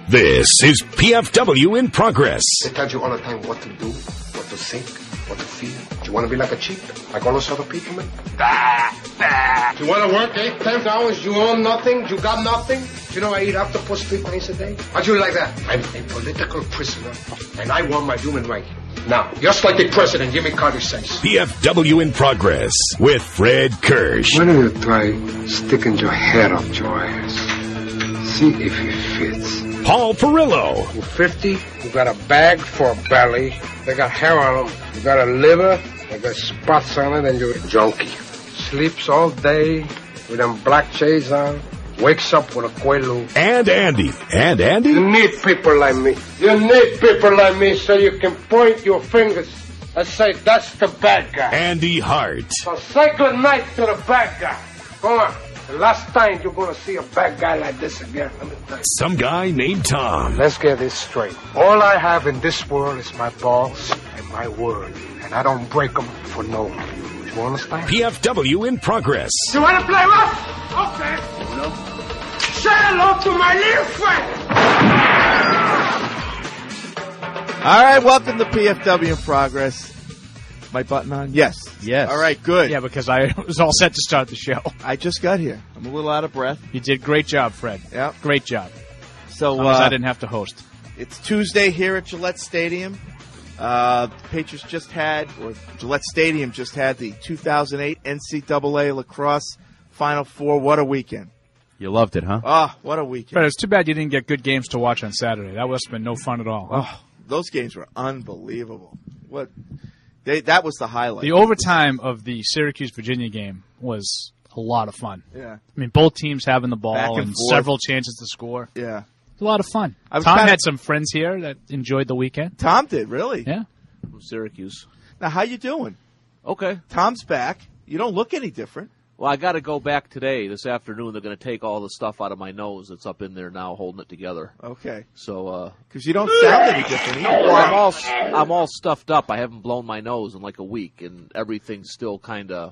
This is PFW in Progress. They tell you all the time what to do, what to think, what to feel. Do you want to be like a cheat, like all those other people, man? Do you want to work 8, 10 hours? You own nothing? You got nothing? Do you know I eat octopus 3 times a day? How'd you like that? I'm a political prisoner, and I want my human right. Now, just like the president, Jimmy Carter says. PFW in Progress with Fred Kirsch. Why don't you try sticking your head up your ass? See if it fits. Paul Perillo. You're 50, you got a bag for a belly, they got hair on them, you got a liver, they got spots on it, and you're a junkie. Sleeps all day with them black shades on, wakes up with a Quaalude. And Andy. And Andy? You need people like me. You need people like me so you can point your fingers and say, that's the bad guy. Andy Hart. So say good night to the bad guy. Go on. The last time you're going to see a bad guy like this again, let me tell you. Some guy named Tom. Let's get this straight. All I have in this world is my balls and my word. And I don't break them for no one. You understand? PFW in Progress. You want to play rough? Okay. No. Say hello to my little friend. All right, welcome to PFW in Progress. My button on? Yes. Yes. All right, good. Yeah, because I was all set to start the show. I just got here. I'm a little out of breath. You did great job, Fred. Yeah. Great job. So I didn't have to host. It's Tuesday here at Gillette Stadium. Patriots Gillette Stadium just had the 2008 NCAA Lacrosse Final Four. What a weekend. You loved it, huh? Oh, what a weekend. Fred, it's too bad you didn't get good games to watch on Saturday. That must have been no fun at all. Oh, those games were unbelievable. That was the highlight. The overtime of the Syracuse-Virginia game was a lot of fun. Yeah. I mean, both teams having the ball Back and and forth. several chances to score. Yeah. It was a lot of fun. I was Tom kinda- had some friends here that enjoyed the weekend. Tom did, really? Yeah. From Syracuse. Now, how you doing? Okay. Tom's back. You don't look any different. Well, I got to go back today. This afternoon, they're going to take all the stuff out of my nose that's up in there now, holding it together. Okay. So, Because you don't sound any different either. well, I'm all stuffed up. I haven't blown my nose in like a week, and everything's still kind of,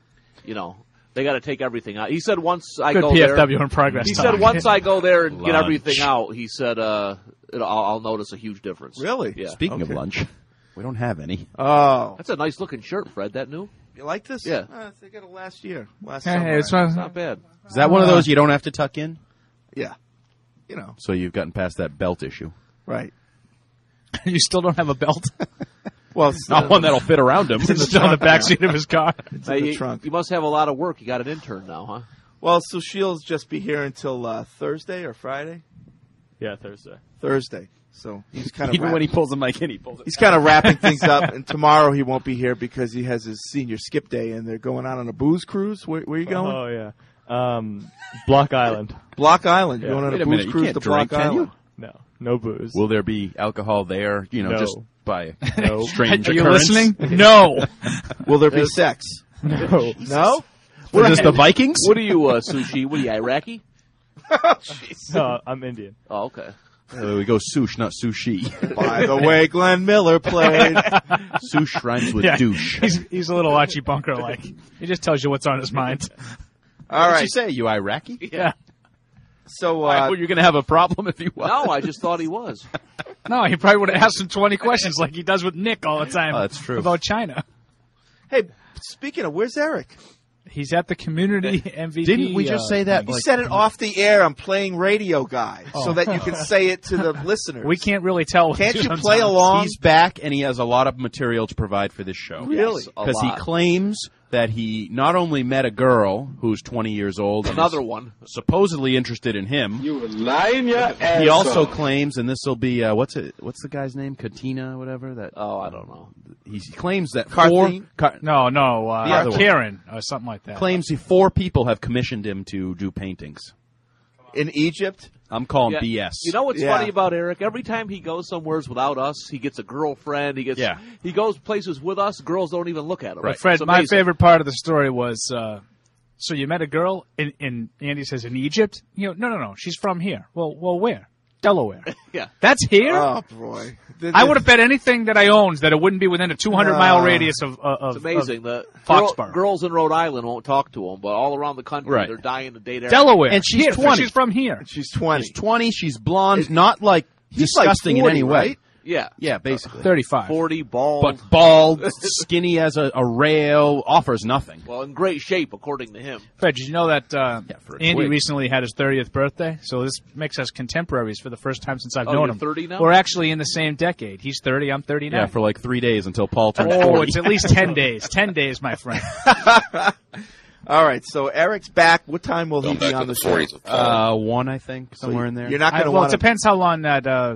they got to take everything out. He said once I Good go PFW there. in Progress. He Tom. said once I go there and get Lunch. everything out, he said I'll notice a huge difference. Really? Yeah. Speaking of Okay. lunch, we don't have any. Oh. That's a nice looking shirt, Fred. That new? You like this? Yeah. They got it last year. Last Hey, summer. it's It's not bad. Is that one of those you don't have to tuck in? Yeah. So you've gotten past that belt issue. Right. You still don't have a belt? Well, it's Not one that'll fit around him. It's still in the backseat of his car. It's in the you, trunk. you must have a lot of work. You got an intern now, huh? Well, so she'll just be here until Thursday or Friday? Yeah, Thursday. Thursday. So he's kind of Even when he pulls the mic in, he pulls it. he's kind of wrapping things up. And tomorrow he won't be here because he has his senior skip day, and they're going out on a booze cruise. Where are you going? Oh, yeah. Block Island. Block Island. Yeah. You're going on Wait a a booze minute, you cruise can't to Block drink, can Island. you? No booze. Will there be alcohol there? No. Just by No. strange Are you occurrence? listening? No. Will there be sex? No. No? Is this the Vikings? What are you, Sushi? What are you, Iraqi? No, I'm Indian. Oh, okay. We go sush, not sushi. By the way, Glenn Miller played. Sush rhymes with Yeah. douche. He's a little Archie Bunker like. He just tells you what's on his mind. All What did right. you say? You Iraqi? Yeah. So I thought you were going to have a problem if you was. No, I just thought he was. No, he probably would have asked him 20 questions like he does with Nick all the time. Oh, that's true. About China. hey, speaking of, where's Eric? He's at the community MVP. Didn't we just say that? He Like, said it off the air. I'm playing radio guy, so Oh. that you can say it to the listeners. We can't really tell. Can't you sometimes. play along? he's back and he has a lot of material to provide for this show. Really? A Because he lot. claims that he not only met a girl who's 20 years old, and Another is one. supposedly interested in him. You lying your ass He also off. claims, and this will be what's the guy's name? Katina, whatever. That Oh, I don't know. he claims that Karthleen? No, The other one. Karen or something like that. claims 4 people have commissioned him to do paintings. In Egypt? I'm calling Yeah. BS. You know what's Yeah. funny about Eric? Every time he goes somewheres without us, he gets a girlfriend. He goes places with us. Girls don't even look at him. Right. Fred, It's my amazing. favorite part of the story was, so you met a girl in Andy says in Egypt? No, she's from here. Well, where? Delaware. Yeah. That's here? Oh, boy. I would have bet anything that I owned that it wouldn't be within a 200-mile radius of It's amazing that Foxborough. girls in Rhode Island won't talk to them, but all around the country Right. they're dying to date Eric. Delaware. And she's Here, 20. She's from here. She's 20. She's 20. She's blonde. Not like He's like disgusting 40, in any way. right? Yeah. Yeah, basically. 35. 40, bald. But bald, skinny as a rail, offers nothing. Well, in great shape, according to him. Fred, did you know that for a Andy twig. recently had his 30th birthday? So this makes us contemporaries for the first time since I've Oh, known you're him. 30 now? We're actually in the same decade. He's 30, I'm 39. Yeah, for like 3 days until Paul turned Oh, 40. it's at least 10 days. 10 days, my friend. All right, so Eric's back. What time will he Going be back on to the the show? 40s. One, I think, somewhere in there. You're not going to Well, it want to. depends how long that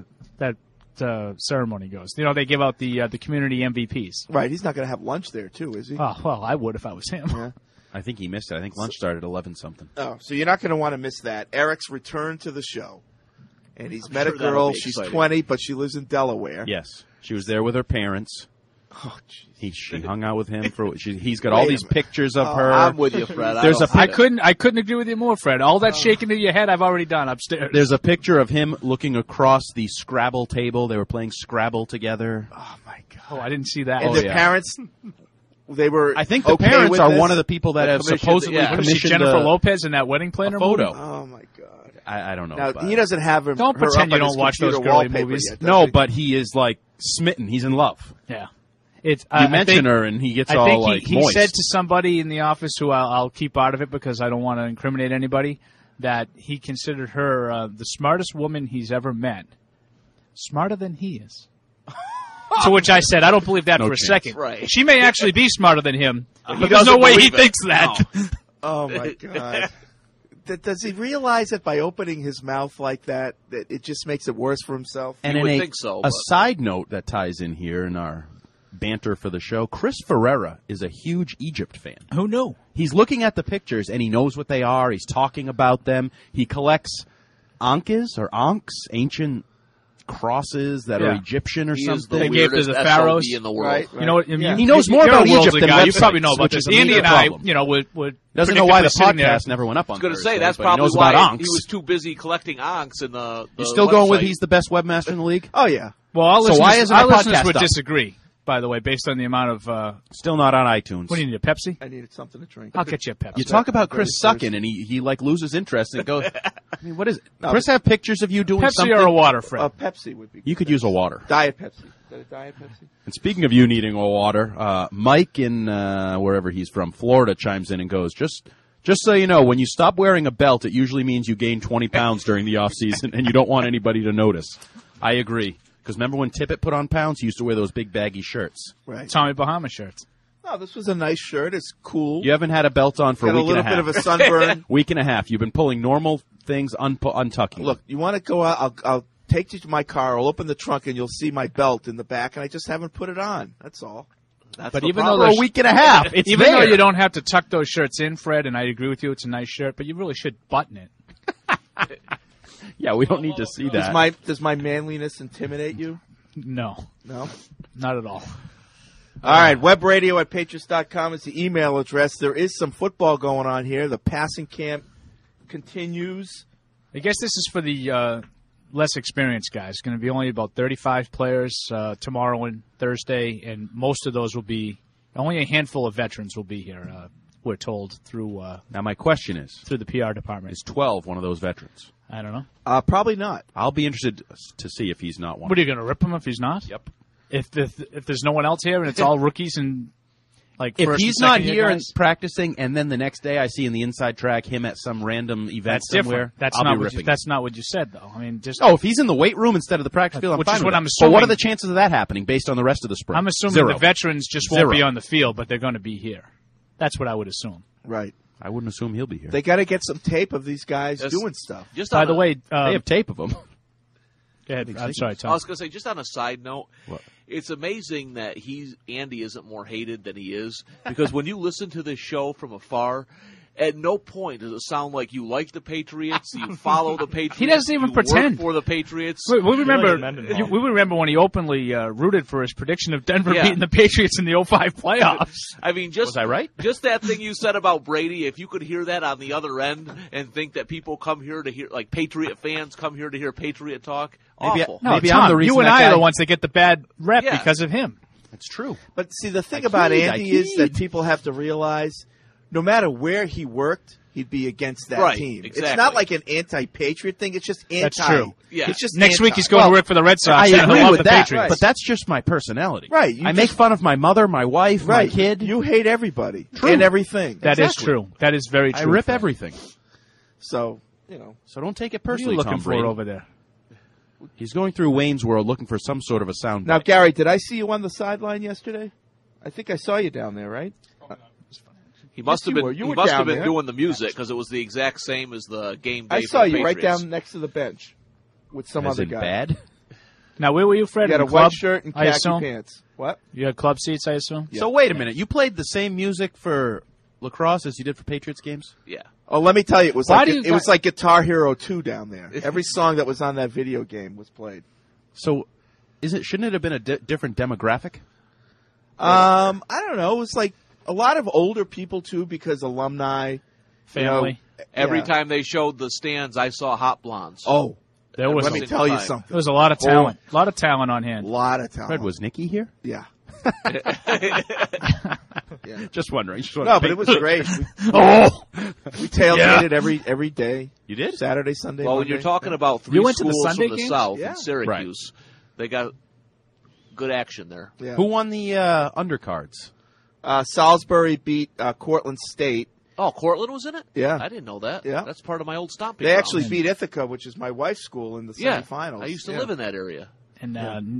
ceremony goes. You know, they give out the community MVPs. Right, he's not going to have lunch there, too, is he? Oh, well, I would if I was him. Yeah. I think he missed it. I think lunch started at 11 something. Oh, so you're not going to want to miss that. Eric's return to the show. And he's met sure a that'll girl. be She's exciting. 20, but she lives in Delaware. Yes, she was there with her parents. Oh, jeez. She hung out with him for. He's got all Wait a these minute. pictures of Oh, her. I'm with you, Fred. There's a I couldn't agree with you more, Fred. All that shaking of your head, I've already done upstairs. There's a picture of him looking across the Scrabble table. They were playing Scrabble together. Oh, my God. Oh, I didn't see that. And Oh, the yeah. parents, they were I think the okay parents with are this? one of the people that have commissioned- supposedly yeah. What is she, commissioned Jennifer a Lopez in that wedding planner photo. movie? Oh, my God. I don't know. Now, about he it. doesn't have her. Don't her pretend up you on his don't watch those computer girly wallpaper movies. yet, does No, he? but he is like smitten. He's in love. Yeah. It's, You I mention think- her, and he gets I all think like he moist. said to somebody in the office, who I'll keep out of it because I don't want to incriminate anybody, that he considered her the smartest woman he's ever met. Smarter than he is. To which I said, I don't believe that No for a chance. second. Right. She may actually be smarter than him, but there's doesn't no way he believe it. thinks that. Oh, my God. Does he realize that by opening his mouth like that it just makes it worse for himself? And You in would a, think so, a but- side note that ties in here in our banter for the show, Chris Ferreira is a huge Egypt fan. Who knew? He's looking at the pictures, and he knows what they are. He's talking about them. He collects ankhs or ankhs, ancient crosses that are Yeah. Egyptian or He is something. the They gave to weirdest the SOB pharaohs. in the world. Right. You know what? Yeah. He knows more you're about a worldly Egypt than guy. You websites, probably know about which this. is a Andy major and I, problem. would Doesn't know why the sitting there. podcast never went up on I was going to Thursday, say, that's but he probably knows why about ankhs. he was too busy collecting ankhs in the You're still going with website. he's the best webmaster in the league? Oh, yeah. Well, our So listeners, why isn't our our listeners podcast would up? disagree, by the way, based on the amount of. Still not on iTunes. What do you need, a Pepsi? I needed something to drink. I'll get you a Pepsi. You talk about Chris Very sucking, and he like loses interest and goes. I mean, what is it? No, Chris have pictures of you doing Pepsi something? or a water, Fred? A Pepsi would be good. You could use a water. Diet Pepsi. Is that a Diet Pepsi? And speaking of you needing a water, Mike in wherever he's from, Florida, chimes in and goes, just so you know, when you stop wearing a belt, it usually means you gain 20 pounds during the off season, and you don't want anybody to notice. I agree. Because remember when Tippett put on pounds, he used to wear those big baggy shirts. Right. Tommy Bahama shirts. Oh, this was a nice shirt. It's cool. You haven't had a belt on for Got a a week and little a bit half. of a sunburn. Week and a half. You've been pulling normal things, untucking. Look, you want to go out? I'll take you to my car. I'll open the trunk, and you'll see my belt in the back, and I just haven't put it on. That's all. That's But the even problem. though for those a week and a half. It's even there. though you don't have to tuck those shirts in, Fred, and I agree with you, it's a nice shirt, but you really should button it. Yeah, we don't need to see that. Does my manliness intimidate you? No, No. not at all. All right, webradio@patriots.com is the email address. There is some football going on here. The passing camp continues. I guess this is for the less experienced guys. It's going to be only about 35 players tomorrow and Thursday, and most of those will be only a handful of veterans will be here. We're told through Now, my question is, the PR department. is 12 one of those veterans? I don't know. Probably not. I'll be interested to see if he's not one. What are you going to rip him if he's not? Yep. If there's no one else here and it's all rookies and like If first he's and not second year here and guys, practicing, and then the next day I see in the inside track him at some random event that's somewhere, different. That's I'll not be what you, ripping. that's not what you said though. I mean, just Oh, if he's in the weight room instead of the practice field, I'm Which fine is with what it. I'm But what are assuming. the chances of that happening based on the rest of the spring? I'm assuming Zero. the veterans just won't Zero. be on the field, but they're going to be here. That's what I would assume. Right. I wouldn't assume he'll be here. They got to get some tape of these guys Yes. doing stuff. Just By on the a- way, They have tape of him. go ahead. I'm sorry, I Tom. was going to say, just on a side note, What? it's amazing that Andy isn't more hated than he is, because when you listen to this show from afar, At no point does it sound like you like the Patriots, you follow the Patriots. He doesn't even you work pretend. for the Patriots. We remember. Mendenhall. We remember when he openly rooted for his prediction of Denver Yeah. beating the Patriots in the 05 playoffs. I mean, just Was I right? Just that thing you said about Brady. If you could hear that on the other end and think that people come here to hear, like Patriot fans come here to hear Patriot talk, Maybe awful. No, Maybe Tom, I'm the reason you and that I are guy- the ones that get the bad rep Yeah. because of him. It's true. But see, the thing I about keyed, Andy I is that keyed. people have to realize, no matter where he worked, he'd be against that Right, team. It's exactly. not like an anti-Patriot thing. It's just anti. That's true. Yeah. It's just Next week anti. he's going to work for the Red Sox. I and he'll agree love with the that, Patriots. but that's just my personality. Right, you I make just- fun of my mother, my wife, right. my kid. You hate everybody True. and everything. That is Exactly. true. That is very I true. rip Fred. everything. So, So don't take it What are you personally, looking Tom for Brady. over there? He's going through Wayne's World looking for some sort of a sound. now, Gary, did I see you on the sideline yesterday? I think I saw you down there, right? He must Yes, have you been. were. You he were must down have been there. doing the music because it was the exact same as the game day. I for saw the you right Patriots. down next to the bench with some As other in guy. bad. Now, where were you, Fred? You had In a the club, white shirt and I khaki assume? pants. What? You had club seats, I assume? Yeah. So wait a minute. You played the same music for lacrosse as you did for Patriots games? Yeah. Oh, let me tell you, it was Why like do you it was guys- like Guitar Hero 2 down there. Every song that was on that video game was played. So, shouldn't it have been a different demographic? I don't know. It was like a lot of older people too, because alumni, Family. Every Yeah. time they showed the stands, I saw hot blondes. Oh, There was let me tell you time. something. there was a lot of talent. A lot of talent on hand. A lot of talent. Fred, was Nikki here? Yeah. Just wondering. No, but it was great. Oh! We tailgated every day. You did? Saturday, Sunday. Well, when Monday. you're talking about three You went to the schools Sunday from the games? South Yeah. in Syracuse, they got good action there. Yeah. Who won the undercards? Salisbury beat Cortland State. Oh, Cortland was in it? Yeah. I didn't know that. Yeah. That's part of my old stomping They grounds. actually beat Ithaca, which is my wife's school, in the Yeah. semifinals. I used to Yeah. live in that area. And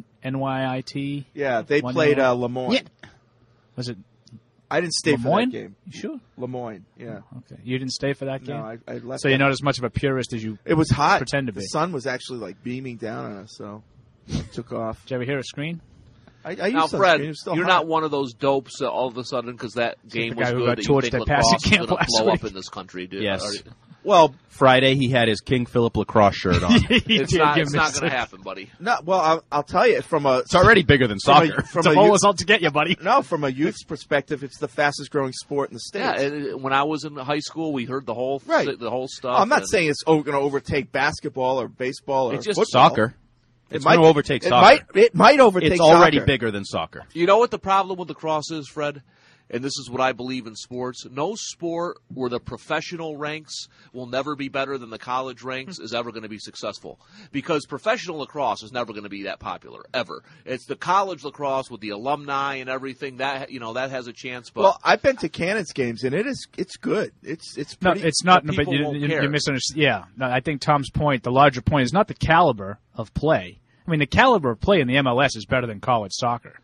NYIT. Yeah, they One played year. Lemoyne. Yeah. Was it I didn't stay Lemoyne? for that game. You sure? Lemoyne, yeah. Okay. You didn't stay for that game? No, I left. So you're that. not as much of a purist as you It was hot. pretend to The be. sun was actually like beaming down on us, so took off. Did you ever hear a screen? I Now, used Fred, sunscreen. It was still you're hot. not one of those dopes that all of a sudden, because that game the was guy who good, got that you torched think at lacrosse passing is camp going to last blow up week. in this country, dude. Yes. Well, Friday, he had his King Philip lacrosse shirt on. It's not going to happen, buddy. no. Well, I'll tell you from a It's already bigger than from soccer. a, from It's a a bowl youth, out to get you, buddy. no, from a youth's perspective, it's the fastest growing sport in the states. Yeah, and when I was in high school, we heard the whole Right. the whole stuff. Oh, I'm not and saying it's going to overtake basketball or baseball or It's just football. Soccer. It It's going to overtake it soccer. It might overtake. It's already soccer. bigger than soccer. You know what the problem with lacrosse is, Fred? And this is what I believe in sports. No sport where the professional ranks will never be better than the college ranks is ever going to be successful. Because professional lacrosse is never going to be that popular, ever. It's the college lacrosse with the alumni and everything that that has a chance. But Well, I've been to Cannons games and it's good. It's No, pretty. it's not. but But people you won't care. misunderstand. Yeah, no, I think Tom's point, the larger point, is not the caliber of play. I mean, the caliber of play in the MLS is better than college soccer,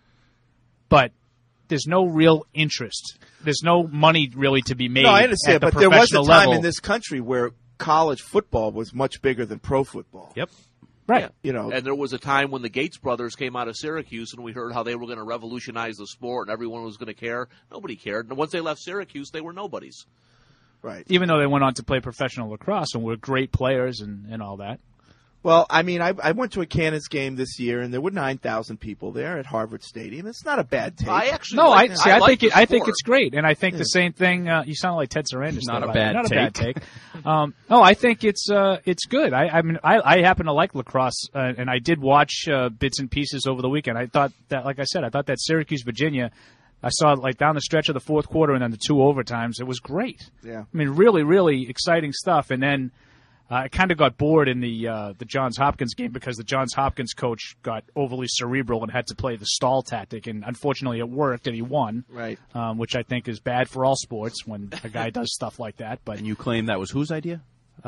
but there's no real interest. There's no money really to be made. No, I understand, at the but there was a professional time level. in this country where college football was much bigger than pro football. Yep. right. You know, And there was a time when the Gates brothers came out of Syracuse, and we heard how they were going to revolutionize the sport, and everyone was going to care. Nobody cared. And once they left Syracuse, they were nobodies. right. Even though they went on to play professional lacrosse and were great players and all that. Well, I mean, I went to a Cannons game this year, and there were 9,000 people there at Harvard Stadium. It's not a bad take. I actually No, like, I like think the I think sport. it's great, and I think the same thing. You sound like Ted Sarandon. Not still, a by the way. bad Not take. a bad take. No, I think it's good. I mean, I happen to like lacrosse, and I did watch bits and pieces over the weekend. I thought that, like I said, I thought that Syracuse Virginia. I saw like down the stretch of the fourth quarter and then the two overtimes. It was great. Yeah. I mean, really, really exciting stuff. And then I kind of got bored in the Johns Hopkins game because the Johns Hopkins coach got overly cerebral and had to play the stall tactic, and unfortunately it worked and he won. Right. Which I think is bad for all sports when a guy does stuff like that. But And you claim that was whose idea?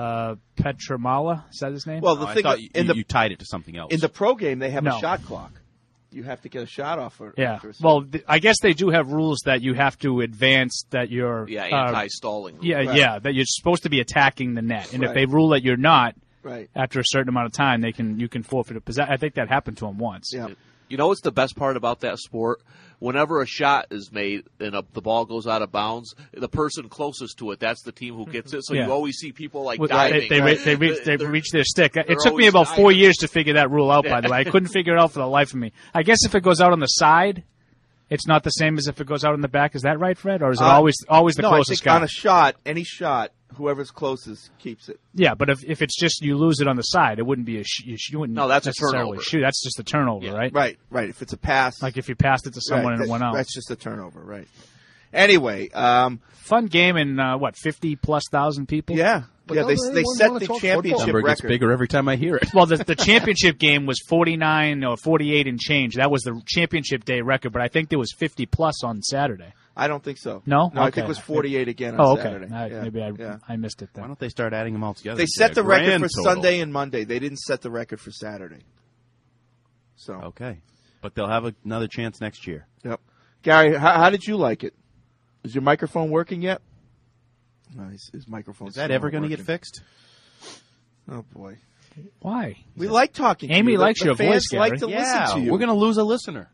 Petramala, is that his name? Well, the I thing thought in the you tied it to something else. in the pro game, they have No. a shot clock. You have to get a shot off. yeah. after a certain- Well, I guess they do have rules that you have to advance that you're anti-stalling. yeah, Right. yeah, that you're supposed to be attacking the net, and if Right. they rule that you're not, right. after a certain amount of time, you can forfeit a possession. I think that happened to him once. Yeah. You know what's the best part about that sport? whenever a shot is made and the ball goes out of bounds, the person closest to it, that's the team who gets it. So Yeah. you always see people like With- diving. They reach their stick. It took me always about 4 diving. years to figure that rule out, by the way. I couldn't figure it out for the life of me. I guess if it goes out on the side, it's not the same as if it goes out on the back. Is that right, Fred? Or is it always the no, I closest think guy? on a shot, any shot, whoever's closest keeps it. Yeah, but if it's just you lose it on the side, it wouldn't be you wouldn't No, that's a necessarily turnover. shoot. That's just a turnover, right? Right. If it's a pass, Like if you passed it to someone right, and it went out. that's just a turnover, right? Anyway, Fun game in 50,000+ people. yeah, But yeah. don't They anyone set wanna the talk championship football? Number gets record. bigger every time I hear it. Well, the championship game was 49 or 48 and change. That was the championship day record, but I think there was 50+ on Saturday. I don't think so. No? I Okay. think it was 48 again on Oh, okay. Saturday. Maybe yeah. I missed it Why then. don't they start adding them all together? They to set get the a record grand for total? Sunday and Monday. They didn't set the record for Saturday. So, Okay, but they'll have another chance next year. yep. Gary, how did you like it? Is your microphone working yet? No, his microphone's Is that still ever not going to get working. fixed? Oh boy, Why? we like talking. to Amy you. likes the your fans voice, like Gary. to listen to you. we're going to lose a listener.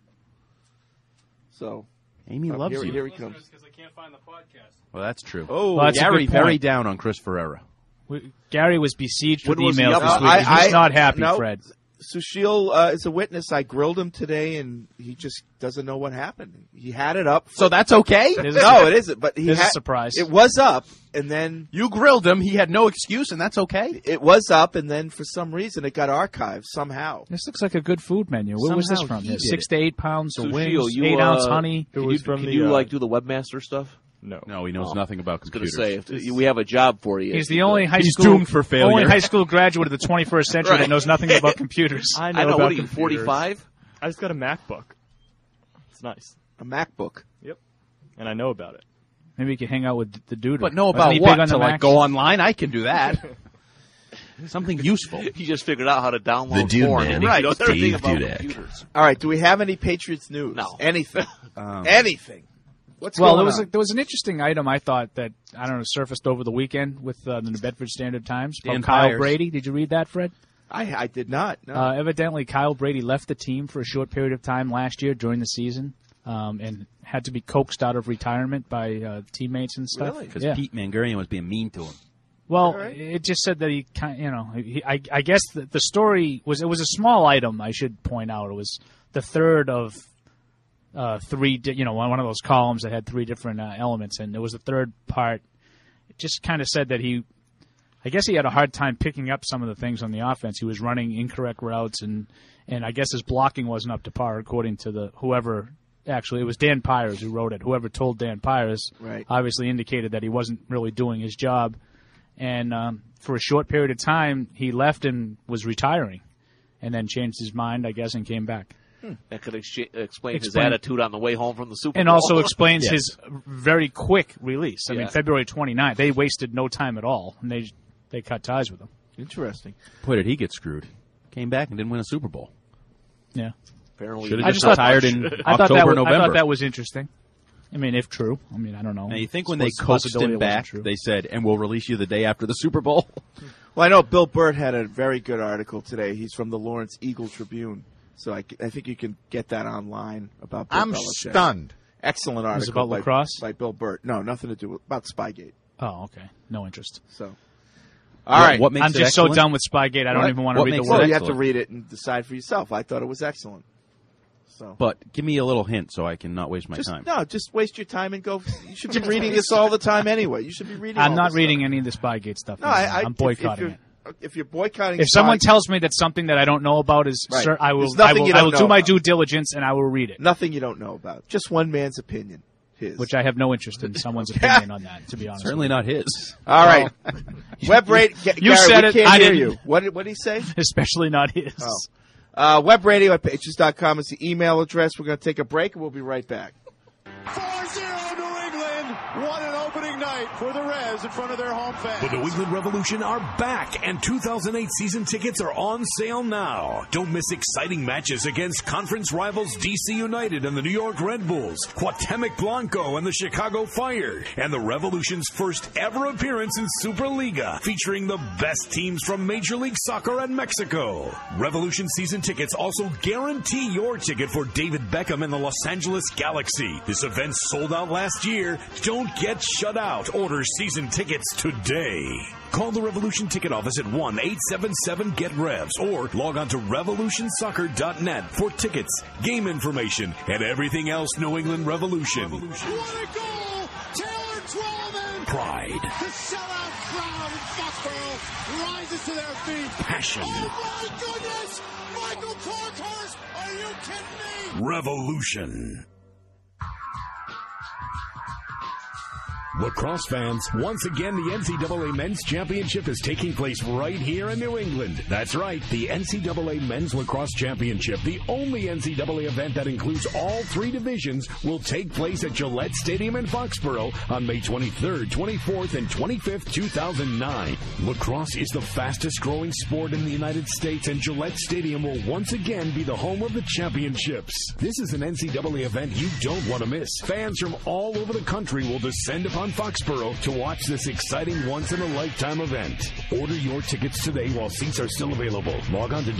So Amy loves here, you. here he comes. Because I can't find the podcast. Well, that's true. Oh, Well, that's a Gary good point. very down on Chris Ferreira. Gary was besieged with When was he emails up? this No, week. He's not happy, no, Fred. Sushil is a witness. I grilled him today, and he just doesn't know what happened. He had it up. So that's okay? There's a- No, it isn't. But he There's a had, surprise. It was up, and then You grilled him. He had no excuse, and that's okay. it was up, and then for some reason it got archived somehow. This looks like a good food menu. Where was this Somehow from? he did 6 to 8 pounds of Sushil, wings, you, 8-ounce honey. It was from Can the. you do the webmaster stuff? No. No, he knows nothing about I was going to computers. say, if we have a job for you. He's the only high He's school doomed for failure. only high school graduate of the 21st century that knows nothing about computers. I know I know. about What are you, computers. 45? I just got a MacBook. It's nice, A MacBook. and I know about it. Maybe you could hang out with the dude. But know Wasn't about he what? big on To the like Macs? go online? I can do that. Something useful. He just figured out how to download The Dude porn. Man. He Right. knows everything Steve about Dudek. computers. All right. Do we have any Patriots news? No. Anything. Anything. What's Well, going there on? was an interesting item I thought that I don't know surfaced over the weekend with the New Bedford Standard Times about Dan Kyle Byers. Brady. Did you read that, Fred? I did not. No. Evidently, Kyle Brady left the team for a short period of time last year during the season, and had to be coaxed out of retirement by teammates and stuff. Really? Because Yeah. Pete Mangarian was being mean to him. Well, right. it just said that I guess the story was, it was a small item, I should point out. It was the third of three, one of those columns that had three different elements, and it was the third part. It just kind of said that I guess he had a hard time picking up some of the things on the offense. He was running incorrect routes, and I guess his blocking wasn't up to par, according to actually, it was Dan Pyers who wrote it. Whoever told Dan Pyers Right. obviously indicated that he wasn't really doing his job. And for a short period of time, he left and was retiring, and then changed his mind, I guess, and came back. That could explain his Explain- attitude on the way home from the Super Bowl. And also explains Yes. his very quick release. I mean, Yeah. February 29th, they wasted no time at all, and they cut ties with him. Interesting. Boy, did he get screwed. Came back and didn't win a Super Bowl. Yeah. Apparently, Should I have just just thought- retired in I thought October, that November. was interesting. I mean, if true. I mean, I don't know. Now, you think I when they suppose it's a coaxed possibility him it wasn't back, true. they said, and we'll release you the day after the Super Bowl? Well, I know Bill Burt had a very good article today. He's from the Lawrence Eagle Tribune, so I think you can get that online about Bill I'm Belichick. stunned. Excellent article about by, lacrosse? by Bill Burt. No, nothing to do with about Spygate. Oh, okay. No interest. So, all right. What makes I'm it just so excellent? done with Spygate, I don't What? even want to What read the makes it Well, word. you have to Excellent. read it and decide for yourself. I thought it was excellent. So, But give me a little hint so I can not waste my time. just waste your time and go. You should be reading this all the time anyway. You should be reading. I'm all not this reading stuff. any of the Spygate stuff. No, anymore. I'm boycotting it. If you're boycotting, If someone Spy- tells me that something that I don't know about is, Right. sir, I will, There's nothing you I don't will know do my about. due diligence and I will read it. nothing you don't know about, just one man's opinion, his. Which I have no interest in someone's opinion on that, to be honest. Certainly not his. all right. Web rate. You Gary, said we it, Can't I hear didn't. you. What did he say? Especially not his. Web radio at patriots.com is the email address. We're going to take a break and we'll be right back. 4-0 New England. What an opening night for the Revs in front of their home fans. The New England Revolution are back, and 2008 season tickets are on sale now. Don't miss exciting matches against conference rivals DC United and the New York Red Bulls, Cuauhtemoc Blanco and the Chicago Fire, and the Revolution's first ever appearance in Superliga, featuring the best teams from Major League Soccer and Mexico. Revolution season tickets also guarantee your ticket for David Beckham and the Los Angeles Galaxy. This event sold out last year. Don't get shut out. Order season tickets today. Call the Revolution ticket office at 1-877-GET-REVS or log on to revolutionsoccer.net for tickets, game information, and everything else New England Revolution. What a goal! Taylor Twellman! Pride. The sellout crowd in Foxborough rises to their feet. Passion. Oh my goodness! Michael Parkhurst! Are you kidding me? Revolution. Lacrosse fans, once again, the NCAA Men's Championship is taking place right here in New England. That's right, the NCAA Men's Lacrosse Championship, the only NCAA event that includes all three divisions, will take place at Gillette Stadium in Foxborough on May 23rd, 24th, and 25th, 2009. Lacrosse is the fastest growing sport in the United States, and Gillette Stadium will once again be the home of the championships. This is an NCAA event you don't want to miss. Fans from all over the country will descend upon Foxborough to watch this exciting once-in-a-lifetime event. Order your tickets today while seats are still available. Log on to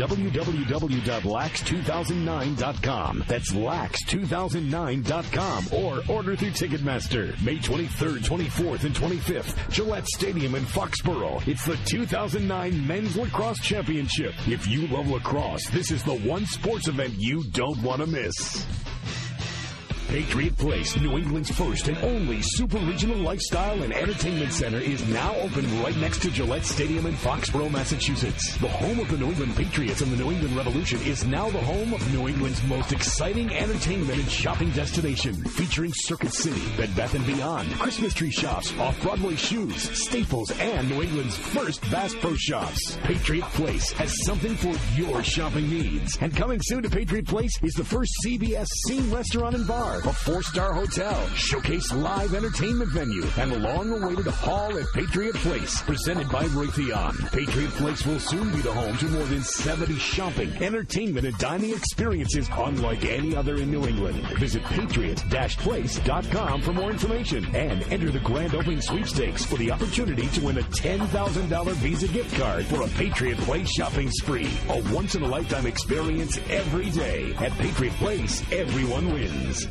www.lax2009.com. That's lax2009.com or order through Ticketmaster. May 23rd, 24th, and 25th, Gillette Stadium in Foxborough. It's the 2009 Men's Lacrosse Championship. If you love lacrosse, this is the one sports event you don't want to miss. Patriot Place, New England's first and only super regional lifestyle and entertainment center, is now open right next to Gillette Stadium in Foxborough, Massachusetts. The home of the New England Patriots and the New England Revolution is now the home of New England's most exciting entertainment and shopping destination, featuring Circuit City, Bed Bath & Beyond, Christmas tree shops, off-Broadway shoes, Staples, and New England's first Bass Pro Shops. Patriot Place has something for your shopping needs. And coming soon to Patriot Place is the first CBS Scene Restaurant and Bar, a 4-star hotel, showcase live entertainment venue, and long-awaited hall at Patriot Place, presented by Raytheon. Patriot Place will soon be the home to more than 70 shopping, entertainment, and dining experiences unlike any other in New England. Visit patriot-place.com for more information and enter the grand opening sweepstakes for the opportunity to win a $10,000 Visa gift card for a Patriot Place shopping spree. A once-in-a-lifetime experience every day. At Patriot Place, everyone wins.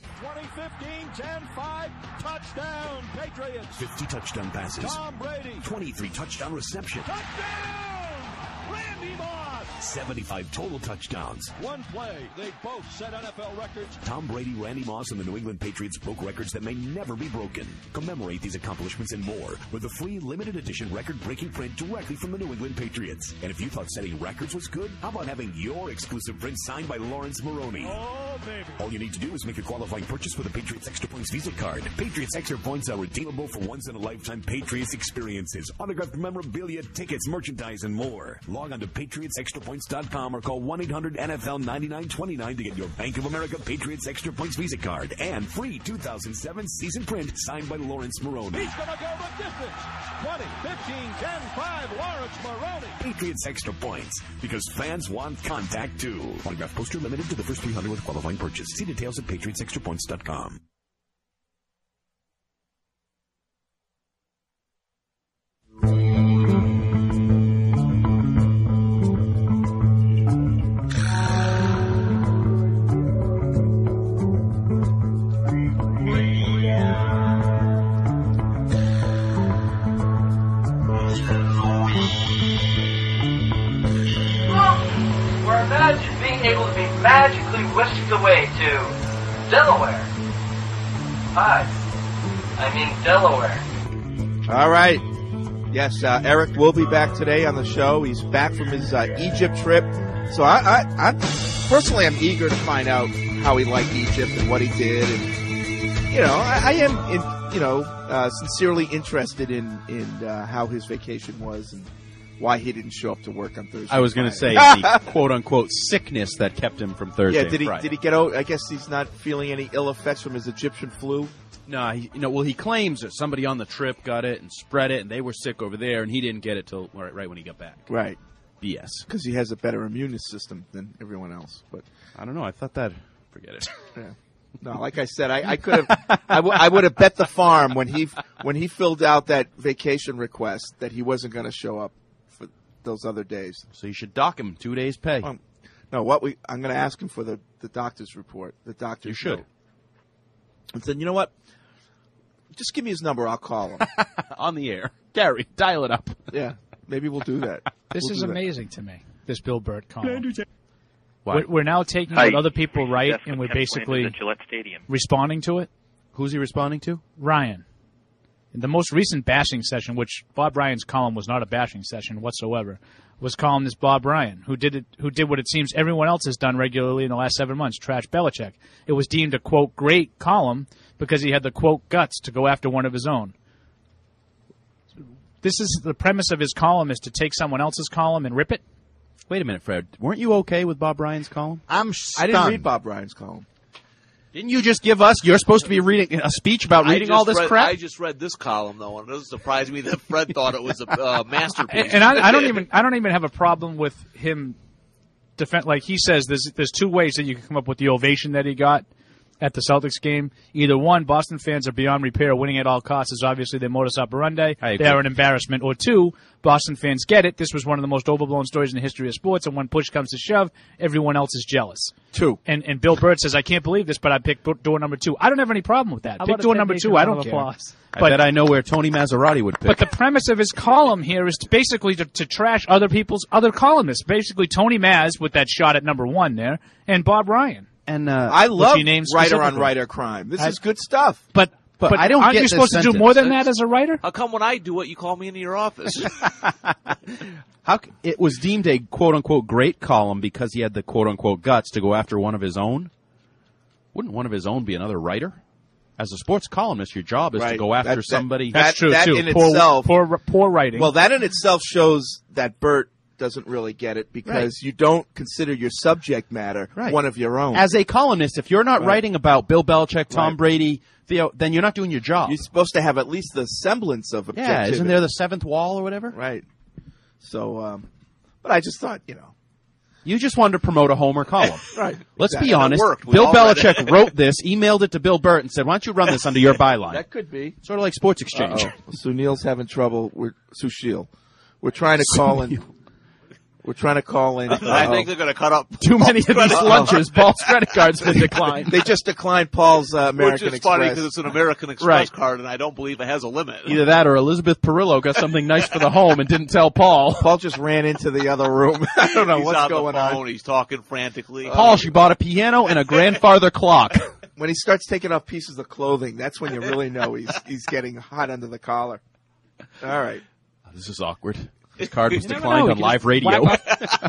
10-5, touchdown, Patriots. 50 touchdown passes. Tom Brady. 23 touchdown receptions. Touchdown, Randy Moss. 75 total touchdowns. One play, they both set NFL records. Tom Brady, Randy Moss, and the New England Patriots broke records that may never be broken. Commemorate these accomplishments and more with a free limited edition record-breaking print directly from the New England Patriots. And if you thought setting records was good, how about having your exclusive print signed by Lawrence Maroney? Oh, baby. All you need to do is make a qualifying purchase with a Patriots Extra Points Visa card. Patriots Extra Points are redeemable for once-in-a-lifetime Patriots experiences, autographed memorabilia, tickets, merchandise, and more. Log on to PatriotsExtraPoints.com or call 1-800-NFL-9929 to get your Bank of America Patriots Extra Points Visa card and free 2007 season print signed by Lawrence Maroney. He's going to go the distance. 20, 15, 10, 5, Lawrence Maroney. Patriots Extra Points, because fans want contact too. Autograph poster limited to the first 300 with qualifying purchase. See details at PatriotsExtraPoints.com. Able to be magically whisked away to Delaware. Delaware. All right. Yes, Eric will be back today on the show. He's back from his Egypt trip. So I personally am eager to find out how he liked Egypt and what he did. And, I am, sincerely interested in how his vacation was. And why he didn't show up to work on Thursday. I was going to say the quote-unquote sickness that kept him from Thursday. Yeah, did he get out? I guess he's not feeling any ill effects from his Egyptian flu. No, he claims that somebody on the trip got it and spread it, and they were sick over there, and he didn't get it till right when he got back. Right. BS. Because he has a better immune system than everyone else. But I don't know. I thought that. Forget it. Yeah. No, like I said, I could have. I would have bet the farm when he filled out that vacation request that he wasn't going to show up for those other days. So you should dock him 2 days' pay. No, I'm going to ask him for the doctor's report. The doctor's You should. note. And said, you know what? Just give me his number. I'll call him. On the air. Gary, dial it up. Yeah, maybe we'll do that. This is amazing to me, this Bill Burt column. What? We're now taking what other people write, and we're basically at Gillette Stadium. responding to it. Who's he responding to? Ryan. In the most recent bashing session, which Bob Ryan's column was not a bashing session whatsoever, was columnist Bob Ryan, who did what it seems everyone else has done regularly in the last 7 months, trash Belichick. It was deemed a, quote, great column because he had the, quote, guts to go after one of his own. This is the premise of his column, is to take someone else's column and rip it? Wait a minute, Fred. Weren't you okay with Bob Ryan's column? I'm I didn't read Bob Ryan's column. Didn't you just give us? You're supposed to be reading a speech about reading all this crap. I just read this column though, and it doesn't surprise me that Fred thought it was a masterpiece. And I don't even have a problem with him defend. Like he says, there's two ways that you can come up with the ovation that he got at the Celtics game. Either one, Boston fans are beyond repair. Winning at all costs is obviously their modus operandi. They are an embarrassment. Or two, Boston fans get it. This was one of the most overblown stories in the history of sports, and when push comes to shove, everyone else is jealous. Two. And Bill Burt says, I can't believe this, but I picked door number two. I don't have any problem with that. Pick door number two. I don't care. I bet I know where Tony Maserati would pick. But the premise of his column here is basically to trash other people's other columnists. Basically, Tony Maz with that shot at number one there, and Bob Ryan. And I love writer on writer crime. This is good stuff. But I don't aren't get you this supposed to do sentence. more than that as a writer? How come when I do it, you call me into your office? It was deemed a quote-unquote great column because he had the quote-unquote guts to go after one of his own? Wouldn't one of his own be another writer? As a sports columnist, your job is to go after somebody. That's true, that too. In itself, poor writing. Well, that in itself shows that Burt doesn't really get it because you don't consider your subject matter one of your own. As a columnist, if you're not writing about Bill Belichick, Tom Brady, Theo, then you're not doing your job. You're supposed to have at least the semblance of objectivity. Yeah, isn't there the seventh wall or whatever? Right. So, but I just thought, You just wanted to promote a Homer column. Right. Let's Exactly. be honest. Bill Belichick wrote this, emailed it to Bill Burt, and said, why don't you run this under your byline? That could be. Sort of like Sports Exchange. Sunil's having trouble. Sushil. We're trying to call in. We're trying to call in. I think they're going to cut up too many of these lunches. Paul's credit card's been declined. They just declined Paul's American Express. Which is funny because it's an American Express card, and I don't believe it has a limit. Either that or Elizabeth Perillo got something nice for the home and didn't tell Paul. Paul just ran into the other room. I don't know He's what's on going the phone. on. He's talking frantically. Paul, she bought a piano and a grandfather clock. When he starts taking off pieces of clothing, that's when you really know he's getting hot under the collar. All right. This is awkward. His card was declined on live radio. All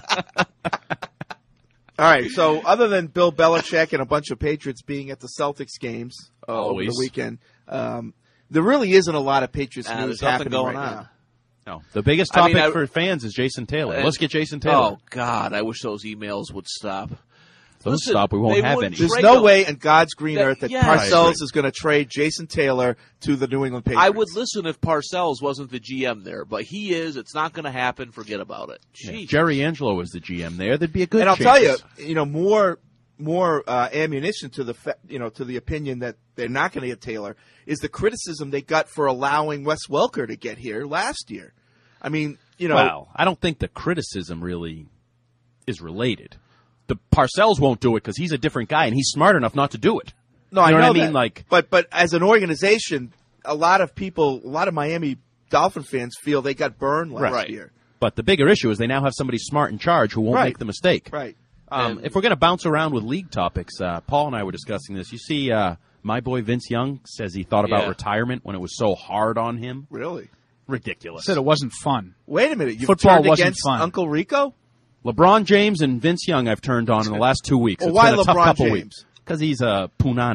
right, so other than Bill Belichick and a bunch of Patriots being at the Celtics games over the weekend, there really isn't a lot of Patriots news happening going right on. now. No, the biggest topic for fans is Jason Taylor. Let's get Jason Taylor. Oh, God, I wish those emails would stop. Don't stop. We won't have any. There's no way in God's green earth that Parcells is going to trade Jason Taylor to the New England Patriots. I would listen if Parcells wasn't the GM there, but he is. It's not going to happen. Forget about it. Yeah. Jerry Angelo was the GM there. There'd be a good. And I'll tell you, more ammunition to to the opinion that they're not going to get Taylor is the criticism they got for allowing Wes Welker to get here last year. I mean, Well, I don't think the criticism really is related. The Parcells won't do it because he's a different guy and he's smart enough not to do it. No, you know I know what I mean. Like, but as an organization, a lot of Miami Dolphin fans feel they got burned last year. But the bigger issue is they now have somebody smart in charge who won't make the mistake. Right. If we're going to bounce around with league topics, Paul and I were discussing this. You see, my boy Vince Young says he thought about retirement when it was so hard on him. Really? Ridiculous. Said it wasn't fun. Wait a minute. You've Football turned wasn't against fun. Uncle Rico? LeBron James and Vince Young I've turned on in the last 2 weeks. Well, It's why been a tough LeBron couple James? weeks. Because he's a punani.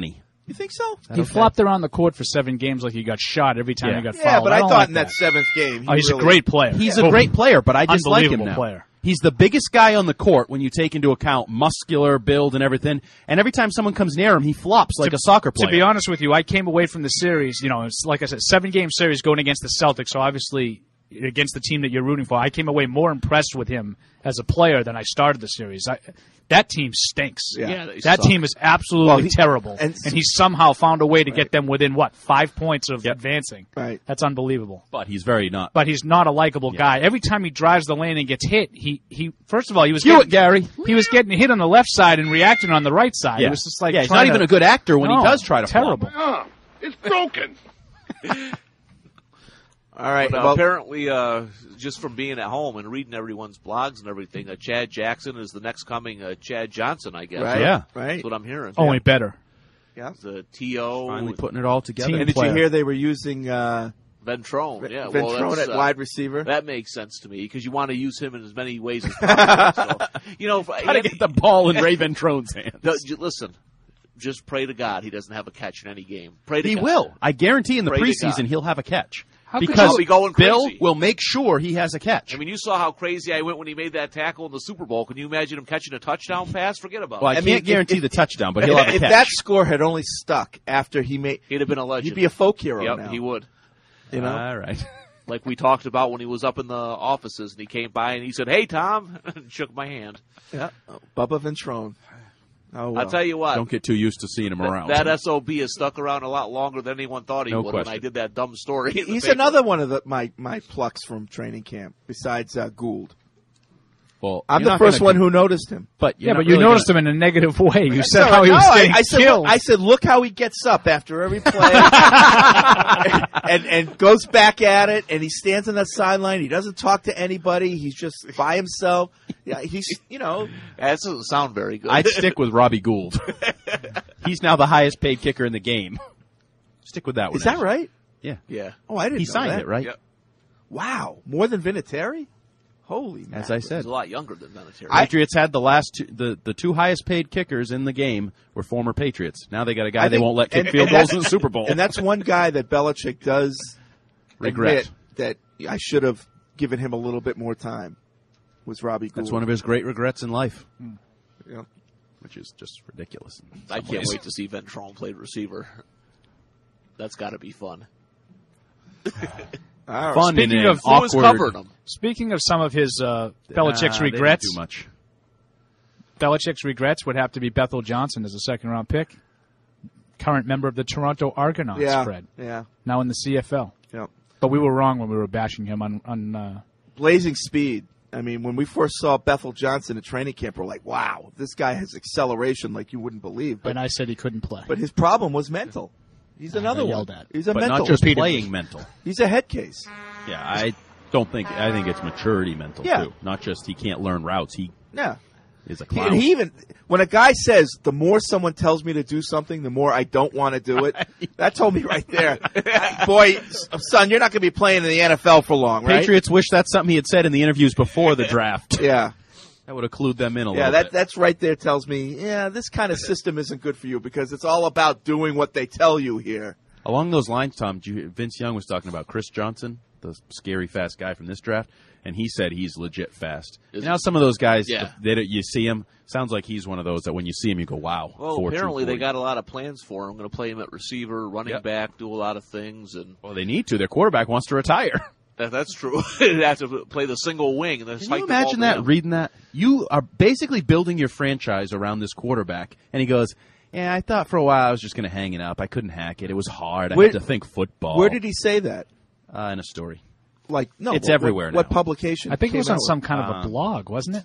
You think so? He flopped around the court for 7 games like he got shot every time he got fouled. Yeah, but I don't thought like in that 7th game, he's a great player. He's a great player, but I just like him now. Player. He's the biggest guy on the court when you take into account muscular build and everything. And every time someone comes near him, he flops like a soccer player. To be honest with you, I came away from the series, it's like I said, 7-game series going against the Celtics, so obviously against the team that you're rooting for. I came away more impressed with him as a player than I started the series. That team stinks. Yeah, that team is absolutely terrible. And he somehow found a way to get them within, 5 points of advancing. Right. That's unbelievable. But he's very not. But he's not a likable guy. Every time he drives the lane and gets hit, he first of all, he was Gary. He was getting hit on the left side and reacting on the right side. Yeah. It was just like he's not even a good actor when he does try to terrible. flop. It's broken. All right. But well, apparently, just from being at home and reading everyone's blogs and everything, Chad Jackson is the next coming Chad Johnson, I guess. Right. Yeah. Right. That's what I'm hearing. Only better. Yeah. The T.O. Finally putting it all together. Team And did player. you hear they were using Ventrone, yeah. Ventrone at wide receiver? That makes sense to me because you want to use him in as many ways as possible. So, Gotta get the ball in Ray Ventrone's hands. Listen, just pray to God he doesn't have a catch in any game. Pray to He God. will. I guarantee in the Pray to preseason God. he'll have a catch. could Because you be going Bill crazy? will make sure he has a catch. I mean, you saw how crazy I went when he made that tackle in the Super Bowl. Can you imagine him catching a touchdown pass? Forget about Well, I it. can't guarantee the touchdown, but he'll have a If catch. that score had only stuck after he made, He'd have been a legend. he'd be a folk hero Yep, now. he would. You know? All right. Like we talked about when he was up in the offices and he came by and he said, "Hey, Tom," and shook my hand. Yeah. Oh, Bubba Ventrone. Oh, well. I'll tell you what. Don't get too used to seeing him around. That SOB has stuck around a lot longer than anyone thought he No would when question. I did that dumb story. in the He's paper. another one of my plucks from training camp, besides Gould. Well, I'm you're the not first gonna one who noticed him. But Yeah, but you noticed him in a negative way. You said So, how he was no, getting killed. I said, look how he gets up after every play and goes back at it, and he stands on that sideline. He doesn't talk to anybody. He's just by himself. Yeah, he's, That doesn't sound very good. I'd stick with Robbie Gould. He's now the highest paid kicker in the game. Stick with that one. Is that right? Yeah. Yeah. Oh, I didn't He know signed that. it, right? Yep. Wow. More than Vinatieri? Holy As I said. He's a lot younger than Vinatieri. Patriots had the last the two highest paid kickers in the game were former Patriots. Now they got a guy they won't let kick field goals in the Super Bowl. And that's one guy that Belichick does Regret. admit that I should have given him a little bit more time, was Robbie Gould. That's one of his great regrets in life, Yeah. which is just ridiculous. in I some can't ways. wait to see Ventrone play receiver. That's got to be fun. All right. Fun Speaking in of- an Who was awkward. covering him? Speaking of some of his Belichick's They didn't regrets, do much. Belichick's regrets would have to be Bethel Johnson as a second-round pick, current member of the Toronto Argonauts, Yeah. Fred, Yeah. now in the CFL. Yeah. But we were wrong when we were bashing him on Blazing speed. I mean, when we first saw Bethel Johnson at training camp, we're like, wow, this guy has acceleration like you wouldn't believe. But and I said he couldn't play. but his problem was mental. He's another got one. yelled at. He's a But mental. not just repeatedly. playing mental. He's a head case. Yeah, I think it's maturity mental Yeah. too. Not just he can't learn routes. He Yeah. is a And clown. he even, when a guy says, the more someone tells me to do something, the more I don't want to do it, that told me right there, boy, son, you're not going to be playing in the NFL for long, right? Patriots wish that's something he had said in the interviews before the draft. Yeah. That would have clued them in a Yeah, little bit. that's right there tells me, yeah, this kind of system isn't good for you because it's all about doing what they tell you here. Along those lines, Tom, Vince Young was talking about Chris Johnson, the scary fast guy from this draft, and he said he's legit fast. Now some of those guys, Yeah. you see him, sounds like he's one of those that when you see him, you go, wow. Well, 4'2", apparently they 40. got a lot of plans for him. I'm going to play him at receiver, running Yep. back, do a lot of things, and Well, they need to. Their quarterback wants to retire. that's true. They have to play the single wing. And then Can spike you the ball imagine to that, him. reading that? You are basically building your franchise around this quarterback, and he goes, yeah, I thought for a while I was just going to hang it up. I couldn't hack it. It was hard. I Where- had to think football. Where did he say that? In a story. Like, no. It's what- everywhere What now. publication? I think it came was on out some with? kind of a blog, wasn't it?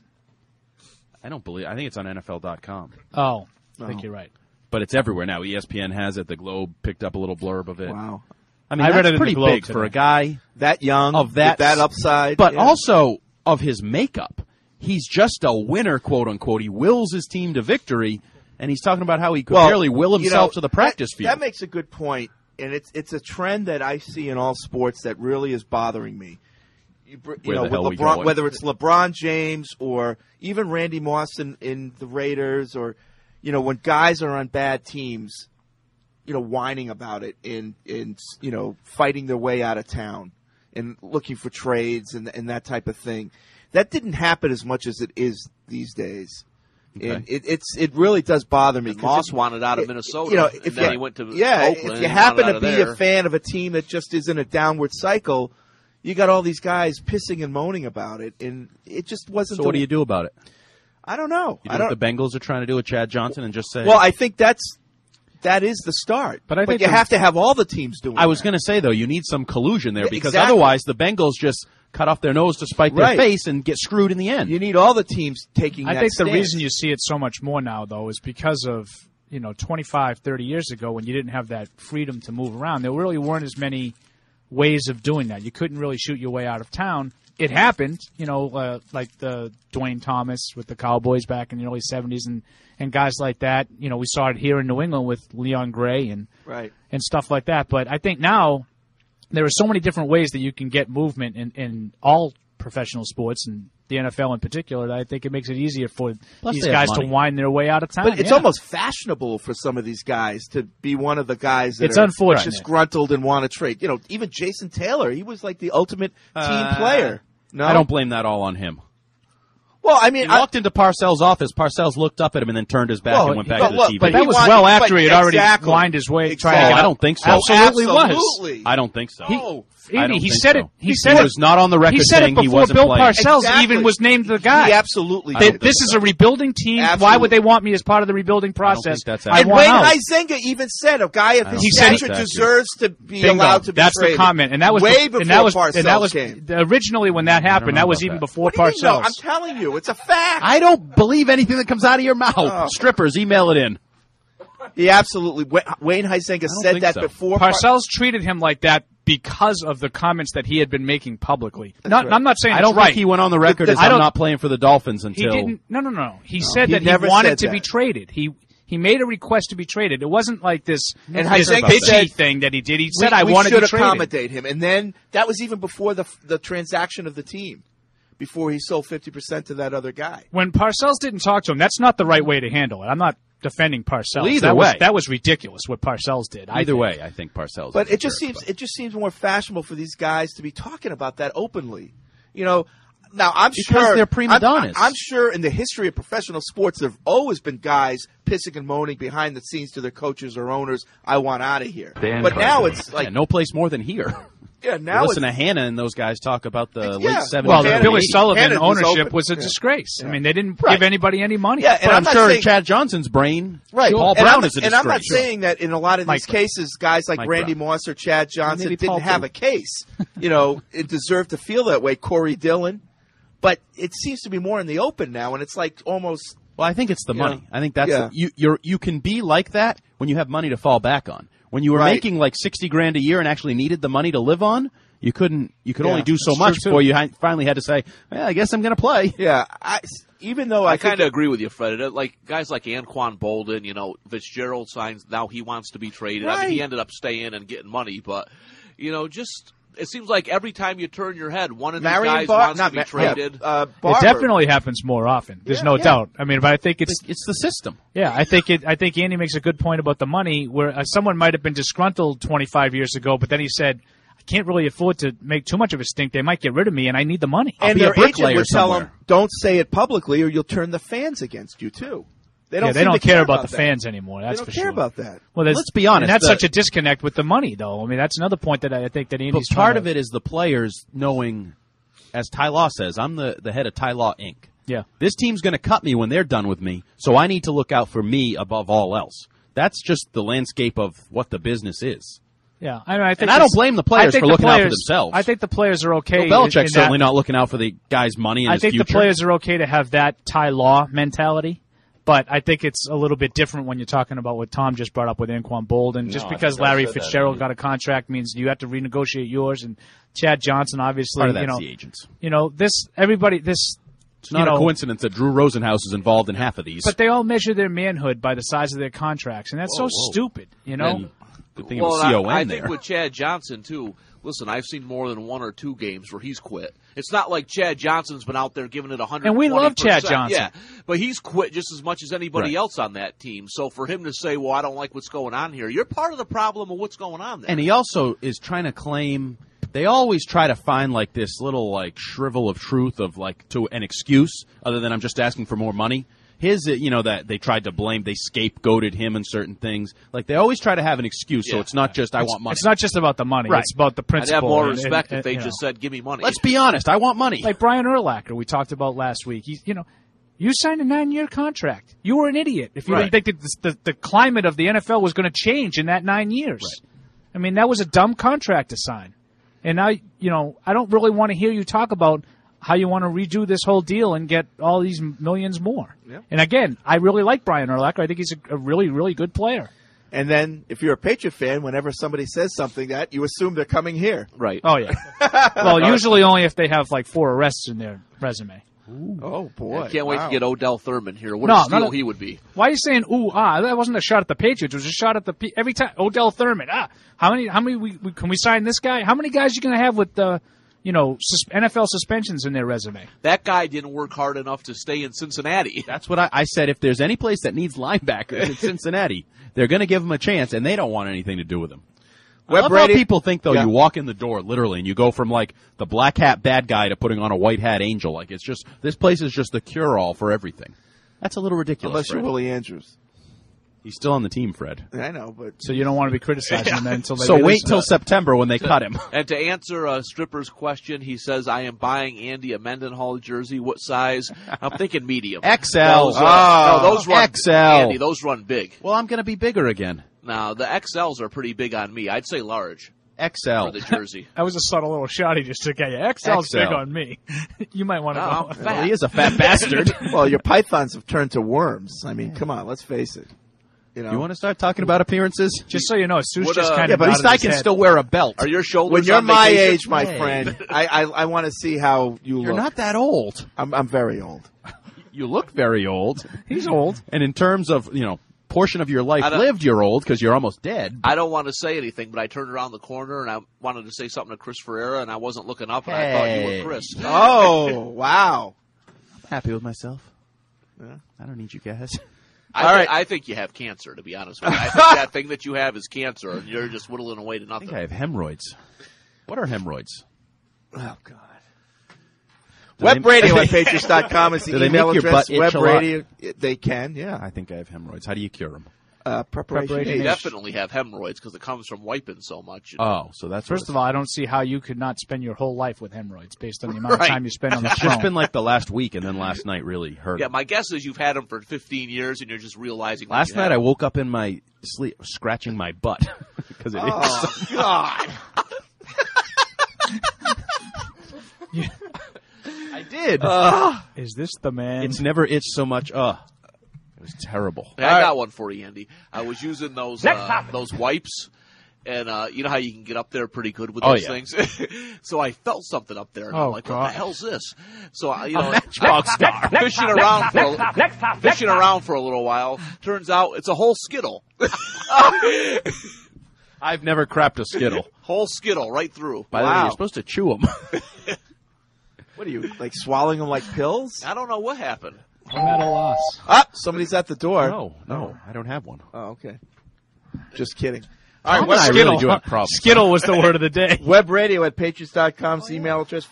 I think it's on NFL.com. Oh, I think you're right. But it's everywhere now. ESPN has it. The Globe picked up a little blurb of it. Wow. I mean, I that's read it in the pretty Globe big for today. a guy That young, of that, with that upside. but yeah. also of his makeup. He's just a winner, quote unquote. He wills his team to victory, and he's talking about how he could barely will himself to the practice field. That makes a good point, and it's a trend that I see in all sports that really is bothering me. Where the with hell we LeBron, going? whether it's LeBron James or even Randy Moss in the Raiders, or when guys are on bad teams, whining about it and fighting their way out of town and looking for trades and that type of thing. That didn't happen as much as it is these days. Okay. And it really does bother me. Moss wanted out of Minnesota, and then he went to Oakland. If you happen to be a fan of a team that just is in a downward cycle, you got all these guys pissing and moaning about it, and it just wasn't. So what do you do about it? I don't know. You do what the Bengals are trying to do with Chad Johnson and just say? Well, I think that is the start. But you have to have all the teams doing it. I was going to say, though, you need some collusion there because otherwise the Bengals just cut off their nose to spite their face and get screwed in the end. You need all the teams taking that think stance. The reason you see it so much more now, though, is because of 25, 30 years ago when you didn't have that freedom to move around. There really weren't as many ways of doing that. You couldn't really shoot your way out of town. It happened, like the Dwayne Thomas with the Cowboys back in the early 70s and guys like that. We saw it here in New England with Leon Gray and stuff like that. But I think now there are so many different ways that you can get movement in all professional sports and the NFL in particular that I think it makes it easier for these guys to wind their way out of town. But it's almost fashionable for some of these guys to be one of the guys that are unfortunate. Disgruntled and want to trade. Even Jason Taylor, he was like the ultimate team player. No? I don't blame that all on him. Well, I mean, he walked into Parcells' office. Parcells looked up at him and then turned his back and went back to the TV. But that was after he had already wind his way. I don't think so. Absolutely was. I don't think so. He said it. He was not on the record saying he wasn't Bill playing. Parcells even was named the guy. He absolutely. This is a rebuilding team. Absolutely. Why would they want me as part of the rebuilding process? And Wayne Huizenga even said a guy of his stature deserves to be allowed to be traded. That's the comment, and that was way before Parcells came. Originally, when that happened, that was even before Parcells. I'm telling you, it's a fact. I don't believe anything that comes out of your mouth. Strippers, email it in. He absolutely. Wayne Huizenga said that before. Parcells treated him like that because of the comments that he had been making publicly. I'm not saying I don't think he went on the record as I'm not playing for the Dolphins until. He didn't. No. He said that he wanted to be traded. He made a request to be traded. It wasn't like this bitchy thing that he did. He said, I wanted to trade. We should accommodate him. And then that was even before the transaction of the team. Before he sold 50% to that other guy. When Parcells didn't talk to him, that's not the right way to handle it. I'm not defending Parcells. Either way. That was ridiculous what Parcells did. Either way, I think Parcells. But it just seems more fashionable for these guys to be talking about that openly. Now I'm sure they're prima donnas. I'm sure in the history of professional sports there've always been guys pissing and moaning behind the scenes to their coaches or owners, I want out of here. But now it's like no place more than here. Yeah, now listen to Hannah and those guys talk about the late 70s. Well, the Billy Sullivan ownership was a disgrace. I mean, they didn't give anybody any money. Yeah, but I'm sure in Chad Johnson's brain, Paul Brown is a disgrace. And I'm not saying that in a lot of these cases, guys like Randy Moss or Chad Johnson didn't have a case. It deserved to feel that way. Corey Dillon. But it seems to be more in the open now, and it's like almost. Well, I think it's the money. I think that's you can be like that when you have money to fall back on. When you were making like $60,000 a year and actually needed the money to live on, you could only do so much before you finally had to say, I guess I'm going to play. Yeah, even though I kind of agree with you, Fred. Like guys like Anquan Bolden, Fitzgerald signs, now he wants to be traded. Right. I mean, he ended up staying and getting money, but just. It seems like every time you turn your head, one of these guys wants to be traded. It definitely happens more often. There's no doubt. I mean, but I think it's the system. Yeah, I think Andy makes a good point about the money, where someone might have been disgruntled 25 years ago, but then he said, I can't really afford to make too much of a stink. They might get rid of me, and I need the money. And their agent would tell them, don't say it publicly, or you'll turn the fans against you too. They don't care about the fans anymore. That's for sure. They don't care about that. Well, let's be honest. And that's such a disconnect with the money, though. I mean, that's another point that I think that Andy's. But part of it is the players knowing, as Ty Law says, I'm the head of Ty Law Inc. Yeah. This team's going to cut me when they're done with me, so I need to look out for me above all else. That's just the landscape of what the business is. Yeah, I think and I don't blame the players for looking out for themselves. I think the players are okay. Bill Belichick's certainly not looking out for the guy's money and his future. I think the players are okay to have that Ty Law mentality. But I think it's a little bit different when you're talking about what Tom just brought up with Anquan Bolden. Just because Larry Fitzgerald got a contract means you have to renegotiate yours, and Chad Johnson obviously. Part of that's the agents. It's not a coincidence that Drew Rosenhaus is involved in half of these. But they all measure their manhood by the size of their contracts, and that's stupid. Good thing it was CON I think with Chad Johnson too. Listen, I've seen more than 1 or 2 games where he's quit. It's not like Chad Johnson's been out there giving it 100%. And we love Chad Johnson. Yeah, But he's quit just as much as anybody else on that team. So for him to say, well, I don't like what's going on here, you're part of the problem of what's going on there. And he also is trying to claim – they always try to find like this little like shrivel of truth of like to an excuse other than I'm just asking for more money. His, that they tried to blame, they scapegoated him in certain things. Like they always try to have an excuse, so it's not just I want money. It's not just about the money; it's about the principle. I'd have more respect if they just said, "Give me money." Let's be honest, I want money. Like Brian Urlacher, we talked about last week. You signed a 9-year contract. You were an idiot if you didn't think that the climate of the NFL was going to change in that 9 years. Right. I mean, that was a dumb contract to sign. And now, I don't really want to hear you talk about how you want to redo this whole deal and get all these millions more. Yep. And again, I really like Brian Urlacher. I think he's a really, really good player. And then if you're a Patriot fan, whenever somebody says something that, you assume they're coming here. Right. Oh, yeah. Well, usually only if they have like 4 arrests in their resume. Ooh. Oh, boy. I can't wait to get Odell Thurman here. What a steal he would be. Why are you saying, that wasn't a shot at the Patriots. It was a shot at every time. Odell Thurman. How many can we sign this guy? How many guys are you going to have with, NFL suspensions in their resume? That guy didn't work hard enough to stay in Cincinnati. That's what I said. If there's any place that needs linebackers, it's Cincinnati. They're going to give him a chance, and they don't want anything to do with him. I love how people think, though, you walk in the door, literally, and you go from, like, the black hat bad guy to putting on a white hat angel. Like, it's just, this place is just the cure-all for everything. That's a little ridiculous, unless you're Fred. Willie Andrews. He's still on the team, Fred. I know, but... So you don't want to be criticizing him then until they... So wait till September when they cut him. And to answer Stripper's question, he says, I am buying Andy a Mendenhall jersey. What size? I'm thinking medium. XL. Those run, XL. Andy, those run big. Well, I'm going to be bigger again. Now, the XLs are pretty big on me. I'd say large. XL. For the jersey. That was a subtle little shot he just took at you. XL's big on me. You might want to go. I'm fat. He is a fat bastard. Well, your pythons have turned to worms. I mean, come on, let's face it. You want to start talking about appearances? Just so you know, Sue's just kind of. But at least I can still wear a belt. Are your shoulders? When you're on my vacation? age, my friend, I want to see how you look. You're not that old. I'm very old. You look very old. He's old. And in terms of portion of your life lived, you're old because you're almost dead. I don't want to say anything, but I turned around the corner and I wanted to say something to Chris Ferreira, and I wasn't looking up, and I thought you were Chris. Oh, wow! I'm happy with myself. Yeah. I don't need you guys. I think you have cancer, to be honest with you. I think that thing that you have is cancer, and you're just whittling away to nothing. I think I have hemorrhoids. What are hemorrhoids? Oh, God. WebRadio at Patriots.com is the email address. WebRadio, they can, yeah. I think I have hemorrhoids. How do you cure them? Preparation. You definitely have hemorrhoids because it comes from wiping so much. Oh, so that's first of all, I don't see how you could not spend your whole life with hemorrhoids based on the amount of time you spend on the phone. It's just been like the last week, and then last night really hurt. Yeah, my guess is you've had them for 15 years, and you're just realizing. Last night I woke up in my sleep scratching my butt because it. Oh God! I did. Is this the man? It's never itched so much. It was terrible. Hey, I got one for you, Andy. I was using those wipes, and you know how you can get up there pretty good with those things. So I felt something up there, and I'm like, "What the hell's this?" So fishing around for a little while. Turns out it's a whole Skittle. I've never crapped a Skittle. Whole Skittle right through. By the way, you're supposed to chew them. What are you, like swallowing them like pills? I don't know what happened. I'm at a loss. Somebody's at the door. No, I don't have one. Oh, okay. Just kidding. All right, Skittle. Really do have problems. Skittle was the word of the day. WebRadio at Patriots.com's email address,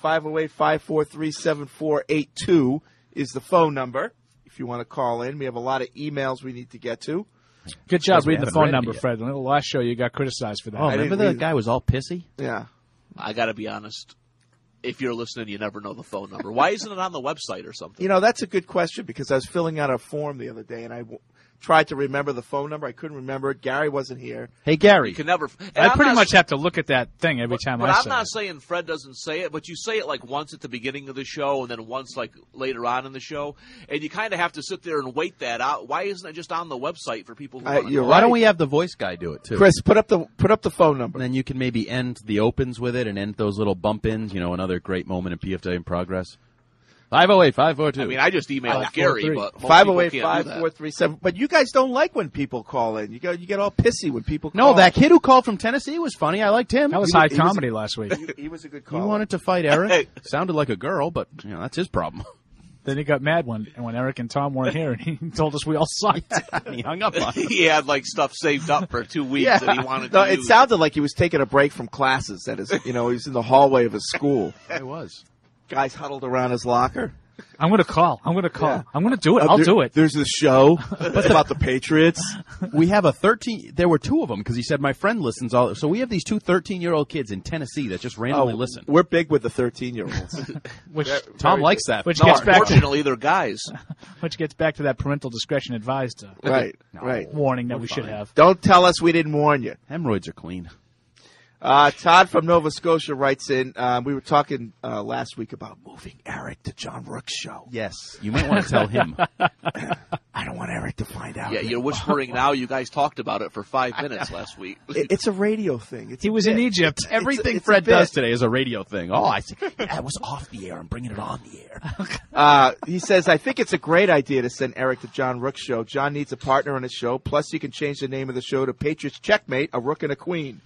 508-543-7482 is the phone number if you want to call in. We have a lot of emails we need to get to. Good job reading the phone number, Fred. The last show you got criticized for that. Oh, remember the guy was all pissy? Yeah. I got to be honest. If you're listening, you never know the phone number. Why isn't it on the website or something? That's a good question because I was filling out a form the other day, and I tried to remember the phone number. I couldn't remember it. Gary wasn't here. Hey, Gary. You can never. I pretty much have to look at that thing every time I say it. I'm not saying Fred doesn't say it, but you say it like once at the beginning of the show and then once like later on in the show, and you kind of have to sit there and wait that out. Why isn't it just on the website for people who want to? Why don't we have the voice guy do it too? Chris, put up the phone number. And then you can maybe end the opens with it and end those little bump ins. Another great moment in PFW in progress. 508-542. I mean, I just emailed Gary, but 508-5437. But you guys don't like when people call in. You get all pissy when people call. No, that kid who called from Tennessee was funny. I liked him. That was high comedy last week. He was a good caller. He wanted to fight Eric. Sounded like a girl, but that's his problem. Then he got mad when Eric and Tom weren't here, and he told us we all sucked. And he hung up on him. He had like stuff saved up for 2 weeks that he wanted No, to it use. sounded like he was taking a break from classes. At his, he was in the hallway of his school. It was. Guys huddled around his locker. I'm going to call. I'm going to call. I'm going to do it. I'll do it. There's this show about the Patriots. We have there were 2 of them because he said my friend listens all. So we have these 2 13-year-old kids in Tennessee that just randomly listen. We're big with the 13-year-olds. Which Tom likes that. Which No, gets back to unfortunately, they're guys. that parental discretion advised Right. warning that we should have. Don't tell us we didn't warn you. Hemorrhoids are clean. Todd from Nova Scotia writes in, we were talking last week about moving Eric to John Rook's show. Yes, you might want to tell him. I don't want Eric to find out. Yeah, you're whispering now. You guys talked about it for 5 minutes last week. It's a radio thing. He was in Egypt. Everything it's a Fred bit. does today is a radio thing. Oh, I said that was off the air. I'm bringing it on the air. He says, I think it's a great idea to send Eric to John Rook's show. John needs a partner on his show. Plus, you can change the name of the show to Patriots Checkmate, a Rook and a Queen.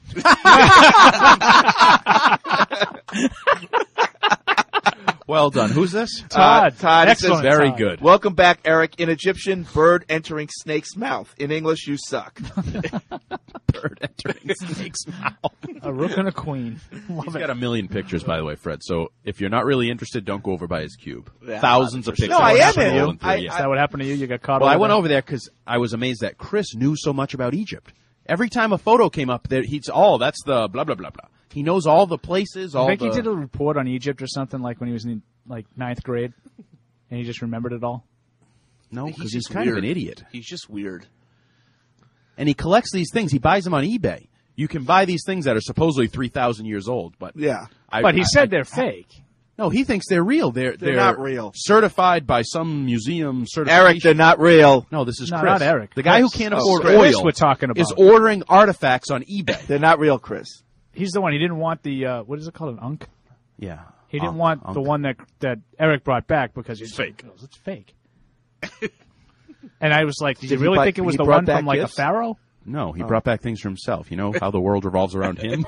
Well done. Who's this? Todd. Todd Excellent, says, Very Todd. good. Welcome back, Eric. In Egyptian, bird entering snake's mouth. In English, you suck. Bird entering snake's mouth. A rook and a queen. Love He's it. got a million pictures, by the way, Fred. So if you're not really interested, don't go over by his cube. Yeah, Thousands of 100%. pictures. No, I am Scrolling in. through, I- yeah. Is that what happened to you? You got caught Well, I over went there? over there because I was amazed that Chris knew so much about Egypt. Every time a photo came up, there that's the blah blah blah blah. He knows all the places. I think he did a report on Egypt or something like when he was in ninth grade, and he just remembered it all. No, because he's just kind of weird. an idiot. He's just weird. And he collects these things. He buys them on eBay. You can buy these things that are supposedly 3,000 years old, but Yeah. But he said they're fake. No, he thinks they're real. They're not real. Certified by some museum certification. Eric, they're not real. No, this is No, Chris. not Eric. The guy who Chris. can't Oh, afford Chris oil we're talking about. is ordering artifacts on eBay. They're not real, Chris. He's the one. He didn't want the what is it called, an unk? Yeah. He didn't want the one that Eric brought back because it's fake. It's fake. And I was like, did you he really buy- think it was he the brought one back from like gifts? a pharaoh? No, he brought back things for himself. You know how the world revolves around him?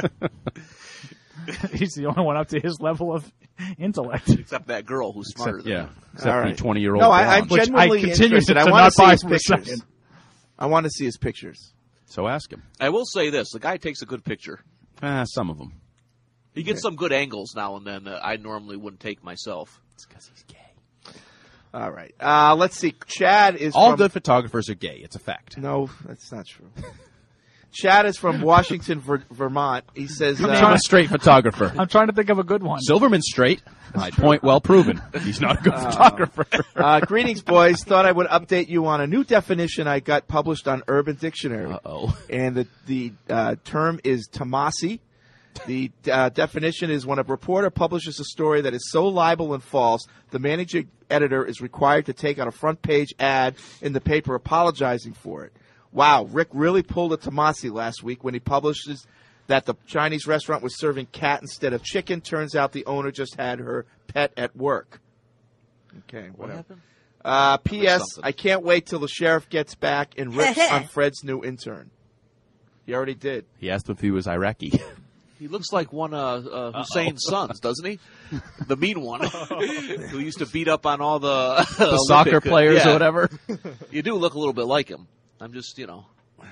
He's the only one up to his level of intellect. Except that girl who's smarter than him. Except All the right. 20-year-old No, I'm blonde. genuinely I continue interested. to I want not to see buy his for a pictures. second. I want to see his pictures. So ask him. I will say this: the guy takes a good picture. Some of them. He gets some good angles now and then that I normally wouldn't take myself. It's because he's gay. All right. Let's see. Chad is All from... good photographers are gay. It's a fact. No, that's not true. Chad is from Washington, Vermont. He says... I'm a straight photographer. I'm trying to think of a good one. Silverman's straight. My point well proven. He's not a good photographer. Greetings, boys. Thought I would update you on a new definition I got published on Urban Dictionary. Uh-oh. And the term is tamasi. The definition is when a reporter publishes a story that is so libel and false, the managing editor is required to take out a front-page ad in the paper apologizing for it. Wow, Rick really pulled a tamasi last week when he publishes that the Chinese restaurant was serving cat instead of chicken. Turns out the owner just had her pet at work. Okay, whatever. P.S. I can't wait till the sheriff gets back and rips on Fred's new intern. He already did. He asked if he was Iraqi. He looks like one of Hussein's sons, doesn't he? The mean one who used to beat up on all the The soccer players or whatever. You do look a little bit like him. I'm just, All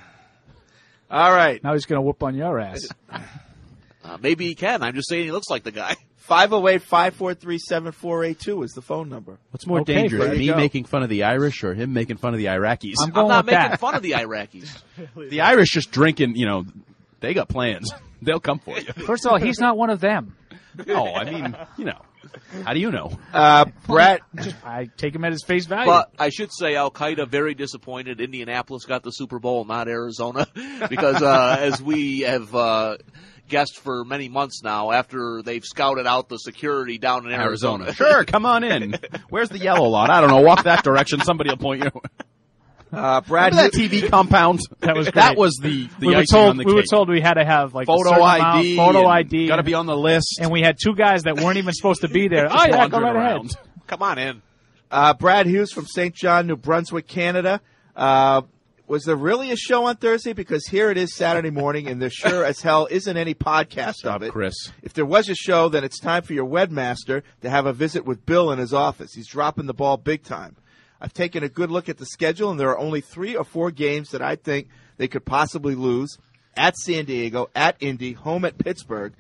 right. Now he's going to whoop on your ass. maybe he can. I'm just saying he looks like the guy. 508-543-7482 is the phone number. What's more Okay, dangerous, there you me go. making fun of the Irish or him making fun of the Iraqis? I'm I'm going not with making that. fun of the Iraqis. The Irish just drinking, they got plans. They'll come for you. First of all, he's not one of them. No, I mean, how do you know? Brett, I take him at his face value. But I should say Al-Qaeda very disappointed. Indianapolis got the Super Bowl, not Arizona. Because as we have guessed for many months now, after they've scouted out the security down in Arizona. Sure, come on in. Where's the yellow lot? I don't know. Walk that direction. Somebody will point you. Brad, Remember that TV compound? That was That great. was the we were icing told on the we were cake. told we had to have like a Photo certain ID. amount, photo ID, Got to be on the list. and we had two guys that weren't even supposed to be there. Oh yeah, go wandering right ahead. around. Come on in. Brad Hughes from St. John, New Brunswick, Canada. Was there really a show on Thursday? Because here it is Saturday morning, and there sure as hell isn't any podcast of it. Chris. If there was a show, then it's time for your webmaster to have a visit with Bill in his office. He's dropping the ball big time. I've taken a good look at the schedule, and there are only 3 or 4 games that I think they could possibly lose. At San Diego, at Indy, home to Pittsburgh,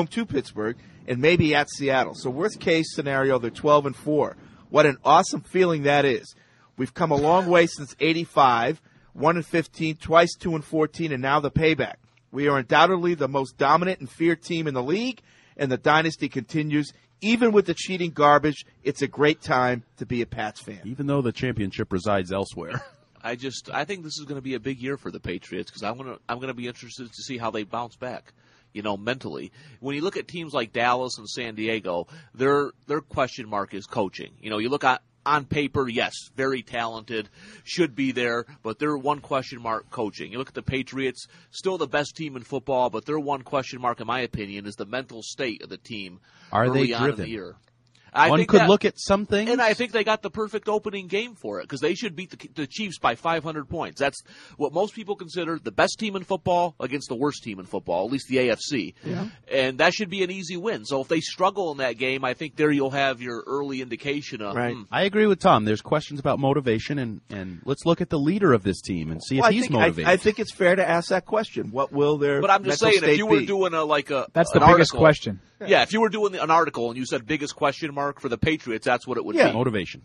and maybe at Seattle. So worst case scenario, they're 12-4. What an awesome feeling that is. We've come a long way since '85, 1-15, twice 2-14, and now the payback. We are undoubtedly the most dominant and feared team in the league, and the dynasty continues. Even with the cheating garbage, it's a great time to be a Pats fan. Even though the championship resides elsewhere. I think this is going to be a big year for the Patriots because I'm going to be interested to see how they bounce back, mentally. When you look at teams like Dallas and San Diego, their question mark is coaching. You look at on paper, yes, very talented, should be there, but they're one question mark coaching. You look at the Patriots, still the best team in football, but their one question mark, in my opinion, is the mental state of the team. Are early they on driven? In the year. One could look at some things. And I think they got the perfect opening game for it because they should beat the Chiefs by 500 points. That's what most people consider the best team in football against the worst team in football, at least the AFC. Yeah. And that should be an easy win. So if they struggle in that game, I think there you'll have your early indication of. Right. I agree with Tom. There's questions about motivation, and let's look at the leader of this team and see if he's motivated. I think it's fair to ask that question. What will their But I'm just mental saying, if state you were be? doing That's the an biggest article, question. Yeah, if you were doing an article and you said biggest question mark for the Patriots, that's what it would be. Motivation.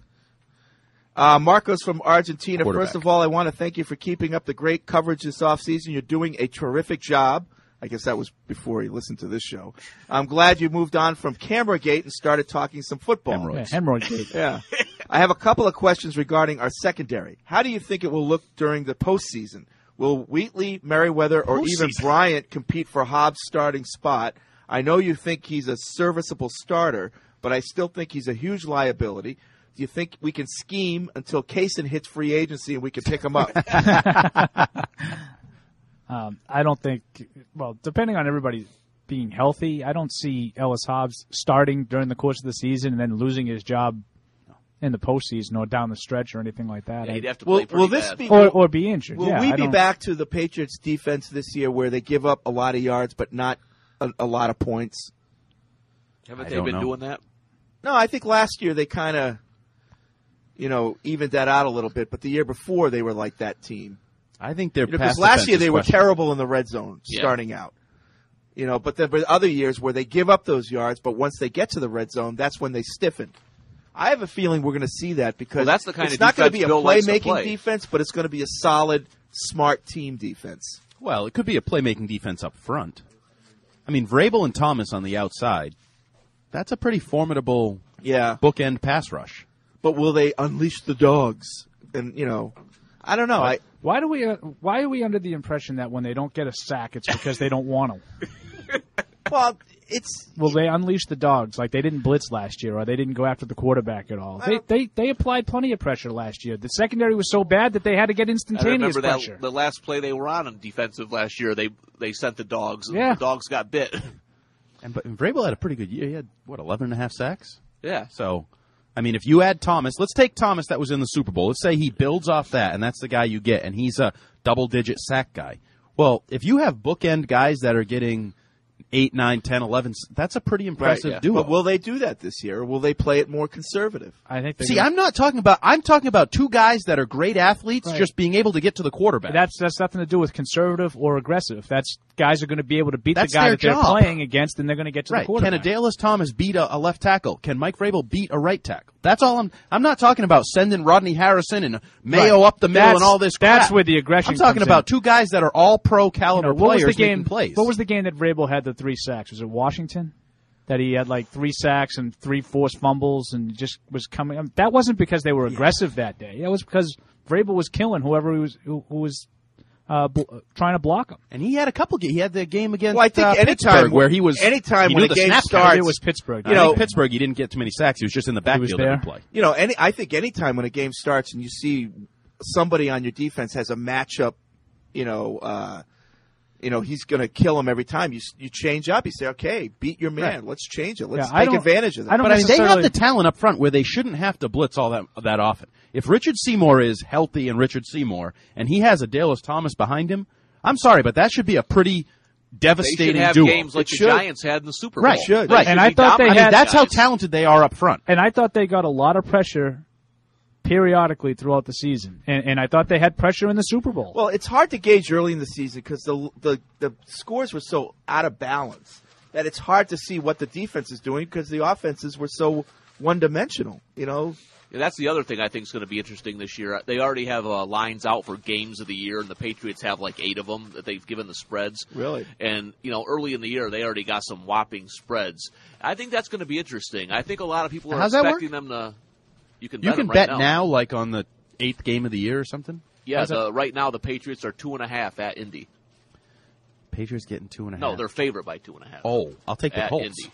Marcos from Argentina. Quarterback. First of all, I want to thank you for keeping up the great coverage this offseason. You're doing a terrific job. I guess that was before he listened to this show. I'm glad you moved on from Cameragate and started talking some football. Hemorrhoid gate. Yeah. I have a couple of questions regarding our secondary. How do you think it will look during the postseason? Will Wheatley, Merriweather, or even Bryant compete for Hobbs' starting spot? I know you think he's a serviceable starter, but I still think he's a huge liability. Do you think we can scheme until Kaysen hits free agency and we can pick him up? I don't think – well, depending on everybody being healthy, I don't see Ellis Hobbs starting during the course of the season and then losing his job in the postseason or down the stretch or anything like that. Yeah, he'd have to play will pretty this bad. be, or be injured. Will we be back to the Patriots' defense this year where they give up a lot of yards but not a lot of points? Haven't they been doing that? No, I think last year they kind of, evened that out a little bit. But the year before they were like that team. I think they're because last year they were terrible in the red zone starting out. But there were other years where they give up those yards, but once they get to the red zone, that's when they stiffen. I have a feeling we're going to see that because that's the kind it's of not going to be a defense Bill likes to playmaking play. defense, but it's going to be a solid, smart team defense. Well, it could be a playmaking defense up front. I mean, Vrabel and Thomas on the outside, that's a pretty formidable bookend pass rush. But will they unleash the dogs? And, I don't know. Why are we under the impression that when they don't get a sack, it's because they don't want to? Well, will they unleash the dogs like they didn't blitz last year or they didn't go after the quarterback at all? They applied plenty of pressure last year. The secondary was so bad that they had to get instantaneous pressure. The last play they were on defensive last year, they sent the dogs. And the dogs got bit. But Vrabel had a pretty good year. He had 11.5 sacks. Yeah. So, I mean, if you add Thomas, let's take Thomas that was in the Super Bowl. Let's say he builds off that, and that's the guy you get, and he's a double-digit sack guy. Well, if you have bookend guys that are getting 8, 9, 10, 11, that's a pretty impressive duo. But will they do that this year, or will they play it more conservative? I think. I'm talking about two guys that are great athletes, just being able to get to the quarterback. That's nothing to do with conservative or aggressive. That's guys are going to be able to beat That's the guy their that they're job. playing against, and they're going to get to the quarterback. Can Adalys Thomas beat a left tackle? Can Mike Vrabel beat a right tackle? That's all. I'm not talking about sending Rodney Harrison and Mayo up the middle and all this crap. That's where the aggression. I'm talking comes about in. two guys that are all pro caliber players making plays. What was the game that Vrabel had the 3 sacks? Was it Washington? That he had like 3 sacks and 3 forced fumbles and just was coming. That wasn't because they were aggressive that day. That was because Vrabel was killing whoever who was trying to block him. And he had a couple. He had the game against I think Pittsburgh where he was. Anytime he when knew a the game snap starts, it was Pittsburgh. Pittsburgh, he didn't get too many sacks. He was just in the backfield every play. I think anytime when a game starts and you see somebody on your defense has a matchup, he's going to kill him every time. You change up. You say, okay, beat your man. Right. Let's change it. Let's Yeah, take advantage of that. I don't But I mean, they necessarily- have the talent up front where they shouldn't have to blitz all that often. If Richard Seymour is healthy and Richard Seymour, and he has a Dallas Thomas behind him, I'm sorry, but that should be a pretty They devastating should have duo. games like It the should. Giants had in the Super Bowl. Right, should. They right. should And I be thought they dominating I mean, had- that's how guys. talented they are up front. And I thought they got a lot of pressure periodically throughout the season. And I thought they had pressure in the Super Bowl. Well, it's hard to gauge early in the season because the scores were so out of balance that it's hard to see what the defense is doing because the offenses were so one-dimensional. Yeah, that's the other thing I think is going to be interesting this year. They already have lines out for games of the year, and the Patriots have like 8 of them that they've given the spreads. Really? And, early in the year, they already got some whopping spreads. I think that's going to be interesting. I think a lot of people are How's that expecting them to – You can You bet can them bet right now, like on the 8th game of the year or something? Yeah, right now the Patriots are 2.5 at Indy. Patriots getting 2.5. No, they're favored by 2.5. Oh, I'll take the at Colts. Indy.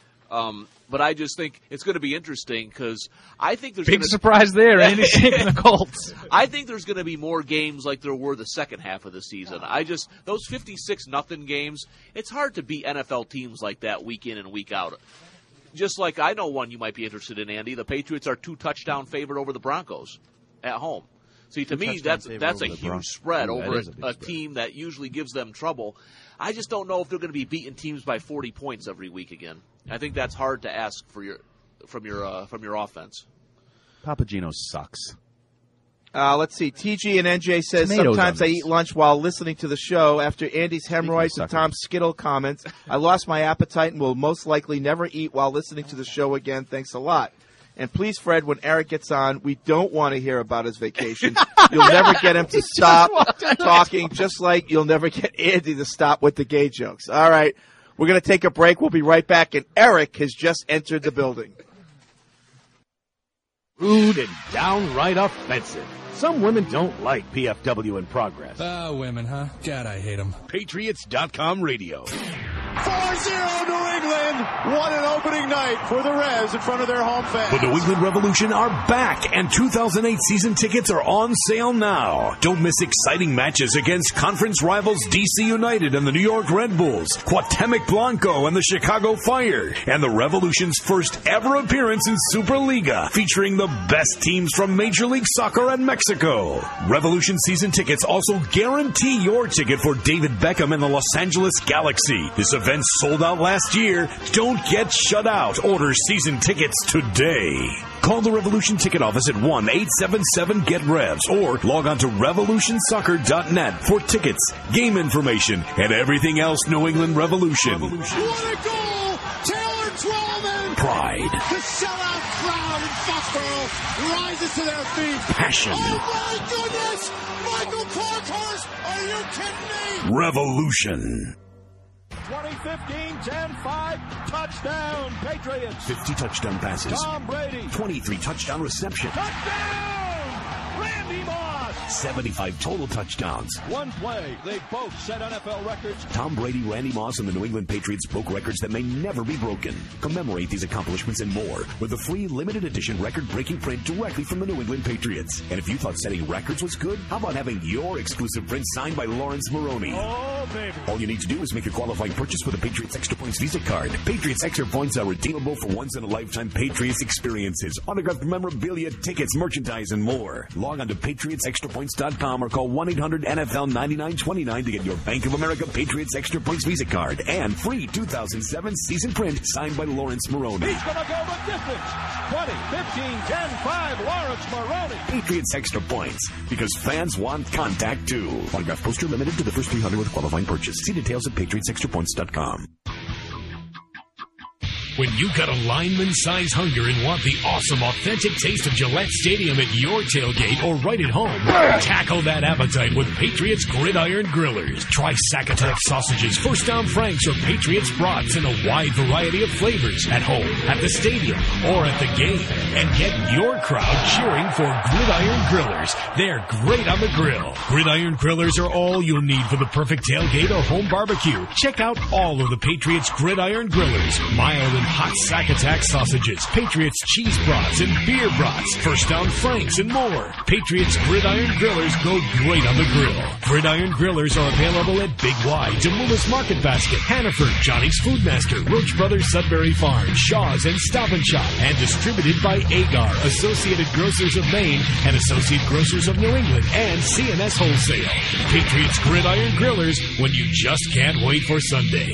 But I just think it's going to be interesting because I think there's Big gonna, surprise there. Andy's taking the Colts. I think there's going to be more games like there were the second half of the season. Those 56-0 games, it's hard to beat NFL teams like that week in and week out. Just like I know one you might be interested in, Andy. The Patriots are 2-touchdown favorite over the Broncos at home. See, to me, that's a huge spread over a team that usually gives them trouble. I just don't know if they're going to be beating teams by 40 points every week again. I think that's hard to ask from your offense. Papagino sucks. Let's see. TG and NJ says, Tomatoes sometimes on I this. eat lunch while listening to the show. After Andy's hemorrhoids and Tom's Skittle comments, I lost my appetite and will most likely never eat while listening to the show again. Thanks a lot. And please, Fred, when Eric gets on, we don't want to hear about his vacation. You'll never get him to stop talking, just like you'll never get Andy to stop with the gay jokes. All right. We're going to take a break. We'll be right back. And Eric has just entered the building. Rude and downright offensive. Some women don't like PFW in progress. Women, huh? God, I hate them. Patriots.com radio. 4-0 New England. What an opening night for the Revs in front of their home fans. The New England Revolution are back, and 2008 season tickets are on sale now. Don't miss exciting matches against conference rivals DC United and the New York Red Bulls, Cuauhtemoc Blanco and the Chicago Fire, and the Revolution's first ever appearance in Superliga, featuring the best teams from Major League Soccer and Mexico. Revolution season tickets also guarantee your ticket for David Beckham and the Los Angeles Galaxy. This event sold out last year. Don't get shut out. Order season tickets today. Call the Revolution ticket office at 1-877-GET-REVS or log on to revolutionsoccer.net for tickets, game information, and everything else New England Revolution. What a goal! Taylor Twellman! Pride. The sellout crowd in Foxborough rises to their feet. Passion. Oh my goodness! Michael Parkhurst! Are you kidding me? Revolution. 2015 10-5 touchdown Patriots. 50 touchdown passes. Tom Brady. 23 touchdown reception. Touchdown! Randy Moss. 75 total touchdowns. One play, they both set NFL records. Tom Brady, Randy Moss, and the New England Patriots broke records that may never be broken. Commemorate these accomplishments and more with a free limited edition record-breaking print directly from the New England Patriots. And if you thought setting records was good, how about having your exclusive print signed by Lawrence Maroney? Oh, baby. All you need to do is make a qualifying purchase with a Patriots Extra Points Visa card. Patriots Extra Points are redeemable for once-in-a-lifetime Patriots experiences, autographed memorabilia, tickets, merchandise, and more. Log on to PatriotsExtraPoints.com or call 1-800-NFL-9929 to get your Bank of America Patriots Extra Points Visa card and free 2007 season print signed by Lawrence Maroney. He's going to go the distance. 20, 15, 10-5, Lawrence Maroney. Patriots Extra Points, because fans want contact too. Autograph poster limited to the first 300 with qualifying purchase. See details at PatriotsExtraPoints.com. When you got a lineman-size hunger and want the awesome, authentic taste of Gillette Stadium at your tailgate or right at home, tackle that appetite with Patriots Gridiron Grillers. Try Zacatec sausages, First Down Franks, or Patriots brats in a wide variety of flavors at home, at the stadium, or at the game. And get your crowd cheering for Gridiron Grillers. They're great on the grill. Gridiron Grillers are all you'll need for the perfect tailgate or home barbecue. Check out all of the Patriots Gridiron Grillers. Mild and hot sack attack sausages, Patriots cheese brats and beer brats, first down franks, and more. Patriots Gridiron Grillers go great on the grill. Gridiron Grillers are available at Big Y, Jamula's Market Basket, Hannaford, Johnny's Foodmaster, Roach Brothers Sudbury Farm, Shaw's, and Stop and Shop, and distributed by Agar, Associated Grocers of Maine, and Associate Grocers of New England, and CNS Wholesale. Patriots Gridiron Grillers, when you just can't wait for Sunday.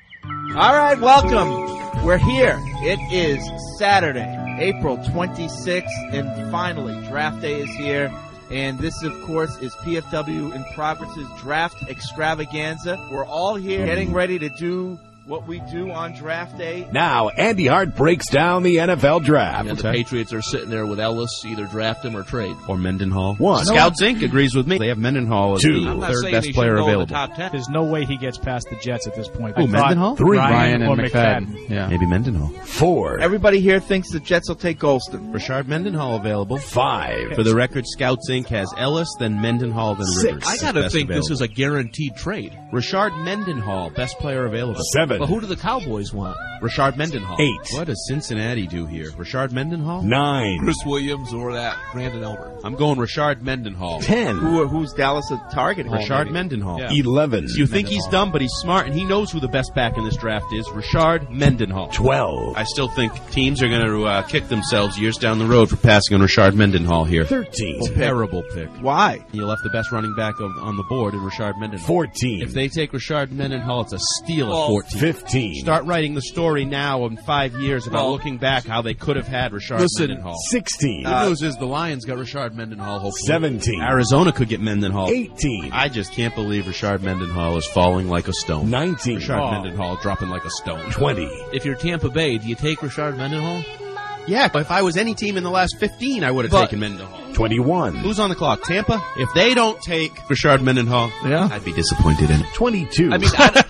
All right, welcome. We're here. It is Saturday, April 26th, and finally, draft day is here. And this, of course, is PFW in Progress's draft extravaganza. We're all here getting ready to do what we do on draft day. Now, Andy Hart breaks down the NFL draft. And the Patriots are sitting there with Ellis, either draft him or trade. Or Mendenhall. 1. Scouts Inc. agrees with me. They have Mendenhall as 2. the I'm not third saying best he player should go in the available. top 10. There's no way he gets past the Jets at this point. Who, Mendenhall? 3. Ryan and or McFadden. Yeah. Maybe Mendenhall. 4. Everybody here thinks the Jets will take Golston. Rashard Mendenhall available. 5. For the record, Scouts Inc. has Ellis, then Mendenhall, then 6. Rivers. I gotta Best think this available. is a guaranteed trade. Rashard Mendenhall, best player available. 7. But who do the Cowboys want? Rashard Mendenhall. 8. What does Cincinnati do here? Rashard Mendenhall? 9. Chris Williams or that Brandon Elbert? I'm going Rashard Mendenhall. 10. Who's Dallas targeting? Rashard Mendenhall. Yeah. 11. You think he's dumb, but he's smart, and he knows who the best back in this draft is. Rashard Mendenhall. 12. I still think teams are going to kick themselves years down the road for passing on Rashard Mendenhall here. 13. Terrible pick. Why? You left the best running back on the board in Rashard Mendenhall. 14. If they take Rashard Mendenhall, it's a steal at 14. 15. Start writing the story now in 5 years about looking back how they could have had Rashard Mendenhall. 16. Good news is the Lions got Rashard Mendenhall. Hopefully. 17. Arizona could get Mendenhall. 18. I just can't believe Rashard Mendenhall is falling like a stone. 19. Rashard Mendenhall dropping like a stone. 20. If you're Tampa Bay, do you take Rashard Mendenhall? Yeah, but if I was any team in the last 15, I would have taken Mendenhall. 21. Who's on the clock? Tampa? If they don't take Rashard Mendenhall, I'd be disappointed in it. 22. I mean,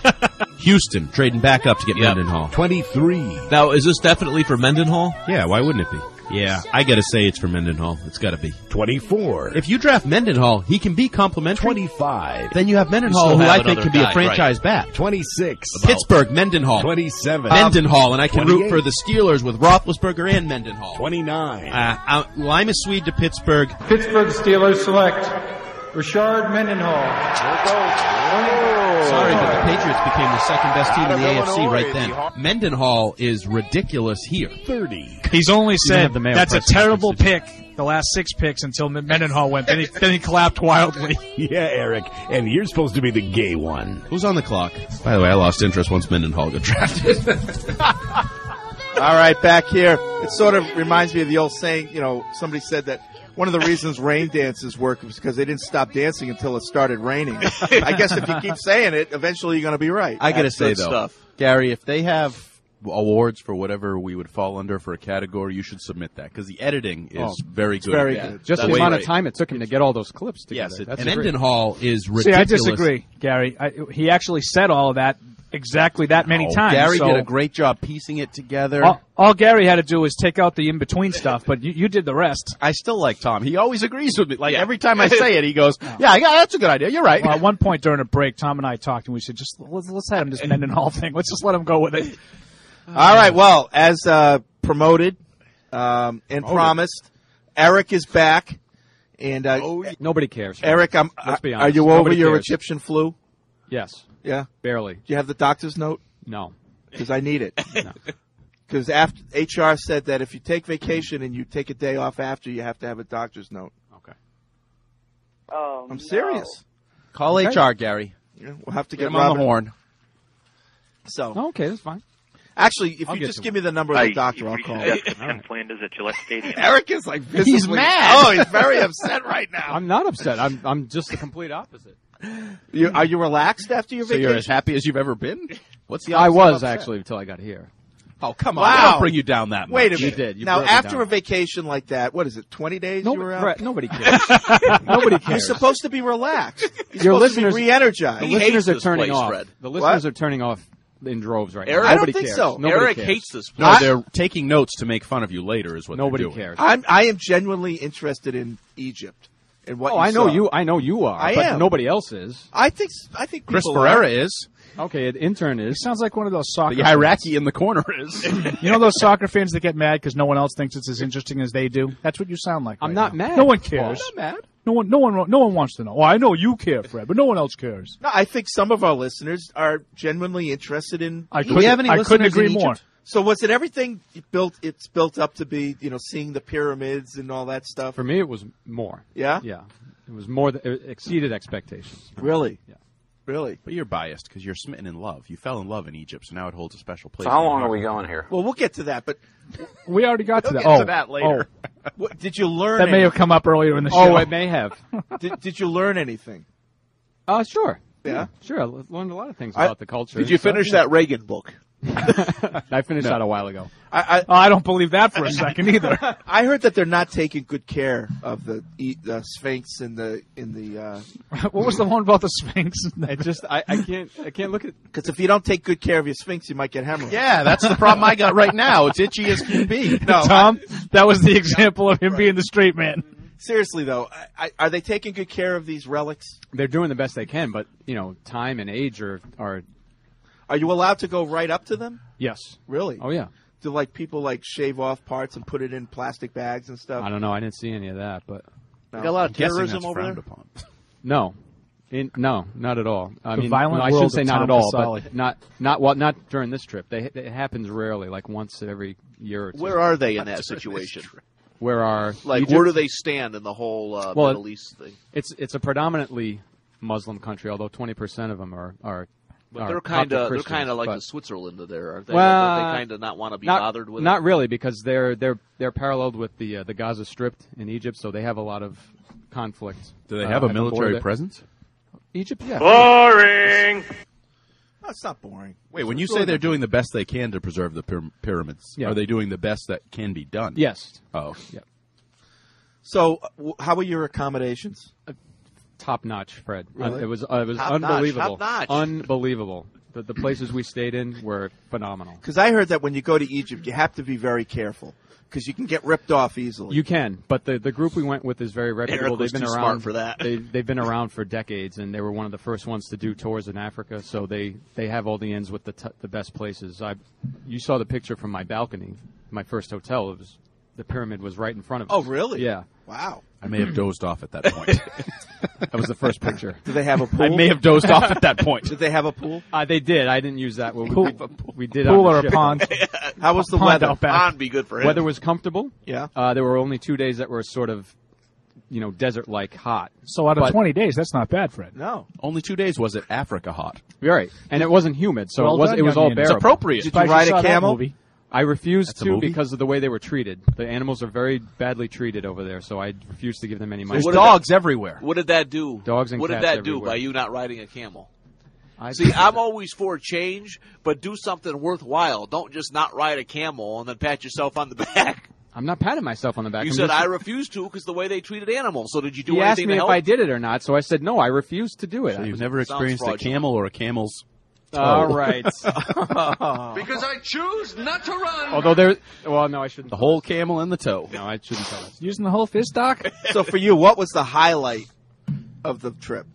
Houston trading back up to get Mendenhall. 23. now is this definitely for Mendenhall? Yeah, why wouldn't it be? Yeah, I gotta say it's for Mendenhall. It's gotta be. 24. If you draft Mendenhall, he can be complimentary. 25. Then you have Mendenhall, still who have I think another can be guy, a franchise back. 26. Pittsburgh, Mendenhall. 27. Mendenhall, and I can root 28. for the Steelers with Roethlisberger and Mendenhall. 29. Lima Swede to Pittsburgh. Pittsburgh Steelers select Rashard Mendenhall. Sorry, but the Patriots became the second best team in the AFC right then. Mendenhall is ridiculous here. 30. He's only said have the mail that's a press terrible interested. pick. The last 6 picks until Mendenhall went. Then he clapped wildly. Yeah, Eric. And you're supposed to be the gay one. Who's on the clock? By the way, I lost interest once Mendenhall got drafted. All right, back here. It sort of reminds me of the old saying, somebody said that one of the reasons rain dances work is because they didn't stop dancing until it started raining. I guess if you keep saying it, eventually you're going to be right. I gotta say, good though, stuff. Gary, if they have awards for whatever we would fall under for a category, you should submit that, because the editing is very good. very at that. good. Just the That's amount right. of time it took him to get all those clips together. Yes, That's Mendenhall is See, ridiculous. I disagree, Gary. He actually said all of that exactly that many times. Gary so did a great job piecing it together. all Gary had to do was take out the in-between stuff, but you did the rest. I still like Tom. He always agrees with me. Like every time I say it, he goes, "Yeah, that's a good idea. You're right." Well, at one point during a break, Tom and I talked, and we said, "Just let's have him this Mendenhall thing. Let's just let him go with it." All right, well, as promoted and promised, Eric is back. And Nobody cares. Eric, Let's be are honest. you over Nobody your cares. Egyptian flu? Yes. Yeah? Barely. Do you have the doctor's note? No. Because I need it. Because after HR said that if you take vacation and you take a day off after, you have to have a doctor's note. Okay. Oh, I'm serious. Call HR, Gary. Yeah, we'll have to Get get him on Robin. the horn. So, Okay, that's fine. actually, if I'll you get just to give me the number of the doctor, I'll call him. Flanders at Gillette Stadium. Eric is like visibly, He's mad. Oh, he's very upset right now. I'm not upset. I'm just the complete opposite. Are you relaxed after your So vacation? you're as happy as you've ever been? What's the I opposite was of upset? actually until I got here. Oh, come on. Wow. I don't bring you down that much. Wait a You minute. did. You now, broke it after down. a vacation like that, what is it, 20 days you were out? Nobody cares. Nobody You're cares. supposed to be relaxed. You're Your supposed to listeners, be re-energized. the He hates listeners are this turning place, off. Fred. The listeners are turning off in droves right Eric- now. I don't Nobody think cares. so. Nobody Eric cares. hates this No, place. they're taking notes to make fun of you later is what Nobody they're doing. cares. I am genuinely interested in Egypt. and what Oh, you I know saw. you. I know you are. I but am. Nobody else is. I think Chris people Ferreira are. is. Okay, an intern He is. sounds like one of those soccer The fans. Iraqi in the corner is. You know those soccer fans that get mad because no one else thinks it's as interesting as they do? That's what you sound like. I'm right not now. mad. No one Paul. cares. I'm not mad. No one wants to know. Oh, I know you care, Fred, but no one else cares. No, I think some of our listeners are genuinely interested in. Do we have any listeners couldn't agree in more. Egypt? So was it everything built? It's built up to be, seeing the pyramids and all that stuff. For me, it was more. Yeah? Yeah. It was more. It exceeded expectations. Really? Yeah. Really? But you're biased because you're smitten in love. You fell in love in Egypt, so now it holds a special place. So how long are we going here? Well, we'll get to that, but We already got to we'll that. get Oh, to that later. What, did you learn? that may have come up earlier in the show. Oh, it may have. Did you learn anything? Sure. Yeah? Sure. I learned a lot of things about the culture. Did you finish that Reagan book? I finished that a while ago. I don't believe that for a second either. I heard that they're not taking good care of the Sphinx in the. What was the one about the Sphinx? I can't look at. Because if you don't take good care of your Sphinx, you might get hemorrhoids. Yeah, that's the problem I got right now. It's itchy as can be. No, Tom, that was the example of him being the straight man. Seriously though, are they taking good care of these relics? They're doing the best they can, but time and age are. Are you allowed to go right up to them? Yes. Really? Oh yeah. Do people shave off parts and put it in plastic bags and stuff? I don't know. I didn't see any of that, but No. Got a lot of Guessing terrorism that's over frowned there. upon. no, no, not at all. I mean, violent I world shouldn't say of not Tom at all, Casale. but not during this trip. It happens rarely, like once every year or two. Where are they in that situation? Where are Like, where do they stand in the whole Middle East thing? It's a predominantly Muslim country, although 20% of them are. But they're kind of Christians, like but- the Switzerland of there, aren't they? Well, Don't they kind of not want to be not, bothered with Not it? really, because they're paralleled with the Gaza Strip in Egypt, so they have a lot of conflict. Do they have a at the border military there. presence? Egypt, yeah. Boring. No, it's not boring. Wait, when you say they're doing the best they can to preserve the pyramids, Yeah. are they doing the best that can be done? Yes. Oh. Yeah. So, how were your accommodations? Top notch, Fred. Really? It was Top-notch, unbelievable. top-notch. Unbelievable. The places we stayed in were phenomenal. Because I heard that when you go to Egypt, you have to be very careful because you can get ripped off easily. You can, but the group we went with is very reputable. Eric was They've been too around smart for that. They've been around for decades, and they were one of the first ones to do tours in Africa. So they have all the ins with the best places. You saw the picture from my balcony, my first hotel. It was the pyramid was right in front of us. Oh, really? Yeah. Wow. I may have dozed off at that point. That was the first picture. Do they have a pool? I may have dozed off at that point. Did they have a pool? They did. I didn't use that. We did Pool on the or a ship. pond. How was the Pond weather? out back. Pond be good for him. Weather was comfortable. Yeah. There were only 2 days that were sort of, desert-like hot. So out of But- 20 days, that's not bad, Fred. No. Only 2 days was it Africa hot. Right, and it wasn't humid, so Well it was done, it was young all man. bearable. It's appropriate. Did you Surprised ride saw a that camel? movie. I refused That's a to movie? because of the way they were treated. The animals are very badly treated over there, so I refused to give them any money. There's What did dogs everywhere. What did that do? Dogs and What did cats that do everywhere. by you not riding a camel? I- See, I'm always for change, but do something worthwhile. Don't just not ride a camel and then pat yourself on the back. I'm not patting myself on the back. You I'm said just- I refuse to because the way they treated animals. So did you do He asked anything me to if help? I did it or not, so I said no. I refused to do it. So you've never Sounds experienced a fraudulent. camel or a camel's toe. All right. Because I choose not to run. Although there, well, no, I shouldn't. The whole camel and the toe. No, I shouldn't tell us. Using the whole fist, Doc? So for you, what was the highlight of the trip?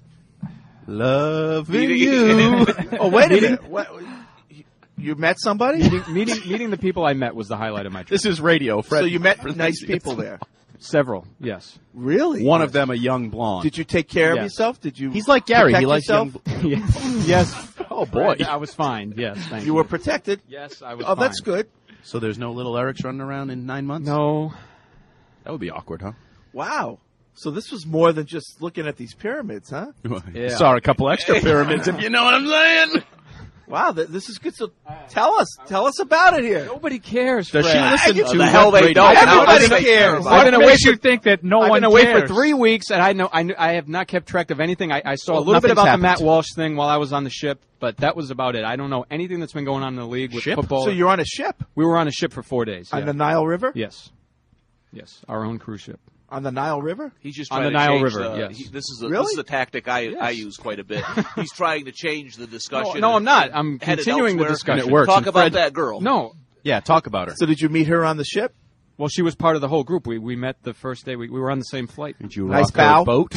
Loving you. Oh, wait a minute. What, you met somebody? Meeting the people I met was the highlight of my trip. This is radio, Fred. So you met nice people there. Several, yes. Really? One of them a young blonde. Did you take care of Yes. yourself? Did you? He's like Gary. protect He likes yourself? young. Yes. Oh boy. I was fine. Yes, thank you. You were protected. Yes, I was. Oh, that's fine. good. So there's no little Erics running around in 9 months? No. That would be awkward, huh? Wow. So this was more than just looking at these pyramids, huh? Yeah. Saw a couple extra pyramids, if you know what I'm saying. Wow, this is good. So tell us about it here. Nobody cares. Does she Fred. listen to the hell they radio? don't. Everybody Now, cares. I've been What away makes for you think that no I've one been away for cares? 3 weeks, and I have not kept track of anything. I saw a little bit nothing's about happened. the Matt Walsh thing while I was on the ship, but that was about it. I don't know anything that's been going on in the league with Ship? football. So you're on a ship We were on a ship for 4 days. on yeah. the Nile River? Yes, our own cruise ship. On the Nile River? He's just On trying the to Nile change River, the- yes. this is Really? a tactic I Yes. use quite a bit. He's trying to change the discussion. No, I'm not. and I'm head it continuing the elsewhere. discussion. And it works. Talk And about Fred- that girl. No, Yeah, talk about her. So did you meet her on the ship? Well, she was part of the whole group. We met the first day. We were on the same flight. Did you Nice rock bow. her boat?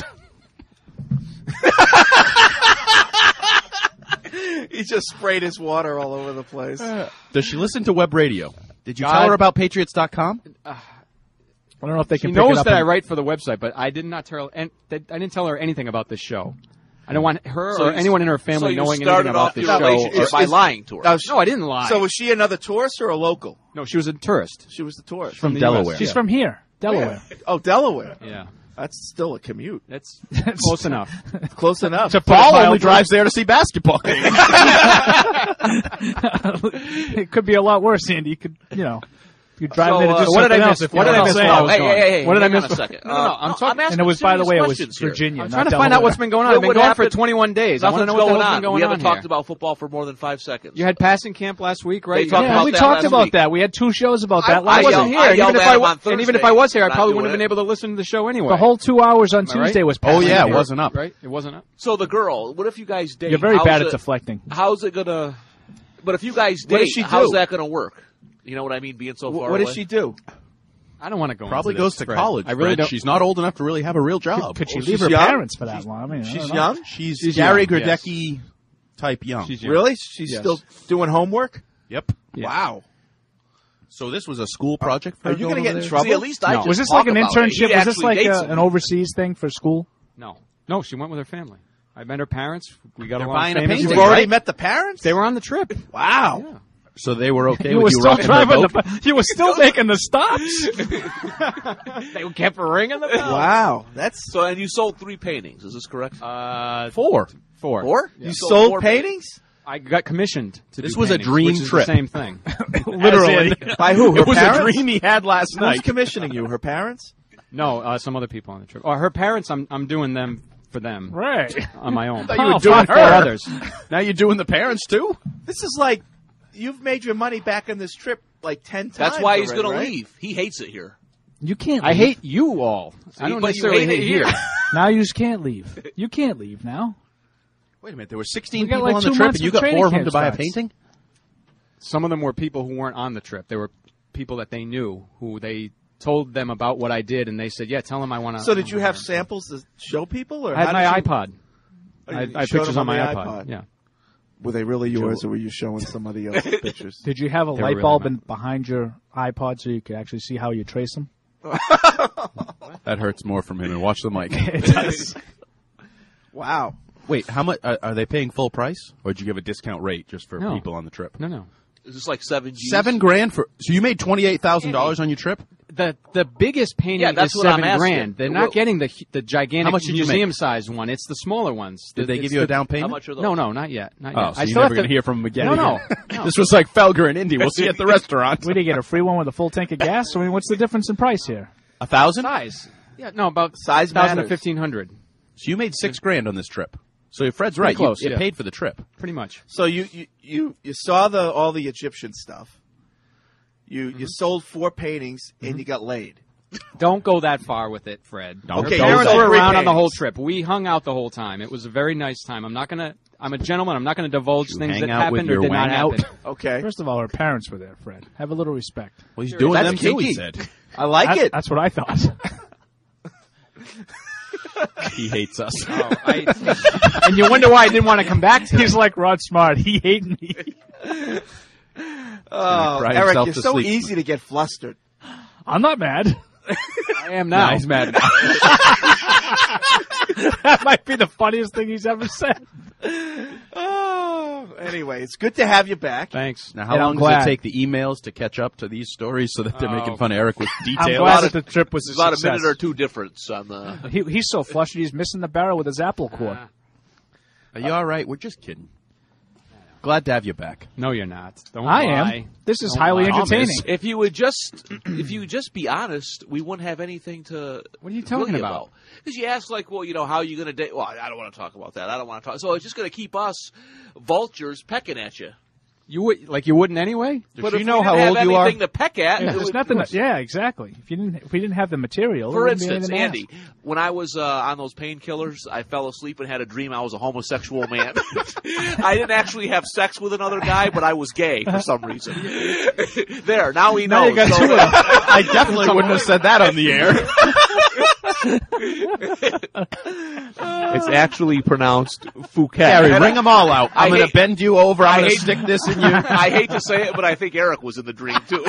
He just sprayed his water all over the place. Does she listen to web radio? Did you God. tell her about Patriots.com? I don't know if they She can pick it knows up that I and- write for the website, but I did not tell her. And I didn't tell her anything about this show. I don't want her So or you- anyone in her so family you knowing anything started about off this your show. relationship by lying to her. No, I didn't lie. So was she another tourist or a local? No, she was a tourist. She was the tourist. From the Delaware. US. She's from here, Delaware. Oh, Delaware. Yeah. That's still a commute. That's close enough. Close enough. To Paul Mile only Drive. drives there to see basketball games. It could be a lot worse, Andy. You could, you drive So, there to do what did I something miss? else if What you did I want miss to say. while I was Hey, gone? hey, hey, What did I hang on miss? a second. No, I'm talking. And it was, by the way, it was questions here. Virginia. I'm not trying to find out Delaware. what's been going on. I've been What gone for happened? 21 days. I want to Nothing's know what the going hell's on. been going We haven't on talked here. about football for more than 5 seconds. You had passing camp last week, right? They talked Yeah, about we that talked last about week. that. We had 2 shows about that I last wasn't week. here. And yelled even if at him on and even if I Thursday was here, I for probably not wouldn't have doing been able to listen to the show anyway. The whole 2 hours on Am I right? Tuesday was Oh, passing yeah, it camp. wasn't up. Right? It wasn't up. So the girl, what if you guys date? You're very How's bad at it- deflecting. How's it gonna? But if you guys What date, does she how's do? that gonna work? You know what I mean? Being so far What away. does she do? I don't want to go. Probably into goes this, to Fred. college. I really Fred. don't. She's not old enough to really have a real job. Could she Well, leave she's her young? parents for that long? I mean, I She's don't know. young? She's young, Gary yes. Grodecki type young. She's young. Really? She's Yes. still doing homework? Yep. Yeah. Wow. So this was a school project for Are her you going going to over get in there? trouble? See, at least I No. just Was this talk like an about it. internship? He Was this actually like dates an them. overseas thing for school? No, she went with her family. I met her parents. We got They're along buying a famously. painting, You've already right? met the parents? They were on the trip. Wow. Yeah. So they were okay You with were you still rocking her driving boat? you were still making the stops. They kept ringing the bell. Wow. That's So, and you sold 3 paintings. Is this correct? 4. 4? Yeah. you sold sold 4 paintings? I got commissioned to This do was a paintings, dream which is trip. the same thing. Literally. By who? Her It was parents? a dream he had last Who's night. commissioning you? Her parents? No, some other people on the trip. Her parents, I'm doing them for them Right. on my own. thought you were Oh, doing fuck her. her. Others. Now you're doing the parents too? This is like, you've made your money back on this trip like 10 times. That's why he's already, going right? to leave. He hates it here. You can't I leave. hate you all. I don't but you necessarily hate it hate here. here. Now you just can't leave. You can't leave now. Wait a minute, there were 16 We got people like on the 2 trip months and you till got training 4 of them camp to buy a starts. painting? Some of them were people who weren't on the trip. They were people that they knew, who they told them about what I did, and they said, "Yeah, tell them I want to." So did you have samples to show people? Or I had how my did you- iPod. Oh, I you had showed pictures them on my the iPod. Yeah. Were they really yours, or were you showing somebody else's pictures? Did you have a They were light really bulb mine. behind your iPod so you could actually see how you trace them? That hurts more from him. And watch the mic. It does. Wow. Wait, how much are they paying full price, or did you give a discount rate just for No. people on the trip? No. Is this like 7 G's? $7,000 for. So you made $28,000 on your trip? The biggest painting Yeah, that's is what I'm $7,000. They're asking. not getting the gigantic How much did you make? museum sized one. It's the smaller ones. Did they It's give you a down How payment? much are those? No, not yet. Not Oh, yet. so I you're still never have going to hear from him again. No. This was like Felger and Indy. We'll see you at the restaurant. We did get a free one with a full tank of gas. I mean, what's the difference in price here? 1,000? Size. Yeah, no, about Size 1,000 to matters. 1,500. So you made $6,000 on this trip. So Fred's Pretty right. close, It yeah. paid for the trip. Pretty much. So you saw all the Egyptian stuff. You sold 4 paintings and you got laid. Don't go that far with it, Fred. Don't Okay, go Parents there. were Three around on the whole paintings. trip. We hung out the whole time. It was a very nice time. I'm a gentleman. I'm not going to divulge You things hang that out with happened or your did not wang out? happen. Okay. First of all, her parents were there, Fred. Have a little respect. Well, he's doing That's them too, kinky. he said. I like it. That's what I thought. He hates us. And you wonder why I didn't want to come back to He's like Rod Smart. He hated me. Oh, cry Eric, himself you're to so sleep. easy to get flustered. I'm not mad. I am now. Nah, he's mad. That might be the funniest thing he's ever said. Oh, anyway, it's good to have you back. Thanks. Now, how And I'm long does glad. it take the emails to catch up to these stories so that they're making Oh. fun of Eric with I'm details? glad that the trip was There's a about a success. minute or two difference on the. He's so flushed he's missing the barrel with his apple core. Are you all right? We're just kidding. Glad to have you back. No, you're not. Don't I lie. am. This is Don't highly lie. entertaining. If you would just be honest, we wouldn't have anything to. What are you talking about? Because you ask like, well, how are you going to date? Well, I don't want to talk about that. I don't want to talk. So it's just going to keep us vultures pecking at you. You wouldn't anyway? But if we didn't have anything to peck at, Yeah, there's nothing. Yeah, exactly. If we didn't have the material, for there wouldn't be instance, anything Andy, when I was on those painkillers, I fell asleep and had a dream I was a homosexual man. I didn't actually have sex with another guy, but I was gay for some reason. There, now he knows. Now you got two of them. I definitely wouldn't have said that on the air. It's actually pronounced Phuket. Harry, ring them all out. I'm going to bend you over. I'm going to hate- stick this in you. I hate to say it, but I think Eric was in the dream too.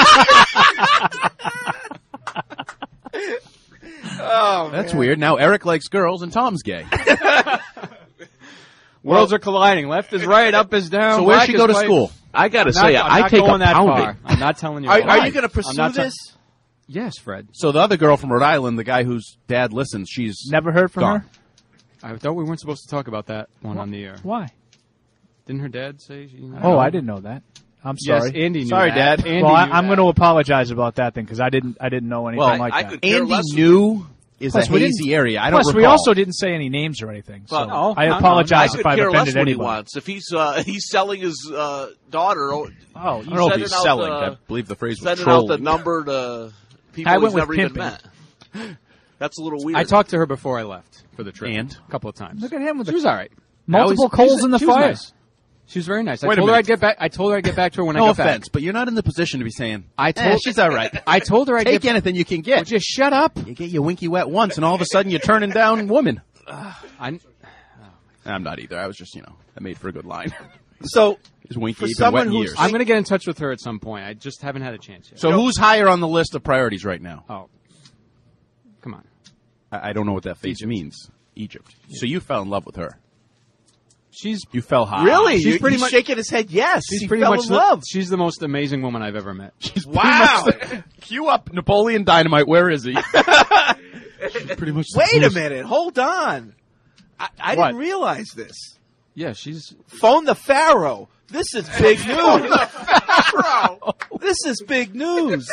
Oh, That's weird. Now Eric likes girls and Tom's gay. Worlds are colliding. Left is right, up is down. So where'd black she is go to white. school? I got to I'm say, not- I'm I not take going a that pounding. far. I'm not telling you. Are why. you going to pursue I'm not this? Yes, Fred. So the other girl from Rhode Island, the guy whose dad listens, she's Never heard from gone. her? I thought we weren't supposed to talk about that one on the air. Why? Didn't her dad say? Oh, I didn't know that. I'm Yes, sorry. Andy knew Sorry, that. Dad. Andy Well, knew I'm that. going to apologize about that then because I didn't know anything Well, like I that. could care Andy less. knew is Plus, a we hazy didn't- area. I don't Plus, we recall. also didn't say any names or anything. So Well, I no, apologize I if could I've care less offended what he anybody. wants. If he's selling his daughter, Oh, I don't know if he's sending out selling. the- I believe the phrase was sending out the trolling. number to people I he's went with never even pimping. met. That's a little weird. I talked to her before I left for the trip. And? A couple of times. Look at him with She the was all right. multiple She coals was- in the she was fire. nice. She was very nice. Wait a I told her minute. I'd get back. I told her I'd get back to her when No I got offense, back. but you're not in the position to be saying, I told she's all right. I told her I'd Take get. anything you can get. Would you shut up? You get your winky wet once, and all of a sudden you're turning down women. I'm not either. I was just, I made for a good line. So, His winky for been someone wet who's- years. going to get in touch with her at some point. I just haven't had a chance yet. So who's higher on the list of priorities right now? Oh, come on. I don't know what that face means. Egypt. So you fell in love with her. She's You fell high. really? She's pretty He's much- shaking his head yes. She's he pretty fell much in love. She's the most amazing woman I've ever met. She's Wow. Cue up Napoleon Dynamite. Where is he? She's pretty much. Wait a minute. Hold on. I What? didn't realize this. Yeah, she's. Phone the Pharaoh. This is big news. This is big news.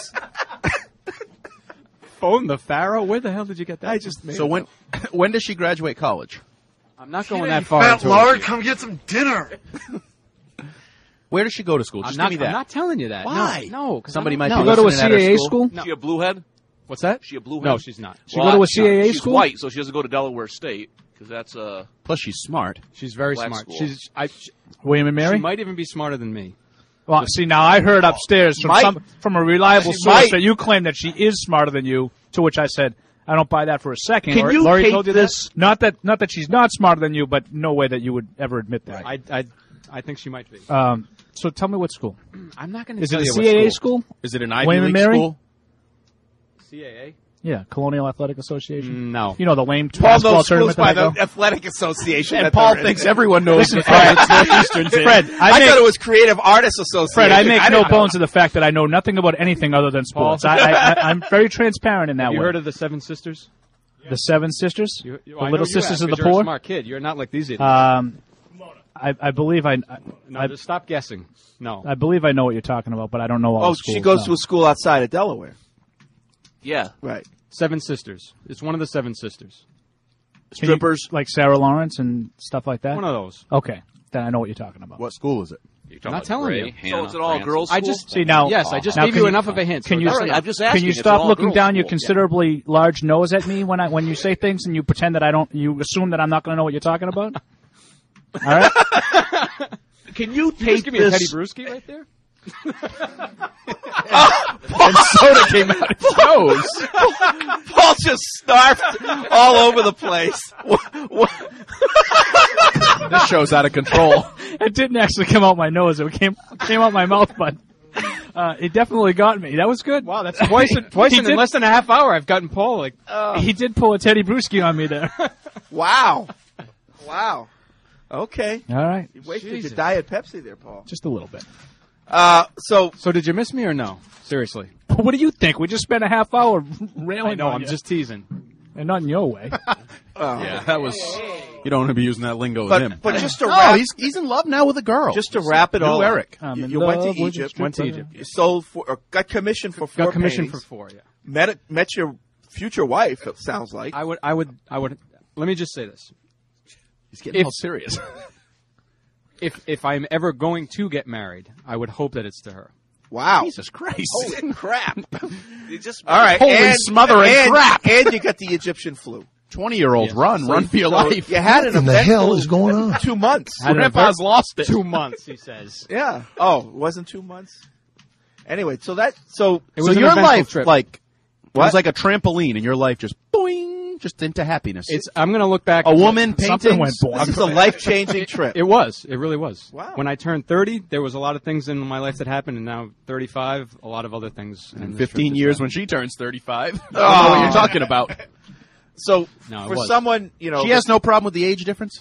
Phone the Pharaoh? Where the hell did you get that? I just made So when does she graduate college? I'm not going that far into it. come get some dinner. Where does she go to school? I'm Just not, give me that. I'm not telling you that. Why? No, 'cause Somebody I might don't be know. You go to a listening at her CAA school? school? No. Is she a bluehead? What's that? Is she a bluehead? No, she's not. She go to a CAA she's school? white, so she doesn't go to Delaware State because that's Plus, she's smart. She's very Black smart. school. William and Mary? She might even be smarter than me. Well, see, now I heard upstairs from a reliable She source might. that you claim that she is smarter than you, to which I said, I don't buy that for a second. Can you Laurie tape told you this? Not that she's not smarter than you, but no way that you would ever admit that. I think she might be. So tell me what school. I'm not going to Is tell it a you CAA what school? Is it an Ivy William and League Mary? school? CAA? Yeah, Colonial Athletic Association. No. You know the lame Paul basketball knows schools tournament by that I the go? Athletic Association. And that Paul they're in. thinks everyone knows Listen, the Fred, Northeastern's in. Fred, I thought it was Creative Artists Association. Fred, I make no didn't know. bones of the fact that I know nothing about anything other than sports. I'm very transparent in that Have you way. heard of the Seven Sisters? The Seven Sisters? I The know Little you Sisters have, of the 'cause you're Poor? a smart kid. You're not like these idiots. I believe no, just stop guessing. No. I believe I know what you're talking about, but I don't know all Oh, the schools. she goes no. to a school outside of Delaware. Yeah. Right. Seven Sisters. It's one of the Seven Sisters. Can you- Strippers. like Sarah Lawrence and stuff like that? One of those. Okay, then I know what you're talking about. What school is it? I'm not telling you. So it's an all-girls school? I just See now. Yes, I just now gave can you enough of a hint. Can so you? that's All right, enough. I'm just Can asking. you It's stop an looking all-girls down your school. considerably large nose at me when you say things and you pretend that I don't? You assume that I'm not going to know what you're talking about. All right. Can you You tape just give me a Teddy this? Bruschi right there? And soda came out of his nose. Paul just snarfed all over the place. This show's out of control. It didn't actually come out my nose. It came out my mouth, but it definitely got me. That was good. Wow, that's twice He in did- less than a half hour. I've gotten Paul like. He did pull a Teddy Bruschi on me there. Wow. Wow. Okay. All right, You wasted Jesus. your Diet Pepsi there, Paul. just a little bit. So did you miss me or no? Seriously. What do you think? We just spent a half hour railing. I know. on I'm you. just teasing. and not in your way. Yeah, that was. You don't want to be using that lingo with But- him. but just to no, wrap- he's in love now with a girl. just to wrap it New all, Eric. I'm in you went to love with Egypt. a Went to stripper. Egypt. You sold or got commissioned for 4 Got commissioned paintings. for 4. Yeah. Met your future wife. It sounds like. I would. Let me just say this. He's getting If- all serious. if I'm ever going to get married, I would hope that it's to her. Wow. Jesus Christ. Holy crap. You just All right. Holy smothering crap. And you got the Egyptian flu. 20-year-old, run for your life. You had an What the hell is going on? 2 months. Grandpa's lost it. 2 months, he says. Yeah. Oh, it wasn't 2 months? Anyway, so It So was an your eventful life, trip. like, What? it was like a trampoline, and your life just boing, just into happiness. I'm going to look back. a woman Something painting. went boing. this is a life-changing trip. It was. It really was. Wow. When I turned 30, there was a lot of things in my life that happened, and now 35, a lot of other things. In this 15 trip years has when she turns 35. I don't know Oh. what you're talking about. So, No, it for was. someone, you know... She has no problem with the age difference?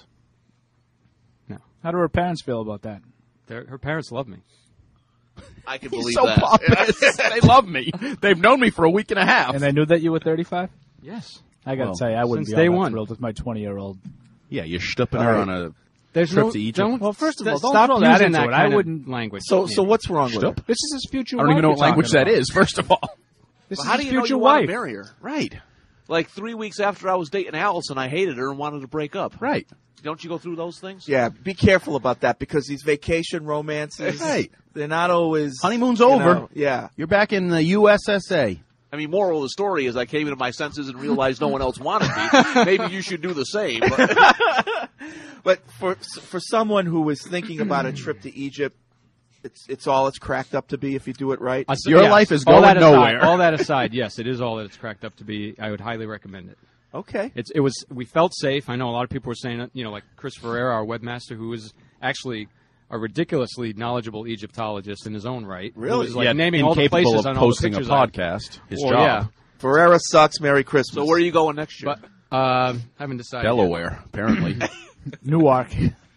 How do her parents feel about that? her parents love me. I can He's believe so that. pompous. They love me. They've known me for a week and a half. And they knew that you were 35? Yes. I got to Well, tell you, I wouldn't since be all day that one. thrilled with my 20-year-old. Yeah, you're stupping her on a There's trip no, to Egypt. Don't, Well, first of all, don't stop throw that using into that it. kind I of wouldn't- language. So what's wrong with it? This is his future I don't even know wife what you're language talking that about. is, first of all. This But is how do his you know future you want wife. to marry her? Right. Like 3 weeks after I was dating Allison, I hated her and wanted to break up. Right. Don't you go through those things? Yeah, be careful about that because these vacation romances, Right. they're not always... Honeymoon's you over. know, yeah. You're back in the USSA. I mean, moral of the story is I came into my senses and realized no one else wanted me. Maybe you should do the same. But for someone who was thinking about a trip to Egypt, it's all it's cracked up to be if you do it right. Your life is all going that aside, nowhere. All that aside, yes, it is all that it's cracked up to be. I would highly recommend it. Okay. It was. We felt safe. I know a lot of people were saying, like Chris Ferreira, our webmaster, who is actually a ridiculously knowledgeable Egyptologist in his own right. Who Really? was, like, Yet naming all the incapable places of on all the posting a pictures I- podcast. His Well, job. yeah. Ferreira sucks. Merry Christmas. So where are you going next year? But haven't decided. Delaware, apparently. Newark.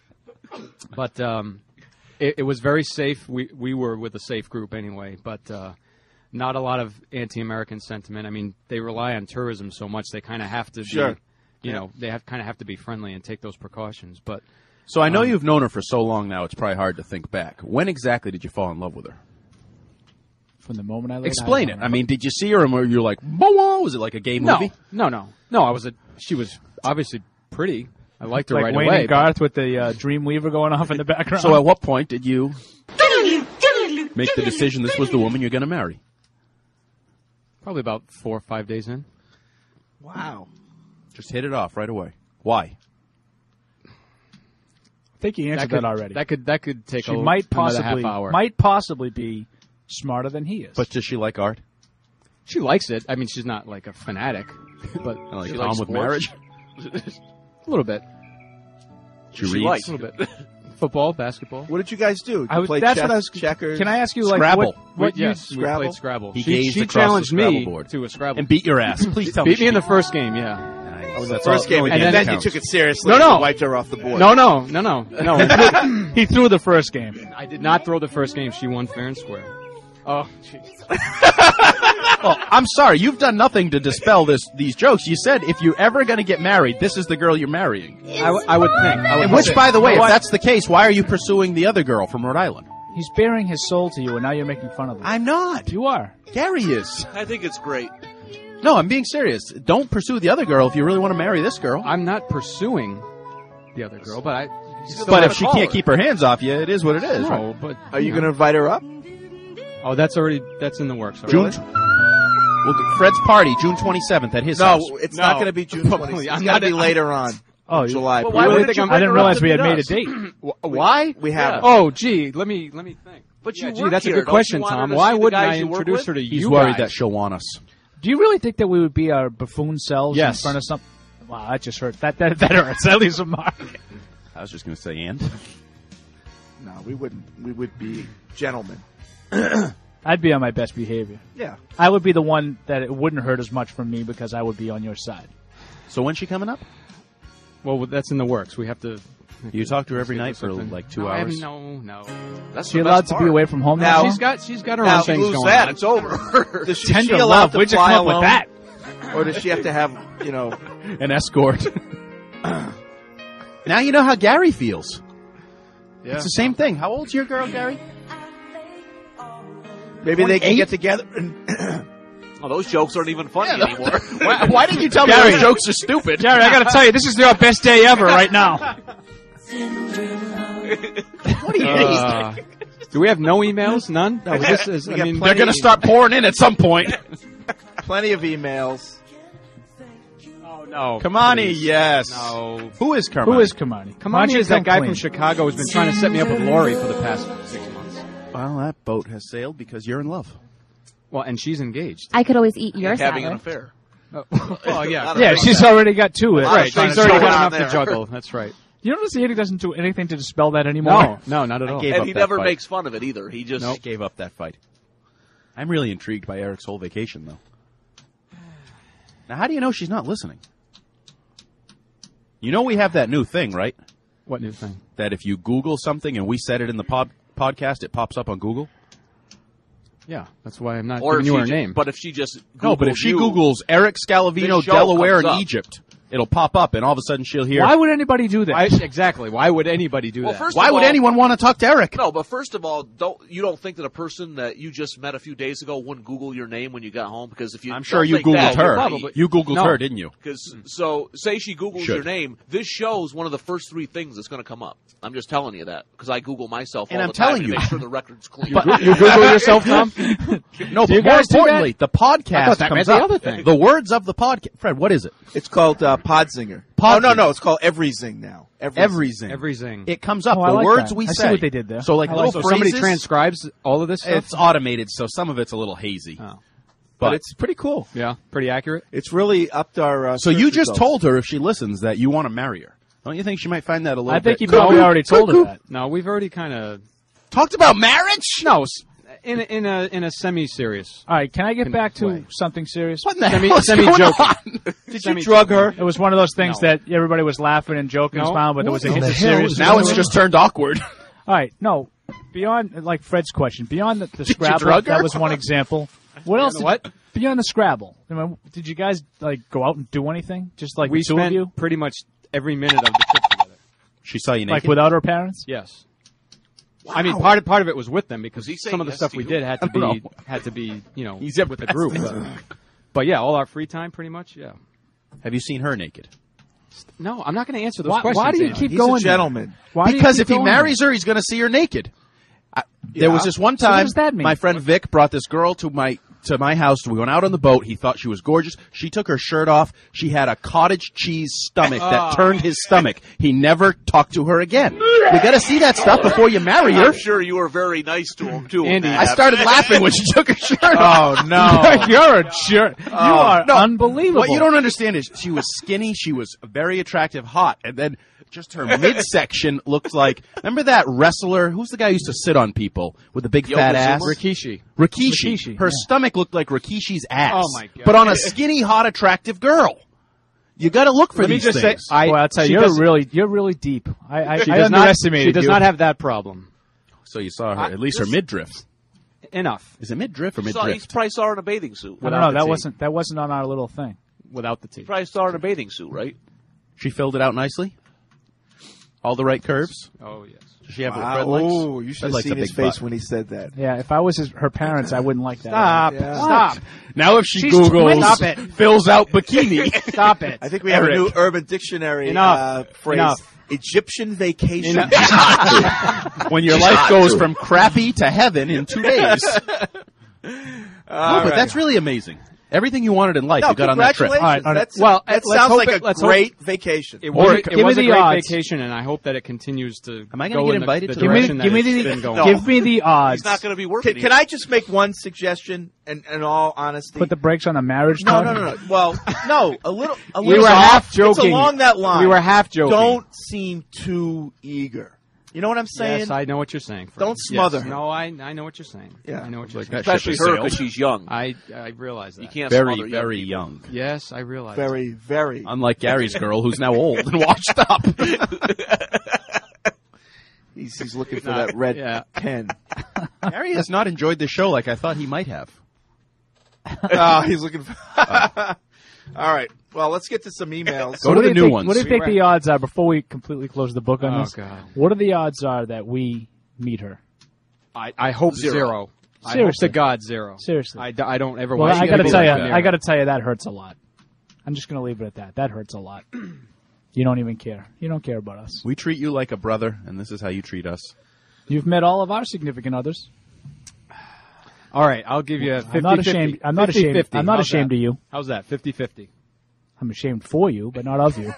But it was very safe. We were with a safe group anyway, but not a lot of anti-American sentiment. I mean, they rely on tourism so much; they kind of have to Sure. be, they kind of have to be friendly and take those precautions. But So I know you've known her for so long now, it's probably hard to think back. When exactly did you fall in love with her? From the moment I laid Explain eyes it. on I her. mean, did you see her and were you like, whoa, was it like a gay movie? No. She was obviously pretty. I liked her like right Wayne away. and Garth with the Dreamweaver going off in the background. So at what point did you make the decision this was the woman you're going to marry? Probably about 4 or 5 days in. Wow. Just hit it off right away. Why? I think you answered that already. That could take She another half hour. might possibly be smarter than he is. But does she like art? She likes it. I mean, she's not like a fanatic, but Like She Tom likes with sports? marriage? a little bit. She She reads? likes. A little bit. Football, basketball. What did you guys do? Did I you was- play that's chess, what I was- checkers? Can I ask you, like, Scrabble. what you Yes, we Scrabble? played Scrabble. He She gazed across the challenged me Scrabble board. to a Scrabble. And beat your ass. Please tell me. Beat me in the she- first game, yeah. Nice. The first game, only and game then that you counts. took it seriously. No. and wiped her off the board. No. he threw the first game. I did not throw the first game. She won fair and square. Oh, jeez. Well, I'm sorry. You've done nothing to dispel these jokes. You said if you're ever going to get married, this is the girl you're marrying. I would think. And which, by the way, if that's the case, why are you pursuing the other girl from Rhode Island? He's bearing his soul to you, and now you're making fun of him. I'm not. You are. Gary is. I think it's great. No, I'm being serious. Don't pursue the other girl if you really want to marry this girl. I'm not pursuing the other girl, but But if she can't keep her hands off you, it is what it is. No, right? but Are you going to invite her up? Oh, that's in the works. June. Fred's party, June 27th at his house. No, it's not going to be June 26th. It's got to be later on. Oh, July. Well, why wouldn't you I didn't bring her up realize to we had meet made a us? date. Why? We have. Oh, gee, let me think. But Yeah, you gee, work that's a here. good Don't question, you want her Tom. to Why see the wouldn't guys I you work introduce with? her to you He's worried guys? that she'll want us. Do you really think that we would be our buffoon selves Yes. in front of something? Wow, that just hurt. That hurts. That leaves a mark. I was just going to say, and? No, we wouldn't. We would be gentlemen. I'd be on my best behavior. Yeah. I would be the one that it wouldn't hurt as much from me because I would be on your side. So when's she coming up? Well, that's in the works. We have to. You talk to her every schedule night for something. like 2 No, I have- hours? No. That's She the allowed best to part. be away from home Now- now? She's got her Now, own things lose going that, on. it's over. Does she, Tender she allowed love. to Where'd you fly come up with alone? that? Or does she have to have, An escort. Now you know how Gary feels. Yeah. It's the same thing. How old's your girl, Gary? maybe they can 28? get together and Oh, those jokes aren't even funny anymore. Why didn't you tell me Gary. those jokes are stupid? Jerry, I got to tell you, this is your best day ever right now. What are you Do we have no emails? None? No, this is, We I got mean, They're going to start pouring in at some point. Plenty of emails. Oh, no. Kamani, please. yes. No. Who is Kamani? Who is Kamani? Kamani is that come guy clean. from Chicago who's been trying to set me up with Lori for the past 6 months. Well, that boat has sailed because you're in love. Well, and she's engaged. I could always eat your Having an salad. affair. Oh, yeah. Yeah, she's already got two. Right, trying she's to already show got it enough on to there. juggle. That's right. You notice Andy doesn't do anything to dispel that anymore? No, not at all. gave And up he that never fight. makes fun of it either. He just I gave up that fight. I'm really intrigued by Eric's whole vacation, though. Now, how do you know she's not listening? You know we have that new thing, right? What new thing? That if you Google something and we said it in the podcast, it pops up on Google? Yeah, that's why I'm not or giving if you she her ju- name. But if she just No, but if she you, Googles Eric Scalavino, This show Delaware, comes and up. Egypt, it'll pop up, and all of a sudden she'll hear. Why would anybody do that? Exactly. Why would anybody do Well, that? first Why of would all- anyone want to talk to Eric? No, but first of all, you don't think that a person that you just met a few days ago wouldn't Google your name when you got home? Because if you, I'm sure don't you think Googled that, her. probably- You Googled No. her, didn't you? Because so say she Googles Should. your name, this show's one of the first three things that's going to come up. I'm just telling you that because I Google myself And all I'm the time telling to you. make sure the record's clean. You Google yourself, Tom? No, Do you but more guys do that? importantly, the podcast I thought that comes meant the up. other thing. The words of the podcast. Fred, what is it? It's called Podzinger. Oh, no, it's called Everyzing now. Everything. Everything. It comes up. Oh, I the like words that. we I say. see what they did there. So, like I little like So somebody phrases. transcribes all of this stuff? It's automated, so some of it's a little hazy. Oh. But it's pretty cool. Yeah, pretty accurate. It's really upped our. So search you just results. told her if she listens that you want to marry her. Don't you think she might find that a little I think bit... you probably already told her that. No, we've already kind of Talked about marriage? no in a semi-serious. All right, can I get back to way. something serious? What in the hell is semi going joke. on? Did you drug her? It was one of those things No. that everybody was laughing and joking and No. smiling, but there was a hint the of hell serious. is Now it's just turned awkward. All right, no. Beyond, like Fred's question, beyond the you Scrabble, drug her? that was one example. What else? the what? Beyond the Scrabble, I mean, did you guys like go out and do anything? Just like We the two of spent you, pretty much every minute of the trip together. She saw you naked? like without her parents? Yes. I mean, part of it was with them because he say some of the yes stuff to we you? did had to I don't be you know He's a with the group. But yeah, all our free time, pretty much. Yeah. Have you seen her naked? No, I'm not going to answer those Why- questions. why do you Andy. keep He's going a gentleman. Why do you Because keep if he going marries her, he's going to see her naked. There was this one So what time, does that mean? my friend Vic brought this girl to my house. We went out on the boat. He thought she was gorgeous. She took her shirt off. She had a cottage cheese stomach that turned his stomach. He never talked to her again. You got to see that stuff before you marry her. I'm sure you were very nice to him too. Andy, I started laughing when she took her shirt off. Oh no! You're a jerk. You are no. unbelievable. What you don't understand is she was skinny, she was very attractive, hot, and then just her midsection looked like. Remember that wrestler? Who's the guy who used to sit on people with the big fat ass? Rikishi. Rikishi. Her yeah. stomach looked like Rikishi's ass. Oh, my God. But on a skinny, hot, attractive girl. You got to look for Let me these just things. say, Well, I'll tell she you, does- you're really deep. I She does not. underestimated She does you. not have that problem. So you saw her, at least her midriff. Enough Is it midriff or He midriff? probably saw her in a bathing suit. I don't without know. the That tea. wasn't on our little thing. without the T. He probably saw her in a bathing suit, right? She filled it out nicely? All the right curves? Oh yes. Does she have Wow. red legs? Oh, you should Red have legs seen a his big face butt. when he said that. Yeah, if I was her parents, I wouldn't like that. Stop. Yeah. Stop. Now if she She's Googles, 20. Stop it. fills out bikini. Stop it. I think we have Eric. a new Urban Dictionary Enough. phrase. Enough. Egyptian vacation. when your life goes from crappy to heaven in 2 days. But that's really amazing. Everything you wanted in life, you got on that trip. Congratulations. All right. That's, Well, that let's sounds hope like it- a let's hope- great vacation. It was, Give it me was a the great odds. vacation, and I hope that it continues to. Am I gonna go get in invited the to the direction Give me that it's the been going? No. give me the odds. He's not going to be working. Can I just make one suggestion? In all honesty, Put the brakes on a marriage. no, talk? no. Well, no, a little. We were soft. half joking. It's along that line. We were half joking. Don't seem too eager. You know what I'm saying? Yes, I know what you're saying. Fred. Don't smother Yes. her. No, I know what you're saying. Yeah. I know what you're Like saying. that Especially ship has her sailed. because she's young. I realize that. You can't Very, smother very people. young. Yes, I realize. Very, very. Unlike Gary's girl, who's now old and washed up. He's looking for that red yeah. pen. Gary has not enjoyed the show like I thought he might have. Oh, he's looking for. All right. Well, let's get to some emails. Go to What do the you new think, ones. What do you think the odds are before we completely close the book on Oh, this? God. What are the odds are that we meet her? I hope zero. I hope Seriously. to God zero. Seriously. I don't ever Well, want I got to be tell you, like that. I got to tell you that hurts a lot. I'm just going to leave it at that. That hurts a lot. You don't even care. You don't care about us. We treat you like a brother, and this is how you treat us. You've met all of our significant others. All right, I'll give you a 50-50. I'm not ashamed. I'm not ashamed. 50-50. I'm not How's ashamed that? of you. How's that? 50-50. I'm ashamed for you, but not of you.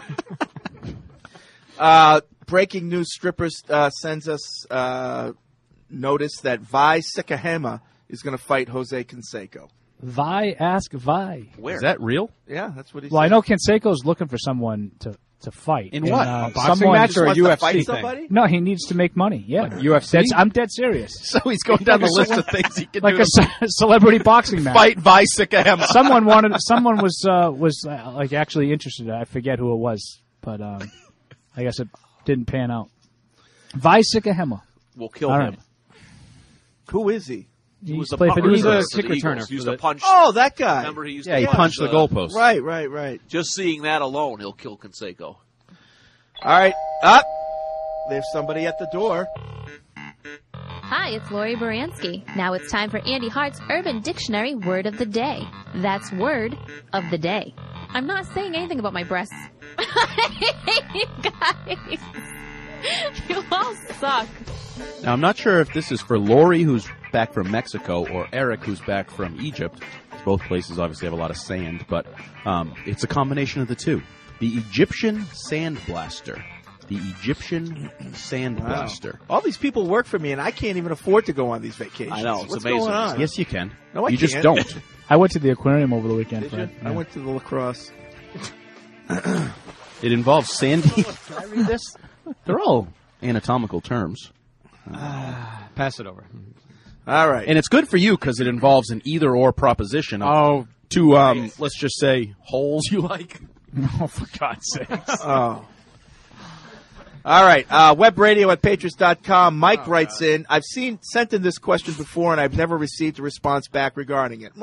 Breaking news: Strippers sends us notice that Vi Sikahema is going to fight Jose Canseco. Ask Vi. Where? Is that real? Yeah, that's what he said. Well, I know Canseco's looking for someone to fight. In what? A boxing match or a UFC thing? No, he needs to make money. Yeah. Like UFC? I'm dead serious. So he's going down the list of things he can like do. a celebrity boxing match. Fight Vi Sikahema. Someone was like actually interested. I forget who it was, but I guess it didn't pan out. Vi Sikahema. We'll kill All him. right. Who is he? He was played for the Eagles. kick returner. He used to punch. Oh, that guy. Remember, he used Yeah, to he punch punched the goalpost. Right. Just seeing that alone, he'll kill Canseco. All right, up. There's somebody at the door. Hi, it's Lori Baranski. Now it's time for Andy Hart's Urban Dictionary Word of the Day. That's Word of the Day. I'm not saying anything about my breasts. You guys, you all suck. Now, I'm not sure if this is for Lori, who's back from Mexico, or Eric, who's back from Egypt. Both places obviously have a lot of sand, but it's a combination of the two. The Egyptian Sand Blaster. The Egyptian Sand Blaster. All these people work for me, and I can't even afford to go on these vacations. I know, it's What's amazing. going on? Yes, you can. No, I you can't. just don't. I went to the aquarium over the weekend, Did you? Fred. I went to the lacrosse. It involves sandy. Can I read this? They're all anatomical terms. Pass it over. All right. And it's good for you because it involves an either-or proposition of two, let's just say, holes you like. Oh, for God's sakes. Oh. All right. Web radio at Patriots.com. Mike writes in, I've sent in this question before, and I've never received a response back regarding it.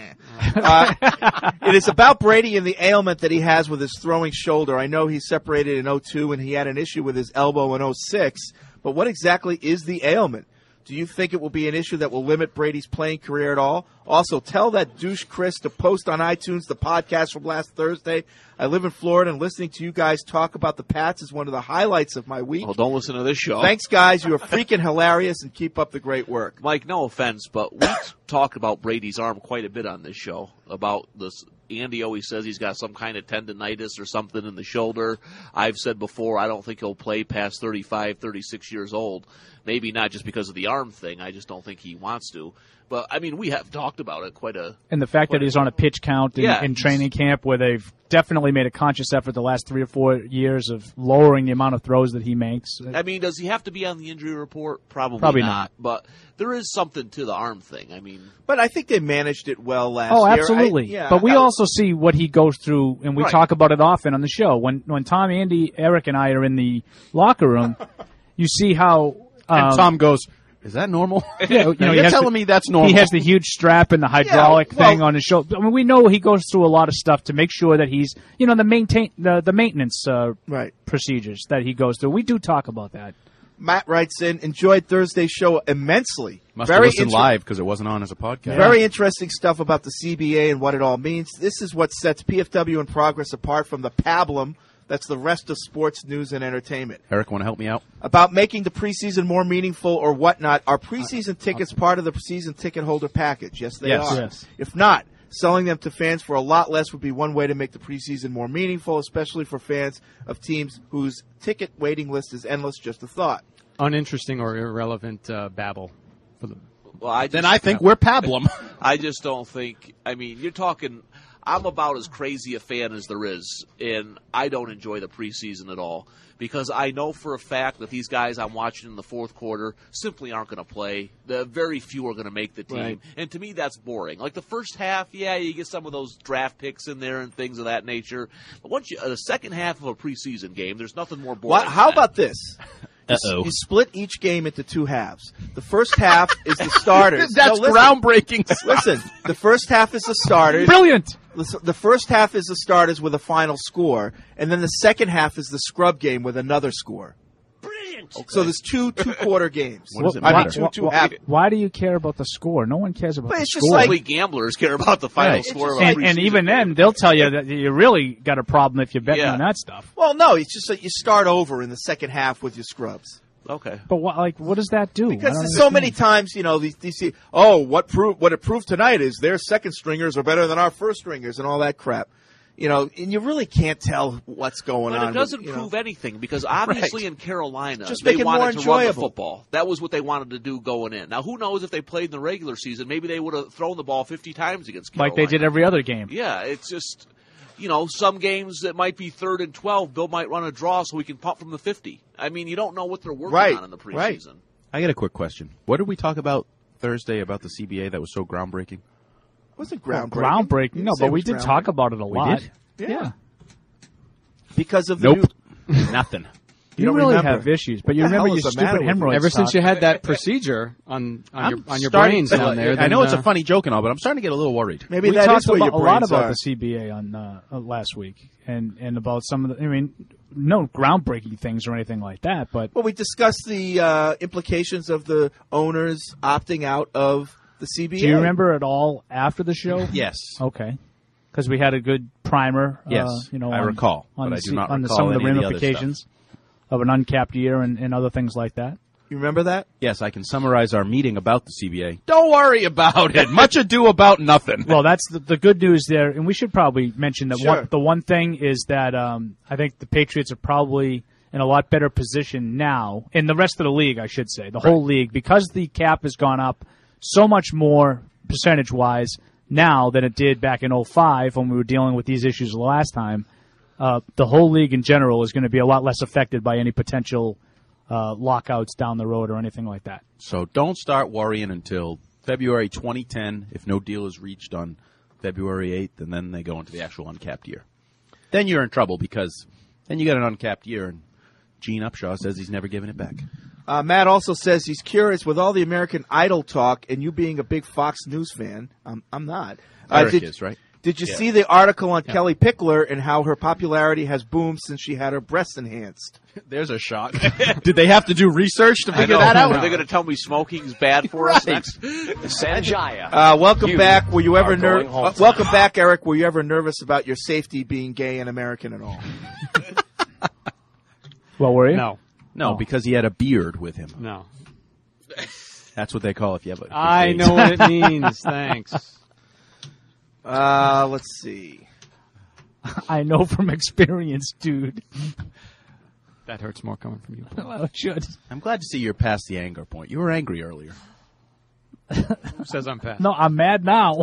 It is about Brady and the ailment that he has with his throwing shoulder. I know he separated in 2002, and he had an issue with his elbow in 2006, but what exactly is the ailment? Do you think it will be an issue that will limit Brady's playing career at all? Also, tell that douche Chris to post on iTunes the podcast from last Thursday. I live in Florida, and listening to you guys talk about the Pats is one of the highlights of my week. Well, don't listen to this show. Thanks, guys. You are freaking hilarious, and keep up the great work. Mike, no offense, but we talk about Brady's arm quite a bit on this show. About this, Andy always says he's got some kind of tendinitis or something in the shoulder. I've said before, I don't think he'll play past 35, 36 years old. Maybe not just because of the arm thing. I just don't think he wants to. But, I mean, we have talked about it quite a... And the fact that he's on a pitch count in training camp where they've definitely made a conscious effort the last 3 or 4 years of lowering the amount of throws that he makes. I mean, does he have to be on the injury report? Probably not. But there is something to the arm thing. I mean... But I think they managed it well last year. Oh, absolutely. But we also see what he goes through, and we talk about it often on the show. When Tom, Andy, Eric, and I are in the locker room, you see how... and Tom goes... Is that normal? Yeah, you're telling me that's normal. He has the huge strap and the hydraulic thing on his shoulder. I mean, we know he goes through a lot of stuff to make sure that he's, the maintenance procedures that he goes through. We do talk about that. Matt writes in, enjoyed Thursday's show immensely. Must have listened live because it wasn't on as a podcast. Very interesting stuff about the CBA and what it all means. This is what sets PFW in Progress apart from the pablum. That's the rest of sports news and entertainment. Eric, want to help me out? About making the preseason more meaningful or whatnot, are preseason tickets part of the season ticket holder package? Yes, they are. Yes. If not, selling them to fans for a lot less would be one way to make the preseason more meaningful, especially for fans of teams whose ticket waiting list is endless. Just a thought. Uninteresting or irrelevant babble. Well, I think we're pablum. I just don't think. I mean, you're talking. I'm about as crazy a fan as there is, and I don't enjoy the preseason at all because I know for a fact that these guys I'm watching in the fourth quarter simply aren't going to play. The very few are going to make the team, Right. and to me that's boring. Like the first half, you get some of those draft picks in there and things of that nature. But once the second half of a preseason game, there's nothing more boring. How than that. about this? Uh-oh. You split each game into 2 halves. The first half is the starters. That's groundbreaking. Listen, the first half is the starters. Brilliant. The first half is the starters with a final score, and then the second half is the scrub game with another score. Brilliant. So there's two quarter games. What does it matter? Why do you care about the score? No one cares about the score. Only gamblers care about the final score. And even then, they'll tell you that you really got a problem if you're betting on that stuff. Well, no, it's just that you start over in the second half with your scrubs. Okay. But what does that do? Because there's so many times, these what it proved tonight is their second stringers are better than our first stringers and all that crap. And you really can't tell what's going on. But it doesn't prove anything because obviously in Carolina just they make it wanted more to enjoyable. run the football. That was what they wanted to do going in. Now, who knows if they played in the regular season? Maybe they would have thrown the ball 50 times against Carolina. Like they did every other game. Yeah, it's just, some games that might be 3rd and 12, Bill might run a draw so we can punt from the 50. I mean, you don't know what they're working on in the preseason. Right. I got a quick question. What did we talk about Thursday about the CBA that was so groundbreaking? It wasn't groundbreaking. No, but we did talk about it a lot. We did? Yeah. Because of the nothing. You don't really remember. have issues, but you remember your stupid hemorrhoids. Ever since you had that procedure on your brains down there. I know it's a funny joke and all, but I'm starting to get a little worried. Maybe we that talked is where your a lot brains about are. the CBA on last week and about some of the. No groundbreaking things or anything like that, but we discussed the implications of the owners opting out of the CBA. Do you remember it all after the show? Yes. Okay. Because we had a good primer. Yes, I recall, on but I do not recall some of the any of the other ramifications of an uncapped year and other things like that. You remember that? Yes, I can summarize our meeting about the CBA. Don't worry about it. Much ado about nothing. Well, that's the good news there, and we should probably mention that Sure. the one thing is that I think the Patriots are probably in a lot better position now, in the rest of the league, I should say, the whole league, because the cap has gone up so much more percentage-wise now than it did back in 2005 when we were dealing with these issues the last time. The whole league in general is going to be a lot less affected by any potential lockouts down the road or anything like that. So don't start worrying until February 2010 if no deal is reached on February 8th, and then they go into the actual uncapped year. Then you're in trouble because then you got an uncapped year, and Gene Upshaw says he's never giving it back. Matt also says he's curious with all the American Idol talk and you being a big Fox News fan. I'm not. Eric is, right? Did you see the article on Kelly Pickler and how her popularity has boomed since she had her breasts enhanced? There's a shock. Did they have to do research to figure that out? Are they going to tell me smoking's bad for us next? Sanjaya. Welcome back. Were you ever welcome back, Eric. Were you ever nervous about your safety being gay and American at all? Well, were you? No, because he had a beard with him. No. That's what they call if you have a... I know what it means. Thanks. Let's see. I know from experience, dude. That hurts more coming from you. Well, it should. I'm glad to see you're past the anger point. You were angry earlier. Who says I'm past? No, I'm mad now.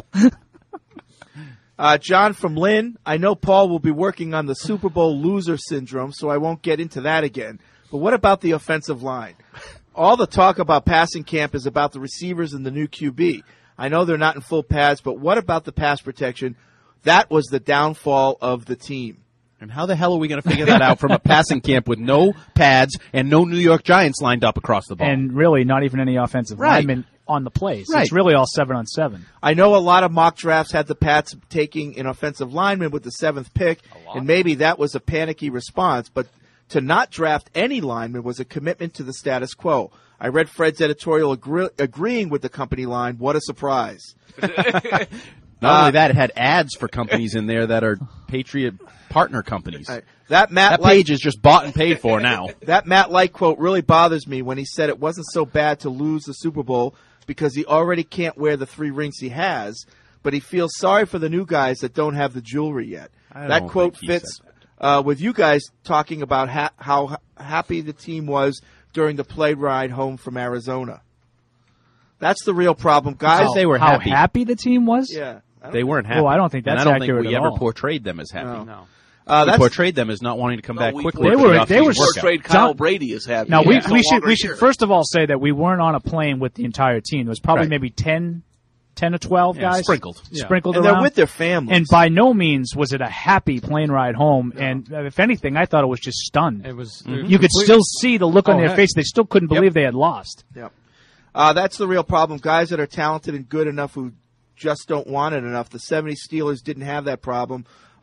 John from Lynn, I know Paul will be working on the Super Bowl loser syndrome, so I won't get into that again. But what about the offensive line? All the talk about passing camp is about the receivers and the new QB. I know they're not in full pads, but what about the pass protection? That was the downfall of the team. And how the hell are we going to figure that out from a passing camp with no pads and no New York Giants lined up across the ball? And really not even any offensive linemen on the plays. Right. It's really all 7-on-7. I know a lot of mock drafts had the Pats taking an offensive lineman with the 7th pick, and maybe that was a panicky response, but to not draft any lineman was a commitment to the status quo. I read Fred's editorial agreeing with the company line. What a surprise. Not only that, it had ads for companies in there that are Patriot partner companies. That page is just bought and paid for now. That Matt Light quote really bothers me when he said it wasn't so bad to lose the Super Bowl because he already can't wear the 3 rings he has, but he feels sorry for the new guys that don't have the jewelry yet. That quote fits with you guys talking about how happy the team was during the plane ride home from Arizona. That's the real problem, guys. They were happy. How happy the team was? Yeah. They weren't happy. Oh, I don't think that's accurate And I don't think we at ever all. portrayed them as happy. No. We portrayed them as not wanting to come back quickly. They were portrayed Kyle Brady as happy. Now we should first of all say that we weren't on a plane with the entire team. There was probably maybe 10 to 12 guys sprinkled and around. they're with their families. And by no means was it a happy plane ride home. No. And if anything, I thought it was just stunned. It was. You could still see the look on their face. They still couldn't believe they had lost. Yep. That's the real problem. Guys that are talented and good enough who just don't want it enough. The 70 Steelers didn't have that problem.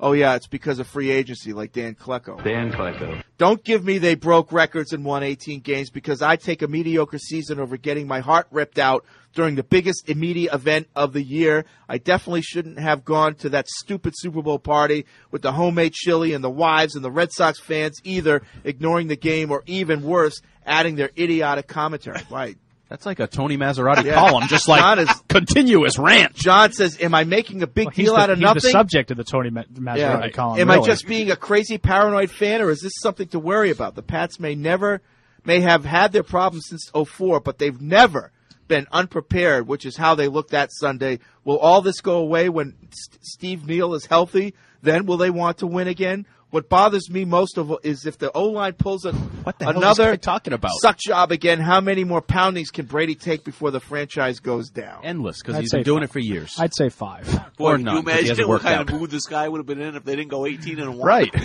Oh, yeah, it's because of free agency, like Dan Klecko. Dan Klecko. Don't give me they broke records and won 18 games, because I take a mediocre season over getting my heart ripped out during the biggest immediate event of the year. I definitely shouldn't have gone to that stupid Super Bowl party with the homemade chili and the wives and the Red Sox fans either ignoring the game or, even worse, adding their idiotic commentary. Right. That's like a Tony Maserati column, just like continuous rant. John says, am I making a big deal out of nothing? He's the subject of the Tony Maserati column. Am I just being a crazy paranoid fan, or is this something to worry about? The Pats may have had their problems since 2004, but they've never been unprepared, which is how they looked that Sunday. Will all this go away when Steve Neal is healthy? Then will they want to win again? What bothers me most of all is if the O-line pulls another talking about? Suck job again, how many more poundings can Brady take before the franchise goes down? Endless, because he's been doing it for years. I'd say 5. Boy, Or can none, you 'cause he imagine hasn't what worked kind out. of mood this guy would have been in if they didn't go 18-1? Right.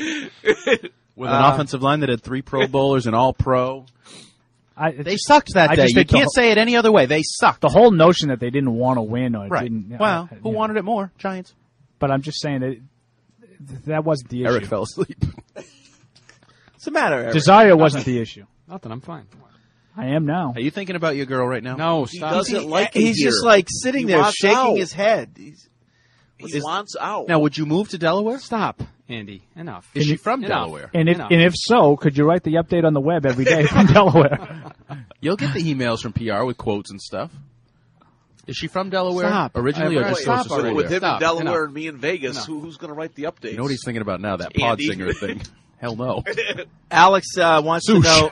With an offensive line that had 3 Pro Bowlers and all pro. They sucked that day. You can't say it any other way. They sucked. The whole notion that they didn't want to win or Right. didn't. Well, who wanted it more? Giants. But I'm just saying that wasn't the issue. Eric fell asleep. What's the matter, Eric? Desire wasn't the issue. Nothing. I'm fine. I am now. Are you thinking about your girl right now? No, He stop. doesn't like it He's here. just like sitting He there wants shaking out. his head. He wants out. Now, would you move to Delaware? Stop, Andy. Enough. Is she from Enough. Delaware? And Enough. if so, could you write the update on the web every day from Delaware? You'll get the emails from PR with quotes and stuff. Is she from Delaware Stop. originally, or just Stop goes to already. school with there? him in Delaware Enough. and me in Vegas, Enough. who's going to write the updates? You know what he's thinking about now? That Andy. pod singer thing. Hell no. Alex wants to know.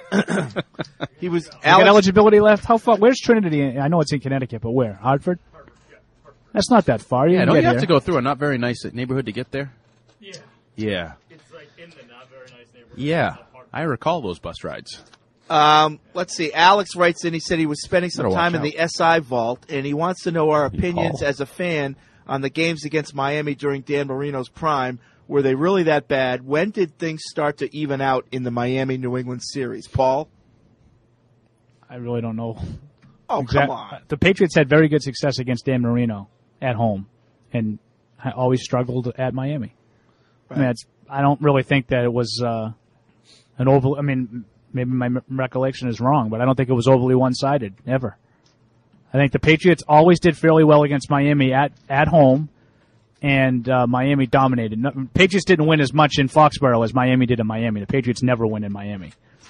He was You got Alex. eligibility left? How far? Where's Trinity? I know it's in Connecticut, but where? Hartford? That's not that far. Yeah, can don't get you have here. to go through a not very nice neighborhood to get there? Yeah. Yeah. It's like in the not very nice neighborhood. Yeah. I recall those bus rides. Let's see. Alex writes in. He said he was spending some Better watch time in the SI vault, and he wants to know our opinions Paul. as a fan on the games against Miami during Dan Marino's prime. Were they really that bad? When did things start to even out in the Miami-New England series? Paul? I really don't know. Oh, come on. The Patriots had very good success against Dan Marino at home, and I always struggled at Miami. Right. I mean, I don't really think that it was an overly. I mean, maybe my recollection is wrong, but I don't think it was overly one-sided ever. I think the Patriots always did fairly well against Miami at home, and Miami dominated. Patriots didn't win as much in Foxborough as Miami did in Miami. The Patriots never win in Miami.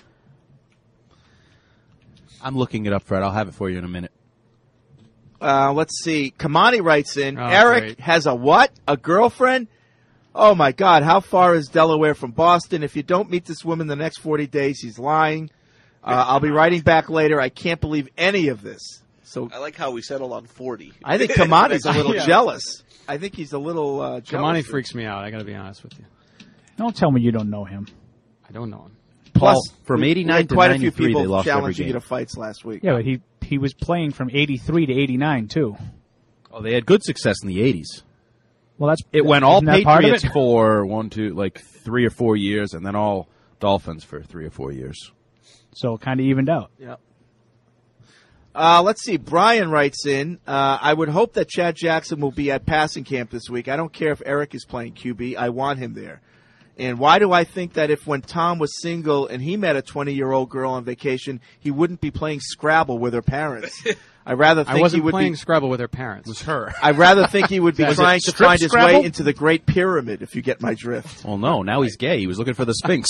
I'm looking it up, Fred. I'll have it for you in a minute. Let's see. Kamani writes in, Oh, Eric great. has a what? A girlfriend? Oh, my God. How far is Delaware from Boston? If you don't meet this woman the next 40 days, he's lying. I'll be writing back later. I can't believe any of this. So I like how we settled on 40. I think Kamani's a little Yeah. jealous. I think he's a little jealous. Kamani freaks me out. I got to be honest with you. Don't tell me you don't know him. I don't know him. Plus, from we 89 had to quite a few 93, people they lost every challenging you game. to fights last week. Yeah, but he was playing from 83 to 89, too. Oh, they had good success in the 80s. Well, It went all isn't that part of Patriots it? for 3 or 4 years, and then all Dolphins for 3 or 4 years. So it kind of evened out. Yeah. Let's see. Brian writes in, I would hope that Chad Jackson will be at passing camp this week. I don't care if Eric is playing QB. I want him there. And why do I think that if when Tom was single and he met a 20-year-old girl on vacation, he wouldn't be playing Scrabble with her parents? I wasn't he would playing be, Scrabble with her parents. It was her. I'd rather think he would be Was it trying to strip find his Scrabble? way into the Great Pyramid, if you get my drift. Well, no, now he's gay. He was looking for the Sphinx.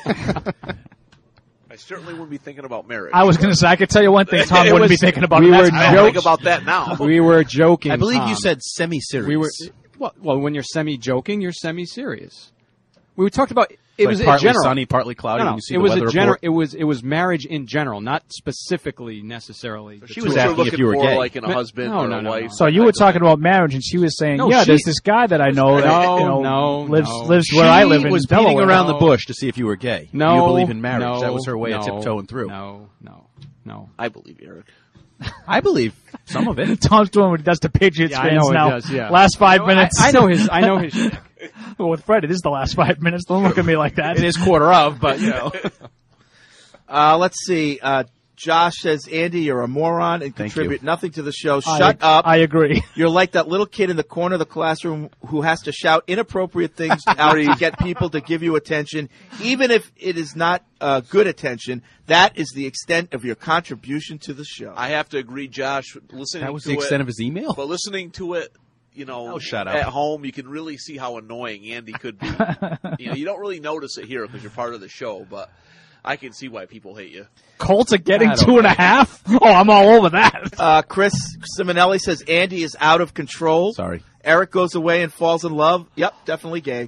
I certainly wouldn't be thinking about marriage. I was going to say, I could tell you one thing Tom It wouldn't be was- thinking about. we and were that's I don't marriage. think about that now. We were joking. I believe Tom. you said semi-serious. we were. Well, when you're semi-joking, you're semi-serious. We talked about it Like was partly general. sunny, partly cloudy. No, when you see it the was weather a general. report. It was marriage in general, not specifically necessarily. the She two was of You're them. asking if looking you were for gay. like in a husband No, or no, a no, wife. no. So you were talking about marriage, and she was saying, No, "Yeah, she- there's this guy that I know that lives no. where I live in was Delaware." beating around No. the bush to see if you were gay. No, Do you believe in marriage? no, That was her way of no, tiptoeing through. No. I believe you, Eric. I believe some of it. Tom's doing what he does to Patriots Yeah, I fans know he now. does, yeah. Last 5 minutes. I know his. I know his. Shit. Well, with Fred, it is the last 5 minutes. Don't look at me like that. It is quarter of, but you know. Let's see. Josh says, Andy, you're a moron and Thank contribute you. nothing to the show. Shut up. I agree. You're like that little kid in the corner of the classroom who has to shout inappropriate things out to get people to give you attention, even if it is not good attention. That is the extent of your contribution to the show. I have to agree, Josh. Listening That was to the it, extent of his email? But listening to it, shut up. at home, you can really see how annoying Andy could be. You don't really notice it here because you're part of the show, but I can see why people hate you. Colts are getting 2.5? Oh, I'm all over that. Chris Simonelli says, Andy is out of control. Sorry. Eric goes away and falls in love. Yep, definitely gay.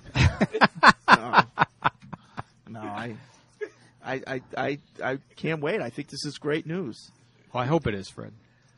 No, I can't wait. I think this is great news. Well, I hope it is, Fred.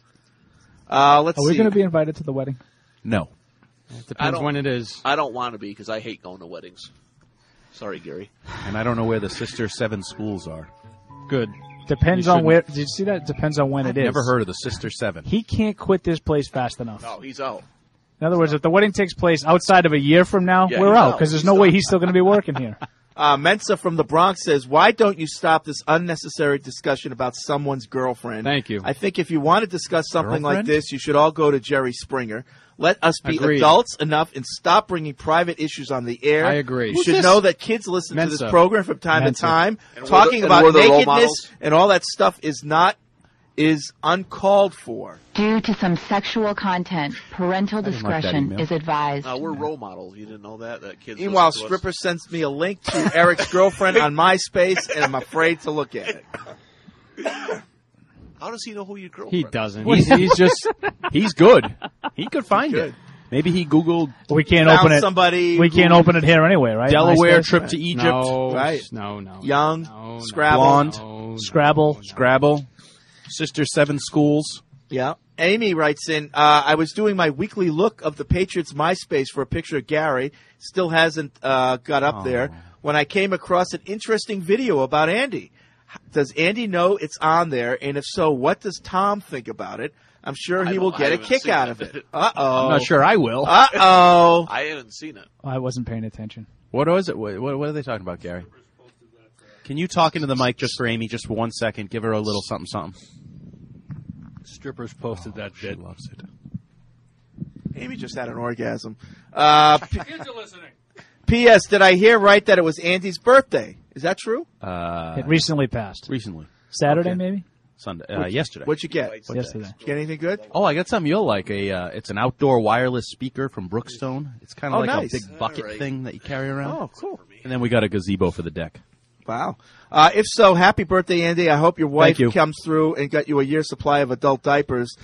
Let's see. Are we going to be invited to the wedding? No. It depends when it is. I don't want to be because I hate going to weddings. Sorry, Gary. And I don't know where the Sister 7 schools are. Good. Depends You on shouldn't. where. Did you see that? Depends on when I've it is. never heard of the Sister 7. He can't quit this place fast enough. No, he's out. In other words, if the wedding takes place outside of a year from now, Yeah, we're he's out out. because there's no way he's still going to be working here. Mensa from the Bronx says, why don't you stop this unnecessary discussion about someone's girlfriend? Thank you. I think if you want to discuss something like Girlfriend? this, you should all go to Jerry Springer. Let us be Agreed. adults enough and stop bringing private issues on the air. I agree. You Who's should this? know that kids listen to Mensa. this program from time Mensa. to time. And Talking we're about the role nakedness models. and all that stuff is uncalled for. Due to some sexual content, parental didn't like that discretion email. is advised. We're role models. You didn't know that? That kids Meanwhile, listen to us? Stripper sends me a link to Eric's girlfriend on MySpace, and I'm afraid to look at it. How does he know who your girlfriend He is? doesn't. He's good. He could find Good. it. Maybe he Googled We can't Found open it. somebody We can't who- open it here anyway, right? Delaware MySpace? trip to Egypt. No, Right. no. Young, No, Scrabble. Blonde. no, Scrabble. Scrabble. Sister 7 schools. Yeah. Amy writes in, I was doing my weekly look of the Patriots MySpace for a picture of Gary. Still hasn't got up there. When I came across an interesting video about Andy. Does Andy know it's on there? And if so, what does Tom think about it? I'm sure he will get a kick out of it. Uh-oh. I'm not sure I will. Uh-oh. I haven't seen it. I wasn't paying attention. What was it? What are they talking about, Gary? Can you talk into the mic just for Amy, just for 1 second? Give her a little something, something. Strippers posted that She bit. loves it. Amy just had an orgasm. Kids are listening. P.S. Did I hear right that it was Andy's birthday? Is that true? It recently passed. Recently. Saturday, Okay. maybe? Sunday. Yesterday. What'd you get? Yesterday. Did you get anything good? Oh, I got something you'll like. It's an outdoor wireless speaker from Brookstone. It's kind of Oh, like nice. a big bucket thing that you carry around. Oh, cool. And then we got a gazebo for the deck. Wow. If so, happy birthday, Andy. I hope your wife Thank you. comes through and got you a year's supply of adult diapers.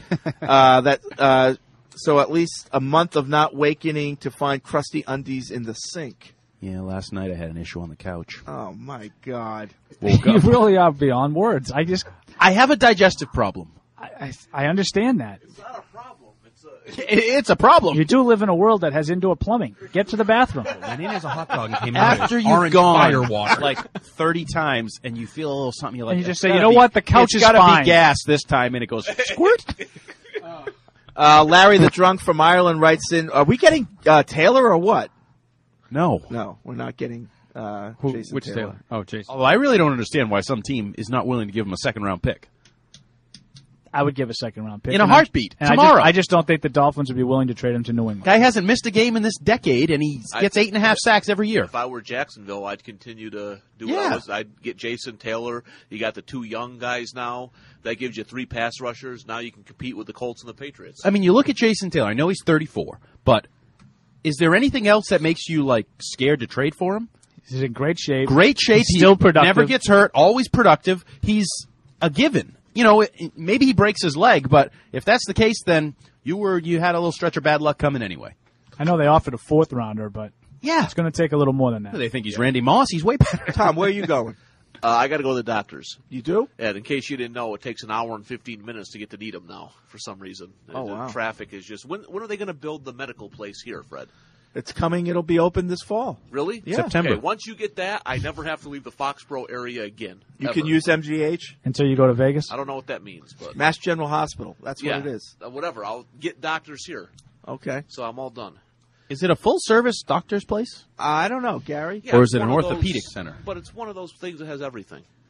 So at least a month of not wakening to find crusty undies in the sink. Yeah, last night I had an issue on the couch. Oh, my God. Woke You up. really are beyond words. I have a digestive problem. I understand that. It's not a problem. It's a problem. You do live in a world that has indoor plumbing. Get to the bathroom. My name is a hot dog and came After out you've orange gone fire water like 30 times and you feel a little something, you're like, And you just "It's say, gotta you know be- what? The couch it's is gotta fine." be gas this time, and it goes squirt. Larry the Drunk from Ireland writes in, are we getting Taylor or what? No. No, we're not getting Jason Which Taylor. Taylor? Oh, Jason. Although I really don't understand why some team is not willing to give him a second-round pick. I would give a second-round pick. In a And heartbeat, and tomorrow. I just don't think the Dolphins would be willing to trade him to New England. Guy hasn't missed a game in this decade, and he gets 8.5 sacks every year. If I were Jacksonville, I'd continue to do Yeah. what I was. I'd get Jason Taylor. You got the two young guys now. That gives you 3 pass rushers. Now you can compete with the Colts and the Patriots. I mean, you look at Jason Taylor. I know he's 34, but is there anything else that makes you like scared to trade for him? He's in great shape. Great shape. He's still He productive. Never gets hurt. Always productive. He's a given. You know, maybe he breaks his leg, but if that's the case, then you had a little stretch of bad luck coming anyway. I know they offered a 4th rounder, but yeah, it's going to take a little more than that. They think he's Randy Moss. He's way better. Tom, where are you going? I got to go to the doctors. You do? And in case you didn't know, it takes an hour and 15 minutes to get to Needham now for some reason. Oh, The wow. traffic is just. When are they going to build the medical place here, Fred? It's coming. It'll be open this fall. Really? Yeah. September. Okay, once you get that, I never have to leave the Foxborough area again. You ever. can use MGH. Until you go to Vegas? I don't know what that means, but Mass General Hospital. That's yeah, what it is. Whatever. I'll get doctors here. Okay. So I'm all done. Is it a full-service doctor's place? I don't know, Gary. Yeah, Or it's is it an one of orthopedic those- center? But it's one of those things that has everything.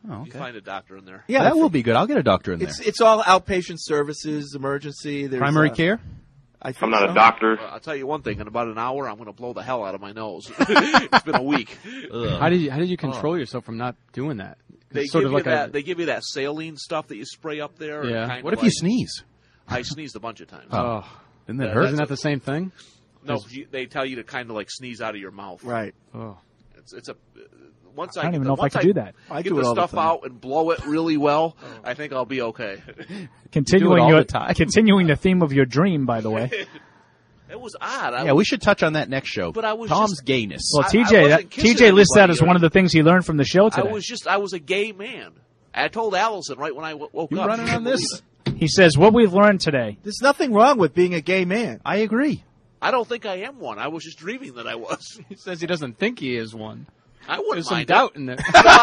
Oh, You find a doctor in there. Yeah, that will be good. I'll get a doctor in there. It's all outpatient services, emergency. There's, Primary care? I'm not a doctor. I'll tell you one thing. In about an hour, I'm going to blow the hell out of my nose. It's been a week. How did you control yourself from not doing that? They It's sort give of you like that. They give you that saline stuff that you spray up there. Yeah. Kind What of if you sneeze? I sneezed a bunch of times. Oh, Isn't that hurt? Isn't that the same thing? No, they tell you to kind of like sneeze out of your mouth. Right. Oh. It's a. Once I don't get even the, know if I once could do that. I get do it the all the stuff time. out and blow it really well, I think I'll be okay. Continuing all your the time. continuing the theme of your dream, by the way. It was odd. Yeah, we should touch on that next show. But I was Tom's just- gayness. Well, I TJ, wasn't kissing TJ lists that anybody as or one of the things he learned from the show today. I was a gay man. I told Allison right when I woke You up. running She on couldn't this? believe it. He says what we've learned today. There's nothing wrong with being a gay man. I agree. I don't think I am one. I was just dreaming that I was. He says he doesn't think he is one. I wouldn't There's some mind doubt it. in there.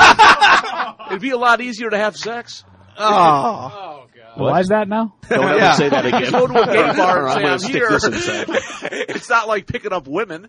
It'd be a lot easier to have sex. Oh. Why is that now? Don't ever say that again. Go to a gay bar and I'm say gonna I'm stick here. this inside. It's not like picking up women.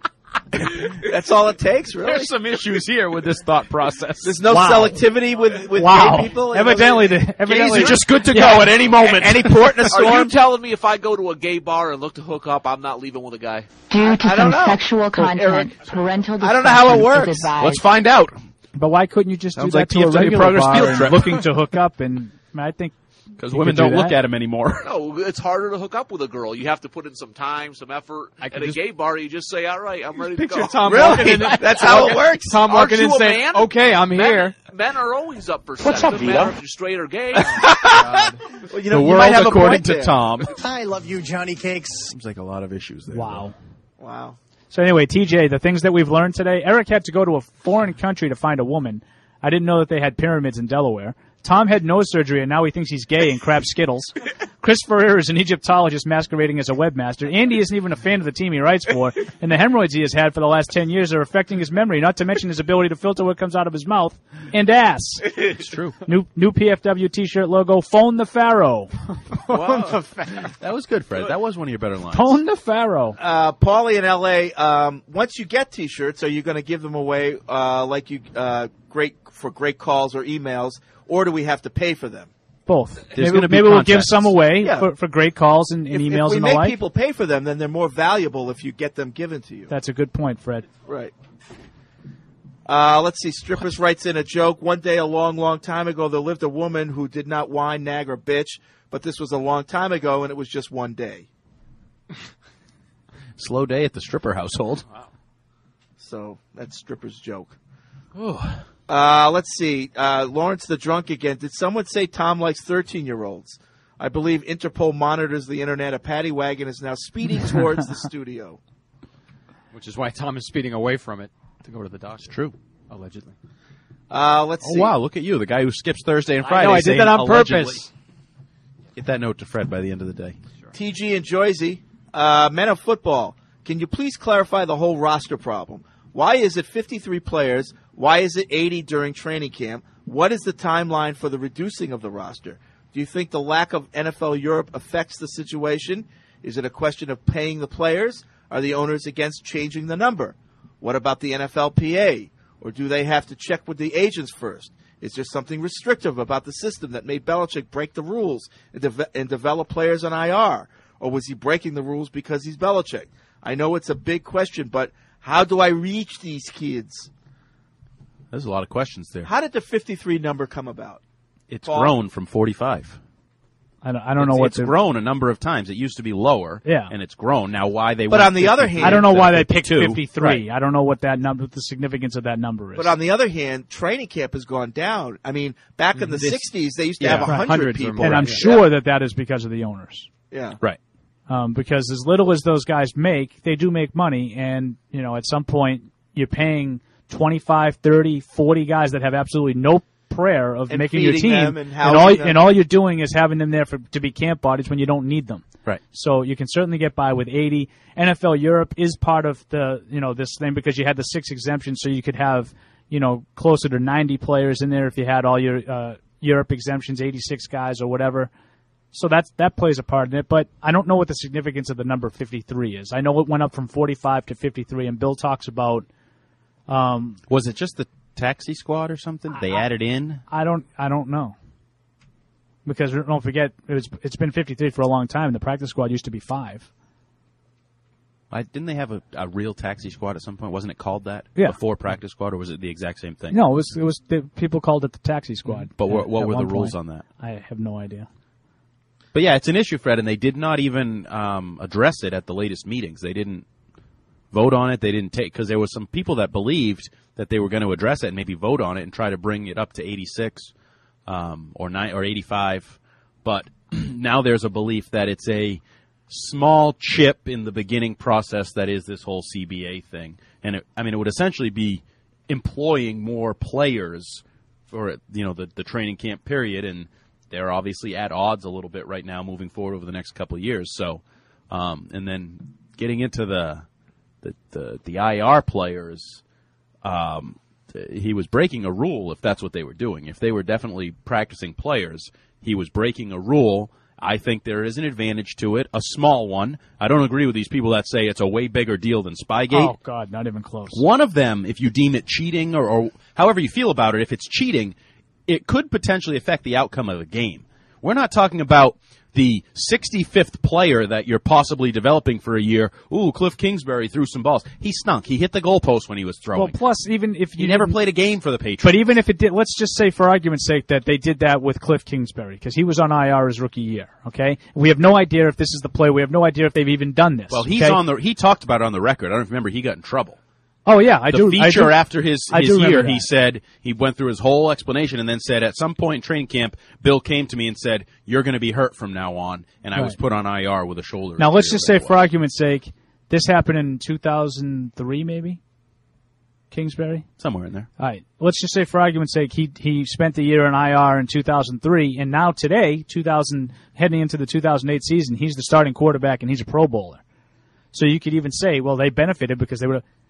That's all it takes, really. There's some issues here with this thought process. There's no selectivity with Wow. gay people. Evidently, Gays evidently are just good to go at any moment. Any port in a Are storm. you telling me if I go to a gay bar and look to hook up, I'm not leaving with a guy? Due to I don't some know. sexual content, Eric, parental I don't know how it discretion works. is advised. Let's find out. But why couldn't you just Sounds do that like to a TFW regular Progress bar field and trip. looking to hook up? And I think Because You women could do don't look that. at him anymore. No, it's harder to hook up with a girl. You have to put in some time, some effort. I At can a just gay bar, you just say, all right, I'm ready to Picture go. Tom Really? walking in. That's how it works. Tom Aren't walking in you a saying, man? "Okay, I'm here." Men are always up for sex. What's up, Doesn't matter Vito? if you're straight or gay. Well, you know, The you world, might have a according point to there. Tom. I love you, Johnny Cakes. Seems like a lot of issues there. wow. Wow. So anyway, TJ, the things that we've learned today. Eric had to go to a foreign country to find a woman. I didn't know that they had pyramids in Delaware. Tom had nose surgery, and now he thinks he's gay and crabs Skittles. Chris Ferrer is an Egyptologist masquerading as a webmaster. Andy isn't even a fan of the team he writes for, and the hemorrhoids he has had for the last 10 years are affecting his memory, not to mention his ability to filter what comes out of his mouth and ass. It's true. New PFW T-shirt logo, Phone the Pharaoh. That was good, Fred. That was one of your better lines. Phone the Pharaoh. Paulie in L.A., once you get T-shirts, are you going to give them away great calls or emails, or do we have to pay for them? Both. There's gonna be Maybe we'll give contests. some away Yeah. for great calls and emails if we and the make like. people pay for them, then they're more valuable if you get them given to you. That's a good point, Fred. Right. Let's see. Strippers writes in a joke. One day, a long, long time ago, there lived a woman who did not whine, nag, or bitch, but this was a long time ago, and it was just one day. Slow day at the stripper household. So that's Stripper's joke. Oh. Let's see. Lawrence the drunk again. Did someone say Tom likes 13-year-olds? I believe Interpol monitors the internet. A paddy wagon is now speeding towards the studio. Which is why Tom is speeding away from it to go to the doctor. It's true. Allegedly. Let's Oh, see. wow. Look at you, the guy who skips Thursday and I Friday. know, I did saying that on allegedly. purpose. Get that note to Fred by the end of the day. TG and Joyzy, men of football, can you please clarify the whole roster problem? Why is it 53 players? Why is it 80 during training camp? What is the timeline for the reducing of the roster? Do you think the lack of NFL Europe affects the situation? Is it a question of paying the players? Are the owners against changing the number? What about the NFLPA? Or do they have to check with the agents first? Is there something restrictive about the system that made Belichick break the rules and develop players on IR? Or was he breaking the rules because he's Belichick? I know it's a big question, but how do I reach these kids? There's a lot of questions there. How did the 53 number come about? It's Paul? grown from 45. I don't know what it's grown a number of times. It used to be lower, Yeah. and it's grown. Now, why they? But went on the other 53 hand- I don't know why they instead of picked 52. 53. Right. I don't know what that number, what the significance of that number is. But on the other hand, training camp has gone down. I mean, back in the 60s, they used to Yeah. have 100 Hundreds or people. more. and I'm sure that is because of the owners. Yeah. Right. Because as little as those guys make, they do make money. And, at some point, you're paying 25, 30, 40 guys that have absolutely no prayer of And making your feeding team. them and housing them. all you're doing is having them there to be camp bodies when you don't need them. Right. So you can certainly get by with 80. NFL Europe is part of the, this thing because you had the 6 exemptions, so you could have, closer to 90 players in there if you had all your Europe exemptions, 86 guys or whatever. So that plays a part in it, but I don't know what the significance of the number 53 is. I know it went up from 45 to 53, and Bill talks about Was it just the taxi squad or something? They added in? I don't know. Because don't forget, it's been 53 for a long time. The practice squad used to be 5. Didn't they have a real taxi squad at some point? Wasn't it called that before practice squad, or was it the exact same thing? No, it was people called it the taxi squad. But what were the rules on that? I have no idea. But yeah, it's an issue, Fred, and they did not even address it at the latest meetings. They didn't vote on it. They didn't take, because there was some people that believed that they were going to address it and maybe vote on it and try to bring it up to 86 or 85. But now there's a belief that it's a small chip in the beginning process that is this whole CBA thing. And it would essentially be employing more players for the training camp period, and they're obviously at odds a little bit right now moving forward over the next couple of years. So, and then getting into the IR players, he was breaking a rule if that's what they were doing. If they were definitely practicing players, he was breaking a rule. I think there is an advantage to it, a small one. I don't agree with these people that say it's a way bigger deal than Spygate. Oh, God, not even close. One of them, if you deem it cheating or however you feel about it, if it's cheating, it could potentially affect the outcome of the game. We're not talking about the 65th player that you're possibly developing for a year. Ooh, Cliff Kingsbury threw some balls. He stunk. He hit the goalpost when he was throwing. Well, plus, even if he never played a game for the Patriots. But even if it did, let's just say for argument's sake that they did that with Cliff Kingsbury, because he was on IR his rookie year, okay? We have no idea if this is the play. We have no idea if they've even done this. Well, he talked about it on the record. I don't remember he got in trouble. Oh, yeah, I do. The feature after his year, he said, he went through his whole explanation and then said, at some point in training camp, Bill came to me and said, you're going to be hurt from now on, and I was put on IR with a shoulder. Now, let's just say, for argument's sake, this happened in 2003, maybe? Kingsbury? Somewhere in there. All right. Let's just say, for argument's sake, he spent the year in IR in 2003, and now today, heading into the 2008 season, he's the starting quarterback and he's a Pro Bowler. So you could even say, well, they benefited because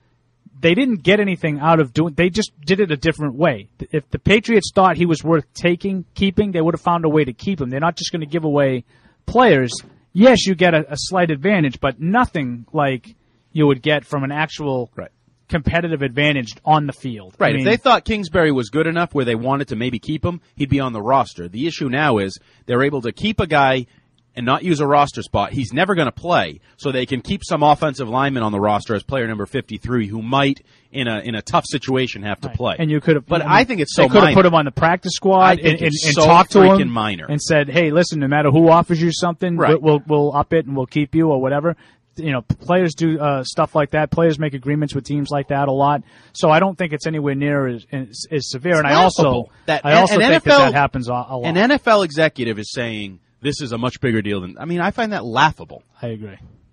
they didn't get anything out of doing. They just did it a different way. If the Patriots thought he was worth keeping, they would have found a way to keep him. They're not just going to give away players. Yes, you get a slight advantage, but nothing like you would get from an actual competitive advantage on the field. Right. If they thought Kingsbury was good enough where they wanted to maybe keep him, he'd be on the roster. The issue now is they're able to keep a guy and not use a roster spot. He's never going to play, so they can keep some offensive lineman on the roster as player number 53 who might, in a tough situation, have to play. And you could have, but I think it's so they could have put him on the practice squad and so talked to him minor. And said, hey, listen, no matter who offers you something, we'll up it and we'll keep you or whatever. Players do stuff like that. Players make agreements with teams like that a lot. So I don't think it's anywhere near as severe. And I also think that happens a lot. An NFL executive is saying, this is a much bigger deal than... I find that laughable. I agree.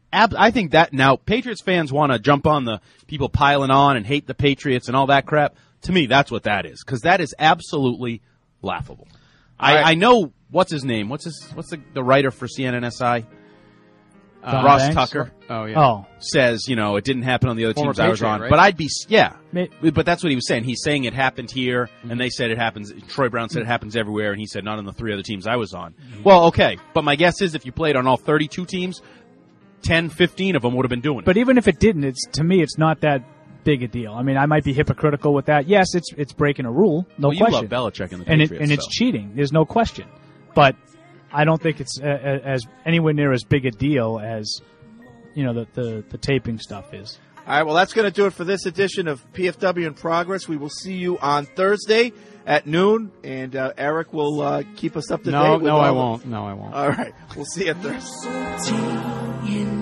I think that now Patriots fans want to jump on the people piling on and hate the Patriots and all that crap. To me, that's what that is, because that is absolutely laughable. I know, what's his name? What's the writer for CNNSI? Ross Banks? Tucker. Oh, yeah. Says, it didn't happen on the other Former teams I was Patriot, on. right? But I'd be, but that's what he was saying. He's saying it happened here, and they said it happens, Troy Brown said it happens everywhere, and he said not on the 3 other teams I was on. Well, okay, but my guess is if you played on all 32 teams, 10, 15 of them would have been doing it. But even if it didn't, to me, it's not that big a deal. I might be hypocritical with that. Yes, it's breaking a rule, no question. You love Belichick and the Patriots. And it's cheating. There's no question. But I don't think it's as anywhere near as big a deal as the taping stuff is. All right, well, that's going to do it for this edition of PFW in Progress. We will see you on Thursday at noon, and Eric will keep us up to date. No, I won't. All right, we'll see you Thursday.